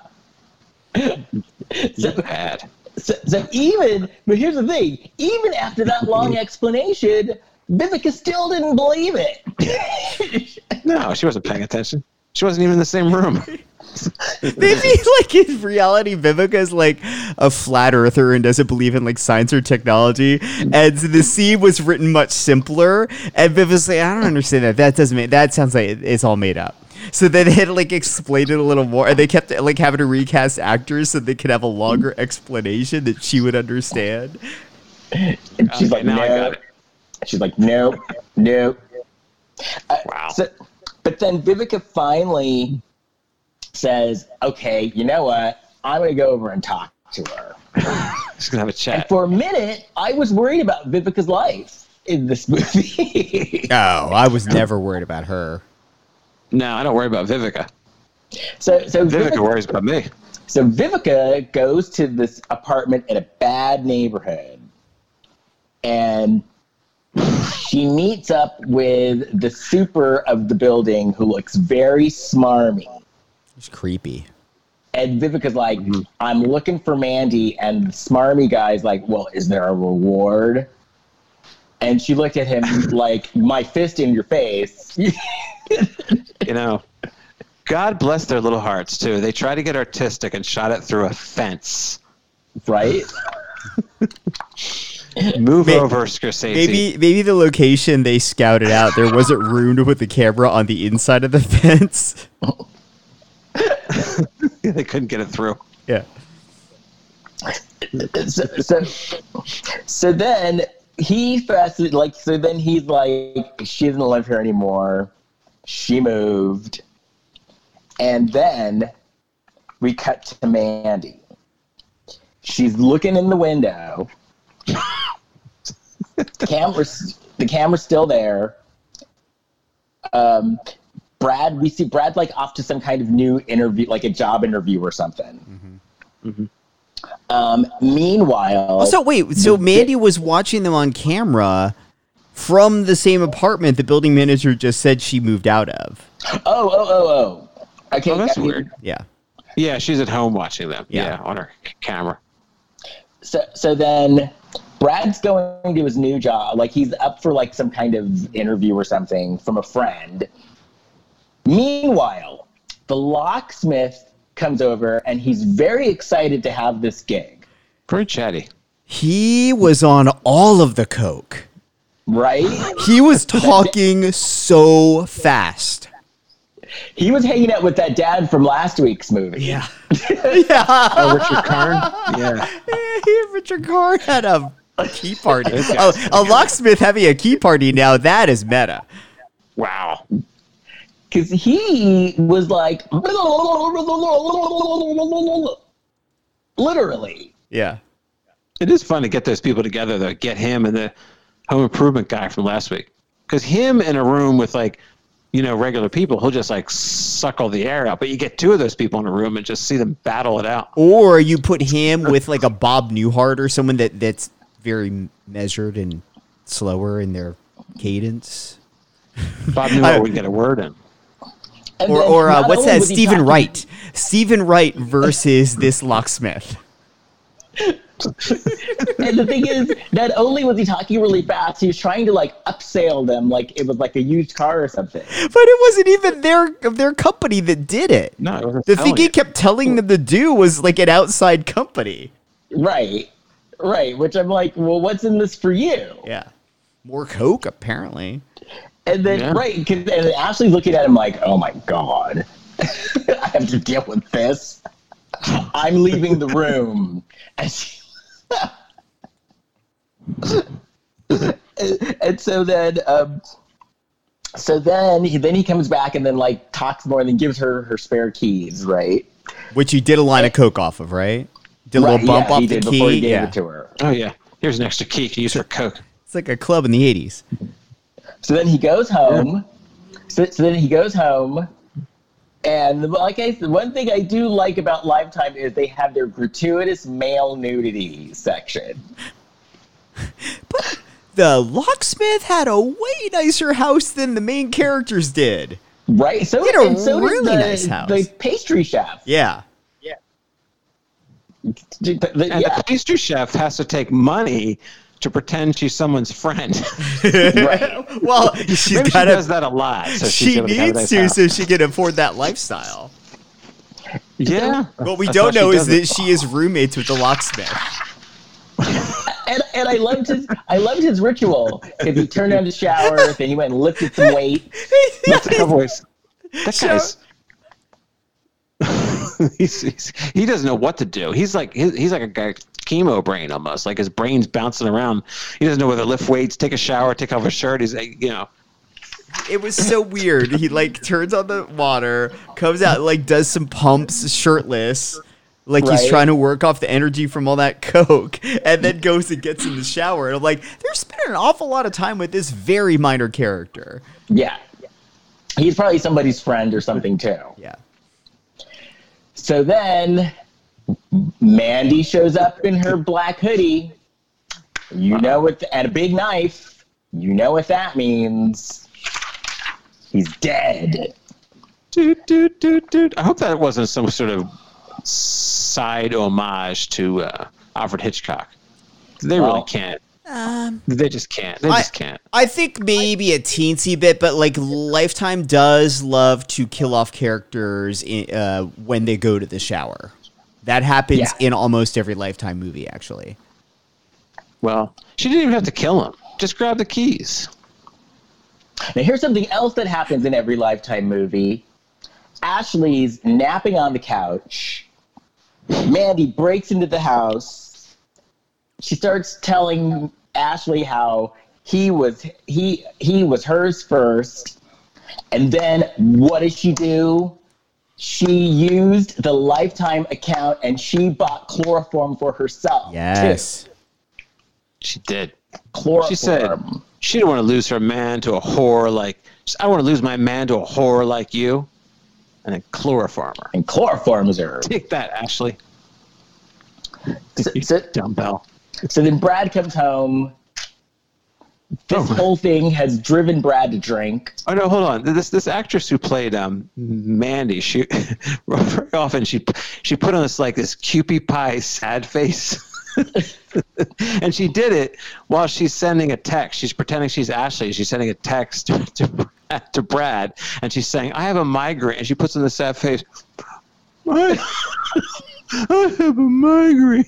Speaker 5: You're bad.
Speaker 7: So, so even, but here's the thing, even after that long explanation, Vivica still didn't believe it.
Speaker 5: No, she wasn't paying attention. She wasn't even in the same room.
Speaker 4: Maybe like in reality, Vivica is like a flat earther and doesn't believe in like science or technology. And so the scene was written much simpler. And Vivica's like, I don't understand that. That doesn't make that sounds like it's all made up. So then they had to like explain it a little more, and they kept like having to recast actors so they could have a longer explanation that she would understand.
Speaker 7: And she's
Speaker 5: Okay,
Speaker 7: like,
Speaker 5: now I
Speaker 7: no.
Speaker 5: got it.
Speaker 7: She's like, no, no. Uh,
Speaker 5: Wow.
Speaker 7: So, but then Vivica finally says, okay, you know what? I'm going to go over and talk to her.
Speaker 5: Just gonna have a
Speaker 7: And
Speaker 5: chat.
Speaker 7: for a minute, I was worried about Vivica's life in this movie.
Speaker 4: Oh, I was never worried about her.
Speaker 5: No, I don't worry about Vivica.
Speaker 7: so, so
Speaker 5: Vivica
Speaker 7: Vivica,
Speaker 5: worries about me.
Speaker 7: so Vivica goes to this apartment in a bad neighborhood, and she meets up with the super of the building who looks very smarmy.
Speaker 4: It's creepy.
Speaker 7: And Vivica's like, I'm looking for Mandy. And the smarmy guy's like, well, is there a reward? And she looked at him like, my fist in your face.
Speaker 5: You know, God bless their little hearts too. They tried to get artistic and shot it through a fence.
Speaker 7: Right?
Speaker 5: Move
Speaker 4: May-
Speaker 5: over, Scorsese.
Speaker 4: Maybe maybe the location they scouted out there wasn't room to put the camera on the inside of the fence.
Speaker 5: They couldn't get it through.
Speaker 4: Yeah.
Speaker 7: so, so, so then he first, like, so then he's like, she doesn't live here anymore. She moved. And then we cut to Mandy. She's looking in the window. The camera's, the camera's still there. Um, Brad, we see Brad like off to some kind of new interview, like a job interview or something.
Speaker 5: Mm-hmm.
Speaker 7: Um, meanwhile,
Speaker 4: Also, wait. So Mandy was watching them on camera from the same apartment the building manager just said she moved out of.
Speaker 7: oh, oh, oh, oh. Okay,
Speaker 5: Oh, that's
Speaker 7: I mean,
Speaker 5: weird.
Speaker 4: Yeah.
Speaker 5: Yeah, she's at home watching them.
Speaker 4: Yeah.
Speaker 5: Yeah, on her c- camera.
Speaker 7: So, so then Brad's going to his new job. Like he's up for like some kind of interview or something from a friend. Meanwhile, the locksmith comes over and he's very excited to have this gig,
Speaker 5: Pretty chatty.
Speaker 4: He was on all of the coke.
Speaker 7: right?
Speaker 4: He was talking so fast.
Speaker 7: He was hanging out with that dad from last week's movie.
Speaker 4: Yeah. yeah.
Speaker 5: Oh, Richard Karn? Yeah.
Speaker 4: Richard Karn had a Key party. Oh, a locksmith having a key party now, that is meta.
Speaker 5: Wow.
Speaker 7: Because he was like, literally.
Speaker 4: Yeah.
Speaker 5: It is fun to get those people together, though. Get him and the home improvement guy from last week. Because him in a room with, like, you know, regular people, he'll just, like, suck all the air out. But you get two of those people in a room and just see them battle it out.
Speaker 4: Or you put him with, like, a Bob Newhart or someone that, that's very measured and slower in their cadence.
Speaker 5: Bob Newhart would get a word in.
Speaker 7: And
Speaker 4: Or,
Speaker 7: then
Speaker 4: or uh,
Speaker 7: not
Speaker 4: what's
Speaker 7: only
Speaker 4: that?
Speaker 7: was he
Speaker 4: Stephen
Speaker 7: talking-
Speaker 4: Wright. Stephen Wright versus this locksmith.
Speaker 7: And the thing is, not only was he talking really fast, he was trying to like upsell them like it was like a used car or something.
Speaker 4: But it wasn't even their their company that did it.
Speaker 5: No, it wasn't
Speaker 4: The thing
Speaker 5: telling
Speaker 4: he
Speaker 5: you.
Speaker 4: kept telling them to do was like an outside company.
Speaker 7: Right. Right. Which I'm like, well, what's in this for you?
Speaker 4: Yeah. More coke, apparently.
Speaker 7: And then,
Speaker 5: Yeah.
Speaker 7: right. 'Cause, and Ashley's looking at him like, oh my God, I have to deal with this. I'm leaving the room. And, she, and, and so then, um, so then he, then he comes back and then like talks more and then gives her her spare keys, right?
Speaker 4: Which you did a line of coke off of, right? Did a
Speaker 7: Right,
Speaker 4: little bump
Speaker 7: yeah,
Speaker 4: off
Speaker 7: he
Speaker 4: the
Speaker 7: did
Speaker 4: key.
Speaker 7: before he gave
Speaker 4: Yeah.
Speaker 7: it to her.
Speaker 5: Oh, yeah. Here's an extra key to use for Coke.
Speaker 4: It's like a club in the eighties.
Speaker 7: So then he goes home. So, so then he goes home. And like I said, one thing I do like about Lifetime is they have their gratuitous male nudity section.
Speaker 4: The locksmith had a way nicer house than the main characters did.
Speaker 7: Right? So,
Speaker 4: He had a
Speaker 7: and so
Speaker 4: really
Speaker 7: does the,
Speaker 4: nice house.
Speaker 7: the pastry chef.
Speaker 4: Yeah.
Speaker 7: The- the-
Speaker 5: And
Speaker 7: yeah.
Speaker 5: the pastry chef has to take money to pretend she's someone's friend.
Speaker 7: Right.
Speaker 4: Well, she's
Speaker 5: Maybe
Speaker 4: got
Speaker 5: she does
Speaker 4: to.
Speaker 5: that a lot. So she's
Speaker 4: She
Speaker 5: able to have a
Speaker 4: needs
Speaker 5: nice
Speaker 4: to
Speaker 5: house.
Speaker 4: so she can afford that lifestyle.
Speaker 5: Yeah.
Speaker 4: What we
Speaker 5: That's
Speaker 4: don't
Speaker 5: how
Speaker 4: know
Speaker 5: she
Speaker 4: is
Speaker 5: does it.
Speaker 4: that she is roommates with the locksmith.
Speaker 7: And, and I loved his I loved his ritual. If he turned on the shower, then he went and lifted some weight.
Speaker 5: That's a voice. That
Speaker 4: So-
Speaker 5: guy's. he's, he's, he doesn't know what to do. He's like he's, he's like a guy chemo brain almost. Like his brain's bouncing around. He doesn't know whether to lift weights, take a shower, take off his shirt. He's like, you know.
Speaker 4: It was so weird. He like turns on the water, comes out, like does some pumps shirtless, like he's
Speaker 7: Right.
Speaker 4: trying to work off the energy from all that coke, and then goes and gets in the shower. And I'm like, they're spending an awful lot of time with this very minor character.
Speaker 7: Yeah. He's probably somebody's friend or something too.
Speaker 4: Yeah.
Speaker 7: So then Mandy shows up in her black hoodie. You know what, and a big knife. You know what that means. He's dead.
Speaker 5: Dude, dude, dude, dude. I hope that wasn't some sort of side homage to uh, Alfred Hitchcock. They really
Speaker 7: Well,
Speaker 5: can't.
Speaker 4: Um,
Speaker 5: They just can't. They
Speaker 4: I-
Speaker 5: just can't.
Speaker 4: I think maybe a teensy bit, but like Lifetime does love to kill off characters in, uh, when they go to the shower. That happens
Speaker 7: Yeah.
Speaker 4: in almost every Lifetime movie, actually.
Speaker 5: Well, she didn't even have to kill him. Just grab the keys.
Speaker 7: Now here's something else that happens in every Lifetime movie. Ashley's napping on the couch. Mandy breaks into the house. She starts telling Ashley how he was he he was hers first. And then what does she do? She used the Lifetime account and she bought chloroform for herself.
Speaker 4: Yes.
Speaker 7: Too.
Speaker 5: She did.
Speaker 7: Chloroform.
Speaker 5: She said she didn't want to lose her man to a whore like. I don't want to lose my man to a whore like you. And then chloroform her.
Speaker 7: and chloroforms her.
Speaker 5: Take that, Ashley.
Speaker 7: So, so,
Speaker 5: Dumbbell.
Speaker 7: so then Brad comes home. This
Speaker 5: Oh.
Speaker 7: whole thing has driven Brad to drink.
Speaker 5: Oh no, hold on. This this actress who played um Mandy, she very often she she put on this like this Kewpie pie sad face. And she did it while she's sending a text. She's pretending she's Ashley. She's sending a text to, to, to Brad, and she's saying, "I have a migraine." And she puts on the sad face. I, I have a migraine.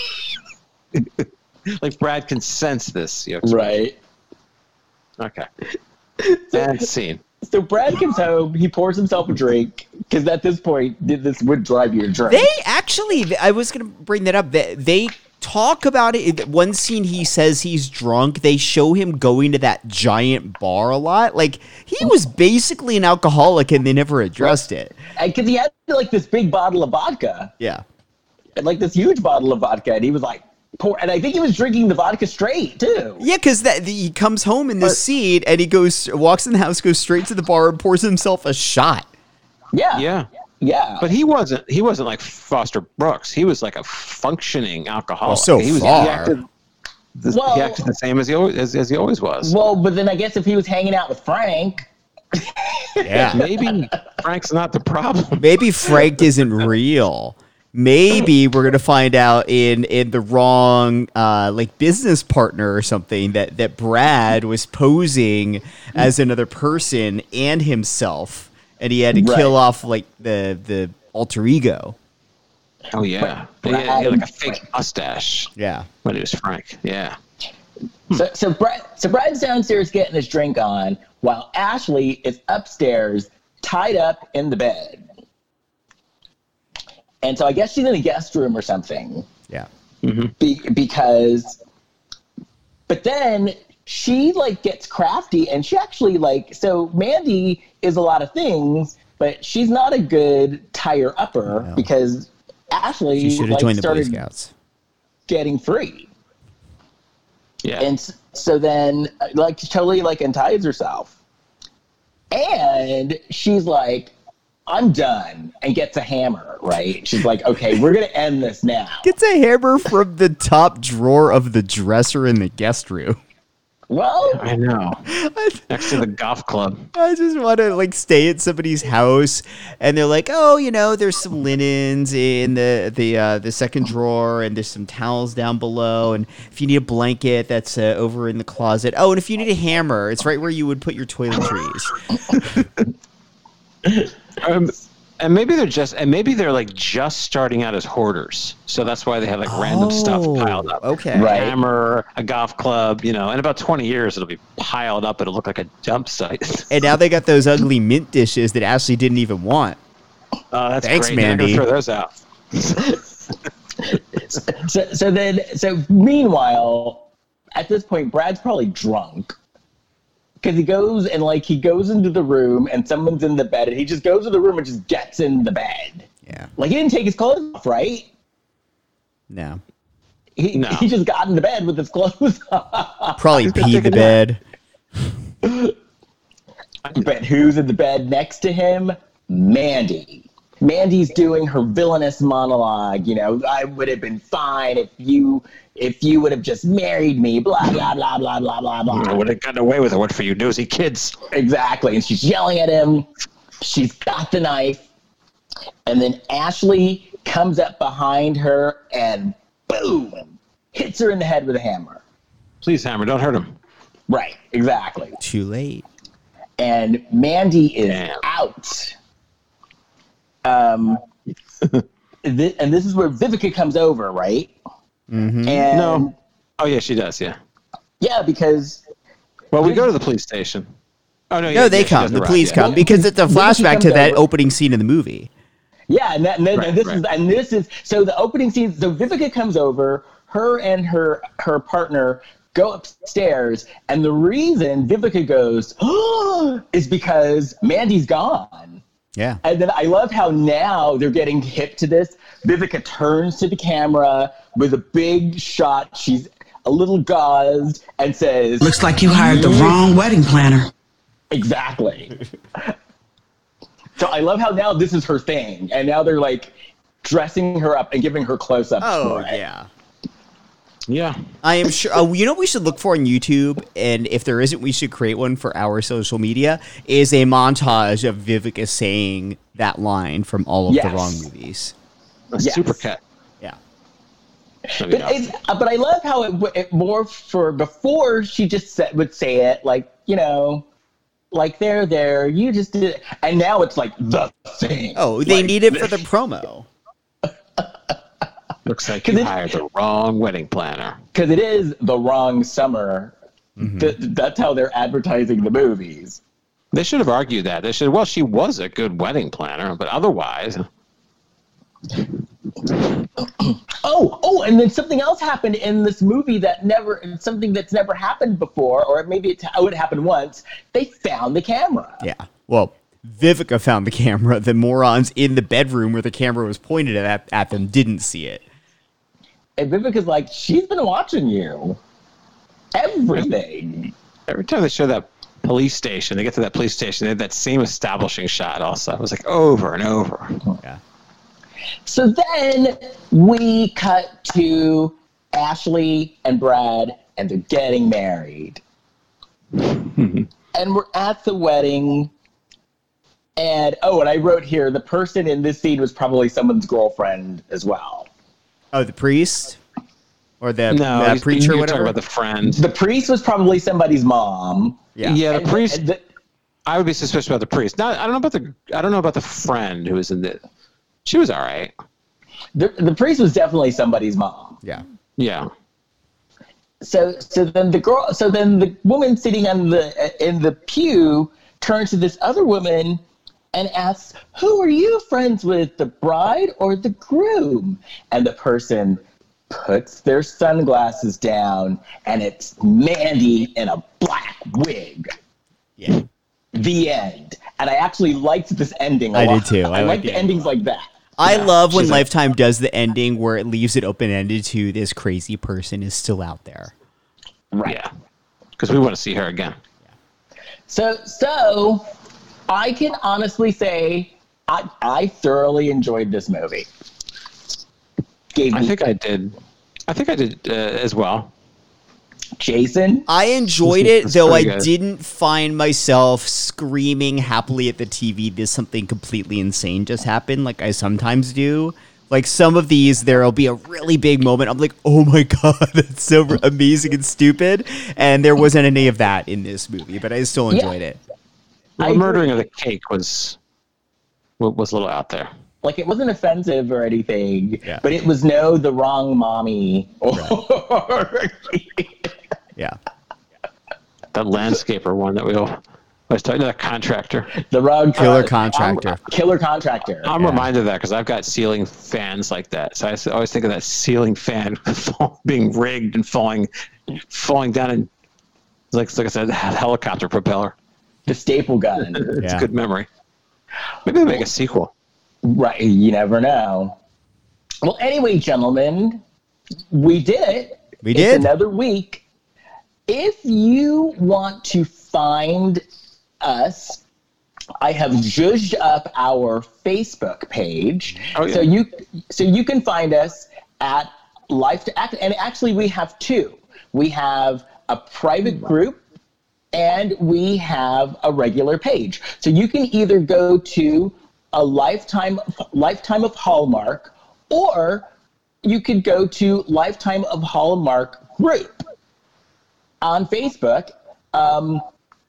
Speaker 5: Like Brad can sense this. You know?
Speaker 7: Right.
Speaker 5: Okay. And scene.
Speaker 7: So Brad comes home. He pours himself a drink because at this point, this would drive you to drink.
Speaker 4: They actually, I was going to bring that up. They, they talk about it. One scene he says he's drunk. They show him going to that giant bar a lot. Like, he was basically an alcoholic and they never addressed it.
Speaker 7: Because he had like this big bottle of vodka.
Speaker 4: Yeah.
Speaker 7: Like this huge bottle of vodka. And he was like, pour. And I think he was drinking the vodka straight too.
Speaker 4: Yeah, because that he comes home in the seat and he goes, walks in the house, goes straight to the bar and pours himself a shot.
Speaker 7: Yeah.
Speaker 5: Yeah.
Speaker 7: Yeah.
Speaker 5: But he wasn't. He wasn't like Foster Brooks. He was like a functioning alcoholic.
Speaker 4: Well, so
Speaker 5: he was,
Speaker 4: far.
Speaker 5: He acted, the,
Speaker 7: Well-
Speaker 5: he acted the same as he always, as, as he always was.
Speaker 7: Well, but then I guess if he was hanging out with Frank.
Speaker 4: Yeah.
Speaker 5: Maybe Frank's not the problem.
Speaker 4: Maybe Frank isn't real. Maybe we're gonna find out in in the wrong uh, like business partner or something that that Brad was posing as another person and himself, and he had to
Speaker 7: Right.
Speaker 4: kill off like the the alter ego.
Speaker 5: Oh yeah, he had, he had like a fake mustache
Speaker 4: Yeah.
Speaker 5: when he was Frank. Yeah.
Speaker 7: So so Brad so Brad's downstairs getting his drink on while Ashley is upstairs tied up in the bed. And so I guess she's in a guest room or something.
Speaker 4: Yeah.
Speaker 7: Be, because but then she like gets crafty and she actually like so Mandy is a lot of things, but she's not a good tire upper
Speaker 4: No.
Speaker 7: because Ashley
Speaker 4: She should have
Speaker 7: like,
Speaker 4: joined the Boy
Speaker 7: started
Speaker 4: Scouts.
Speaker 7: getting free.
Speaker 5: Yeah.
Speaker 7: And s- so then, uh, like, totally, like, unties herself. And she's like, I'm done, and gets a hammer, right? She's like, okay, we're going to end this now.
Speaker 4: Gets a hammer from the top drawer of the dresser in the guest room.
Speaker 7: Well,
Speaker 5: I know. Next to the golf club.
Speaker 4: I just want to like stay at somebody's house, and they're like, "Oh, you know, there's some linens in the the uh, the second drawer, and there's some towels down below, and if you need a blanket, that's uh, over in the closet. Oh, and if you need a hammer, it's right where you would put your toiletries."
Speaker 5: Um, and maybe they're just, and maybe they're like just starting out as hoarders, so that's why they have like random stuff
Speaker 4: Oh,
Speaker 5: piled up.
Speaker 4: okay.
Speaker 7: Right.
Speaker 5: A hammer, a golf club, you know. In about twenty years, it'll be piled up. It'll look like a dump site.
Speaker 4: And now they got those ugly mint dishes that Ashley didn't even want.
Speaker 5: Oh, that's
Speaker 4: Thanks,
Speaker 5: great. They're gonna
Speaker 4: Mandy.
Speaker 5: throw those out.
Speaker 7: so, so then, so meanwhile, at this point, Brad's probably drunk. Because he goes and, like, he goes into the room and someone's in the bed and he just goes to the room and just gets in the bed.
Speaker 4: Yeah.
Speaker 7: Like, he didn't take his clothes off, right?
Speaker 4: No.
Speaker 7: He,
Speaker 5: No.
Speaker 7: he just got in the bed with his clothes off.
Speaker 4: Probably
Speaker 5: gonna
Speaker 4: peed
Speaker 5: take
Speaker 4: the
Speaker 5: a
Speaker 4: bed.
Speaker 7: But who's in the bed next to him? Mandy. Mandy's doing her villainous monologue. You know, I would have been fine if you if you would have just married me. Blah blah blah blah blah blah
Speaker 5: I
Speaker 7: blah.
Speaker 5: would have gotten away with it. What for you nosy kids?
Speaker 7: Exactly. And she's yelling at him. She's got the knife. And then Ashley comes up behind her and boom, hits her in the head with a hammer.
Speaker 5: Please, Hammer, don't hurt him.
Speaker 7: Right. Exactly.
Speaker 4: Too late.
Speaker 7: And Mandy is
Speaker 5: Damn.
Speaker 7: out. Um, th- and this is where Vivica comes over, right?
Speaker 4: Mm-hmm.
Speaker 7: And
Speaker 5: No. Oh yeah, she does. Yeah.
Speaker 7: yeah, because
Speaker 5: Well, we go to the police station. Oh no, yeah,
Speaker 4: No, they
Speaker 5: yeah, she
Speaker 4: come.
Speaker 5: doesn't
Speaker 4: The
Speaker 5: arrive,
Speaker 4: police
Speaker 5: yeah.
Speaker 4: come because it's a
Speaker 7: Vivica
Speaker 4: flashback
Speaker 7: comes
Speaker 4: to that
Speaker 7: over.
Speaker 4: opening scene in the movie.
Speaker 7: yeah, and, that, and, then-
Speaker 5: Right,
Speaker 7: and this
Speaker 5: right.
Speaker 7: is and this is so the opening scene. So Vivica comes over. Her and her her partner go upstairs, and the reason Vivica goes is because Mandy's gone.
Speaker 4: Yeah.
Speaker 7: And then I love how now they're getting hip to this. Vivica turns to the camera with a big shot. She's a little gauzed and says,
Speaker 1: Looks like you hired the wrong wedding planner.
Speaker 7: exactly. So I love how now this is her thing. And now they're like dressing her up and giving her close-ups
Speaker 4: Oh
Speaker 7: for it.
Speaker 4: yeah.
Speaker 5: Yeah.
Speaker 4: I am sure. Oh, you know what we should look for on YouTube, and if there isn't, we should create one for our social media. Is a montage of Vivica saying that line from all of
Speaker 7: Yes.
Speaker 4: the wrong movies.
Speaker 5: A
Speaker 7: Yes.
Speaker 5: super cut.
Speaker 4: Yeah.
Speaker 5: That'd be
Speaker 7: But,
Speaker 5: awesome.
Speaker 7: it's, uh, but I love how it, it morphed for before she just said, would say it like, you know, like there, there, you just did it. And now it's like the thing.
Speaker 4: Oh, they
Speaker 7: Like,
Speaker 4: need it for the promo.
Speaker 5: Looks like
Speaker 7: 'Cause
Speaker 5: you
Speaker 7: it-
Speaker 5: hired the wrong wedding planner.
Speaker 7: Because it is the wrong summer.
Speaker 4: Mm-hmm.
Speaker 7: Th- that's how they're advertising the movies.
Speaker 5: They should have argued that. They should. Well, she was a good wedding planner, but otherwise,
Speaker 7: oh, oh, and then something else happened in this movie that never, something that's never happened before, or maybe it, oh, it happened once. They found the camera.
Speaker 4: Yeah. Well, Vivica found the camera. The morons in the bedroom where the camera was pointed at, at them didn't see it.
Speaker 7: And Vivica's like, she's been watching you. Everything.
Speaker 5: Every time they show that police station, they get to that police station, they have that same establishing shot also. It was like over and over.
Speaker 4: Yeah.
Speaker 7: So then we cut to Ashley and Brad, and they're getting married. And we're at the wedding. And, oh, and I wrote here, the person in this scene was probably someone's girlfriend as well.
Speaker 4: Oh, the priest? Or the
Speaker 5: No,
Speaker 4: uh,
Speaker 5: he's-
Speaker 4: preacher,
Speaker 5: you're
Speaker 4: whatever?
Speaker 5: talking about the friend.
Speaker 7: The priest was probably somebody's mom.
Speaker 4: Yeah.
Speaker 5: Yeah, the
Speaker 7: And-
Speaker 5: priest.
Speaker 7: and the-
Speaker 5: I would be suspicious about the priest. Now, I don't know about the. I don't know about the friend who was in the. She was all right.
Speaker 7: The, the priest was definitely somebody's mom.
Speaker 4: Yeah.
Speaker 5: Yeah.
Speaker 7: So so then the girl so then the woman sitting on the in the pew turns to this other woman and asks, "Who are you friends with, the bride or the groom?" And the person puts their sunglasses down, and it's Mandy in a black wig.
Speaker 4: Yeah.
Speaker 7: The end. And I actually liked this ending a
Speaker 4: I
Speaker 7: lot.
Speaker 4: did too. I
Speaker 7: I,
Speaker 4: like
Speaker 7: like
Speaker 4: the
Speaker 7: the endings like that.
Speaker 4: I
Speaker 5: Yeah,
Speaker 4: love when
Speaker 5: she's like-
Speaker 4: Lifetime does the ending where it leaves it open-ended to this crazy person is still out there.
Speaker 7: Right.
Speaker 5: Yeah. Because we want to see her again.
Speaker 7: So, so I can honestly say I, I thoroughly enjoyed this movie. Gave
Speaker 5: I
Speaker 7: me
Speaker 5: think I did. I think I did uh, as well.
Speaker 7: Jason.
Speaker 4: I enjoyed it,
Speaker 5: That's
Speaker 4: though I
Speaker 5: pretty good.
Speaker 4: didn't find myself screaming happily at the T V, "This something completely insane just happened," like I sometimes do. Like some of these, there'll be a really big moment. I'm like, oh my God, that's so amazing and stupid. And there wasn't any of that in this movie, but I still enjoyed it.
Speaker 5: Well,
Speaker 7: I
Speaker 5: the murdering
Speaker 7: agree.
Speaker 5: of the cake was was a little out there.
Speaker 7: Like, it wasn't offensive or anything,
Speaker 4: Yeah.
Speaker 7: but it was no the wrong mommy. Or
Speaker 4: Yeah.
Speaker 5: That landscaper one that we all I was talking to that contractor.
Speaker 7: the wrong
Speaker 4: Killer
Speaker 7: con-
Speaker 4: contractor.
Speaker 7: Killer contractor.
Speaker 5: I'm
Speaker 4: Yeah.
Speaker 5: reminded of that because I've got ceiling fans like that. So I s- always think of that ceiling fan fall- being rigged and falling, falling down, and like like I said, a helicopter propeller.
Speaker 7: The staple gun.
Speaker 5: It's
Speaker 4: Yeah.
Speaker 5: a good memory. Maybe they make a sequel.
Speaker 7: Right. You never know. Well, anyway, gentlemen, we did it.
Speaker 4: We
Speaker 7: It's
Speaker 4: did.
Speaker 7: another week. If you want to find us, I have zhuzhed up our Facebook page.
Speaker 5: Oh, yeah.
Speaker 7: So you so you can find us at Life to Act. And actually, we have two. We have a private group and we have a regular page. So you can either go to a Lifetime Lifetime of Hallmark, or you could go to Lifetime of Hallmark group on Facebook. Um,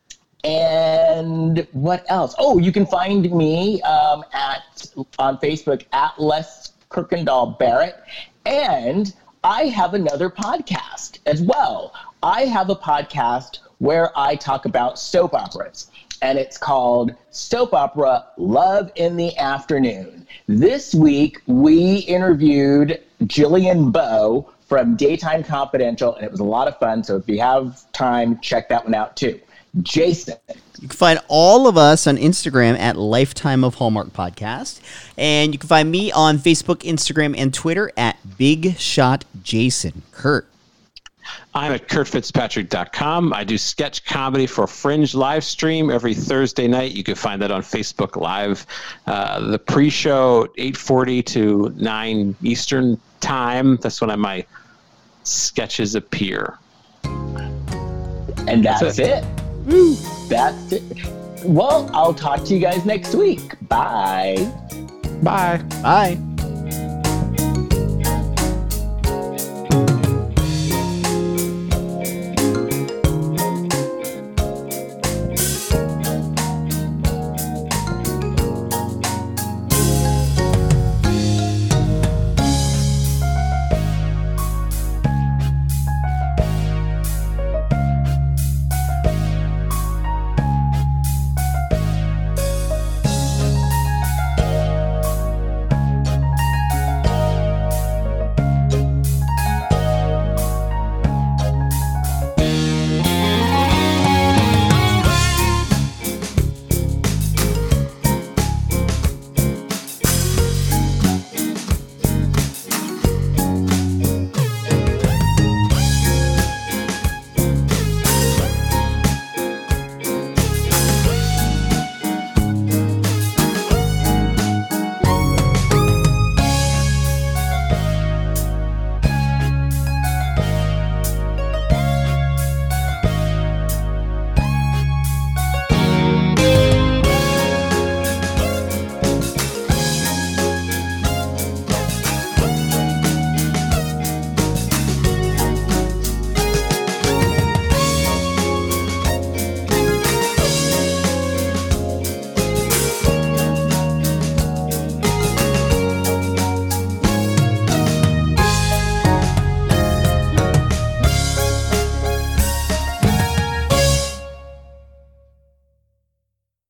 Speaker 7: and what else? Oh, you can find me um, at on Facebook at Les Kirkendall Barrett, and I have another podcast as well. I have a podcast where I talk about soap operas, and it's called Soap Opera Love in the Afternoon. This week, we interviewed Jillian Bowe from Daytime Confidential, and it was a lot of fun. So if you have time, check that one out too. Jason.
Speaker 4: You can find all of us on Instagram at Lifetime of Hallmark Podcast. And you can find me on Facebook, Instagram, and Twitter at Big Shot Jason. Kurt.
Speaker 5: I'm at kurt fitzpatrick dot com. I do sketch comedy for Fringe live stream every Thursday night. You can find that on Facebook Live. Uh, the pre-show, eight forty to nine Eastern time. That's when I, my sketches appear.
Speaker 7: And that's,
Speaker 5: That's
Speaker 7: it. That's it. Well, I'll talk to you guys next week. Bye.
Speaker 5: Bye.
Speaker 4: Bye.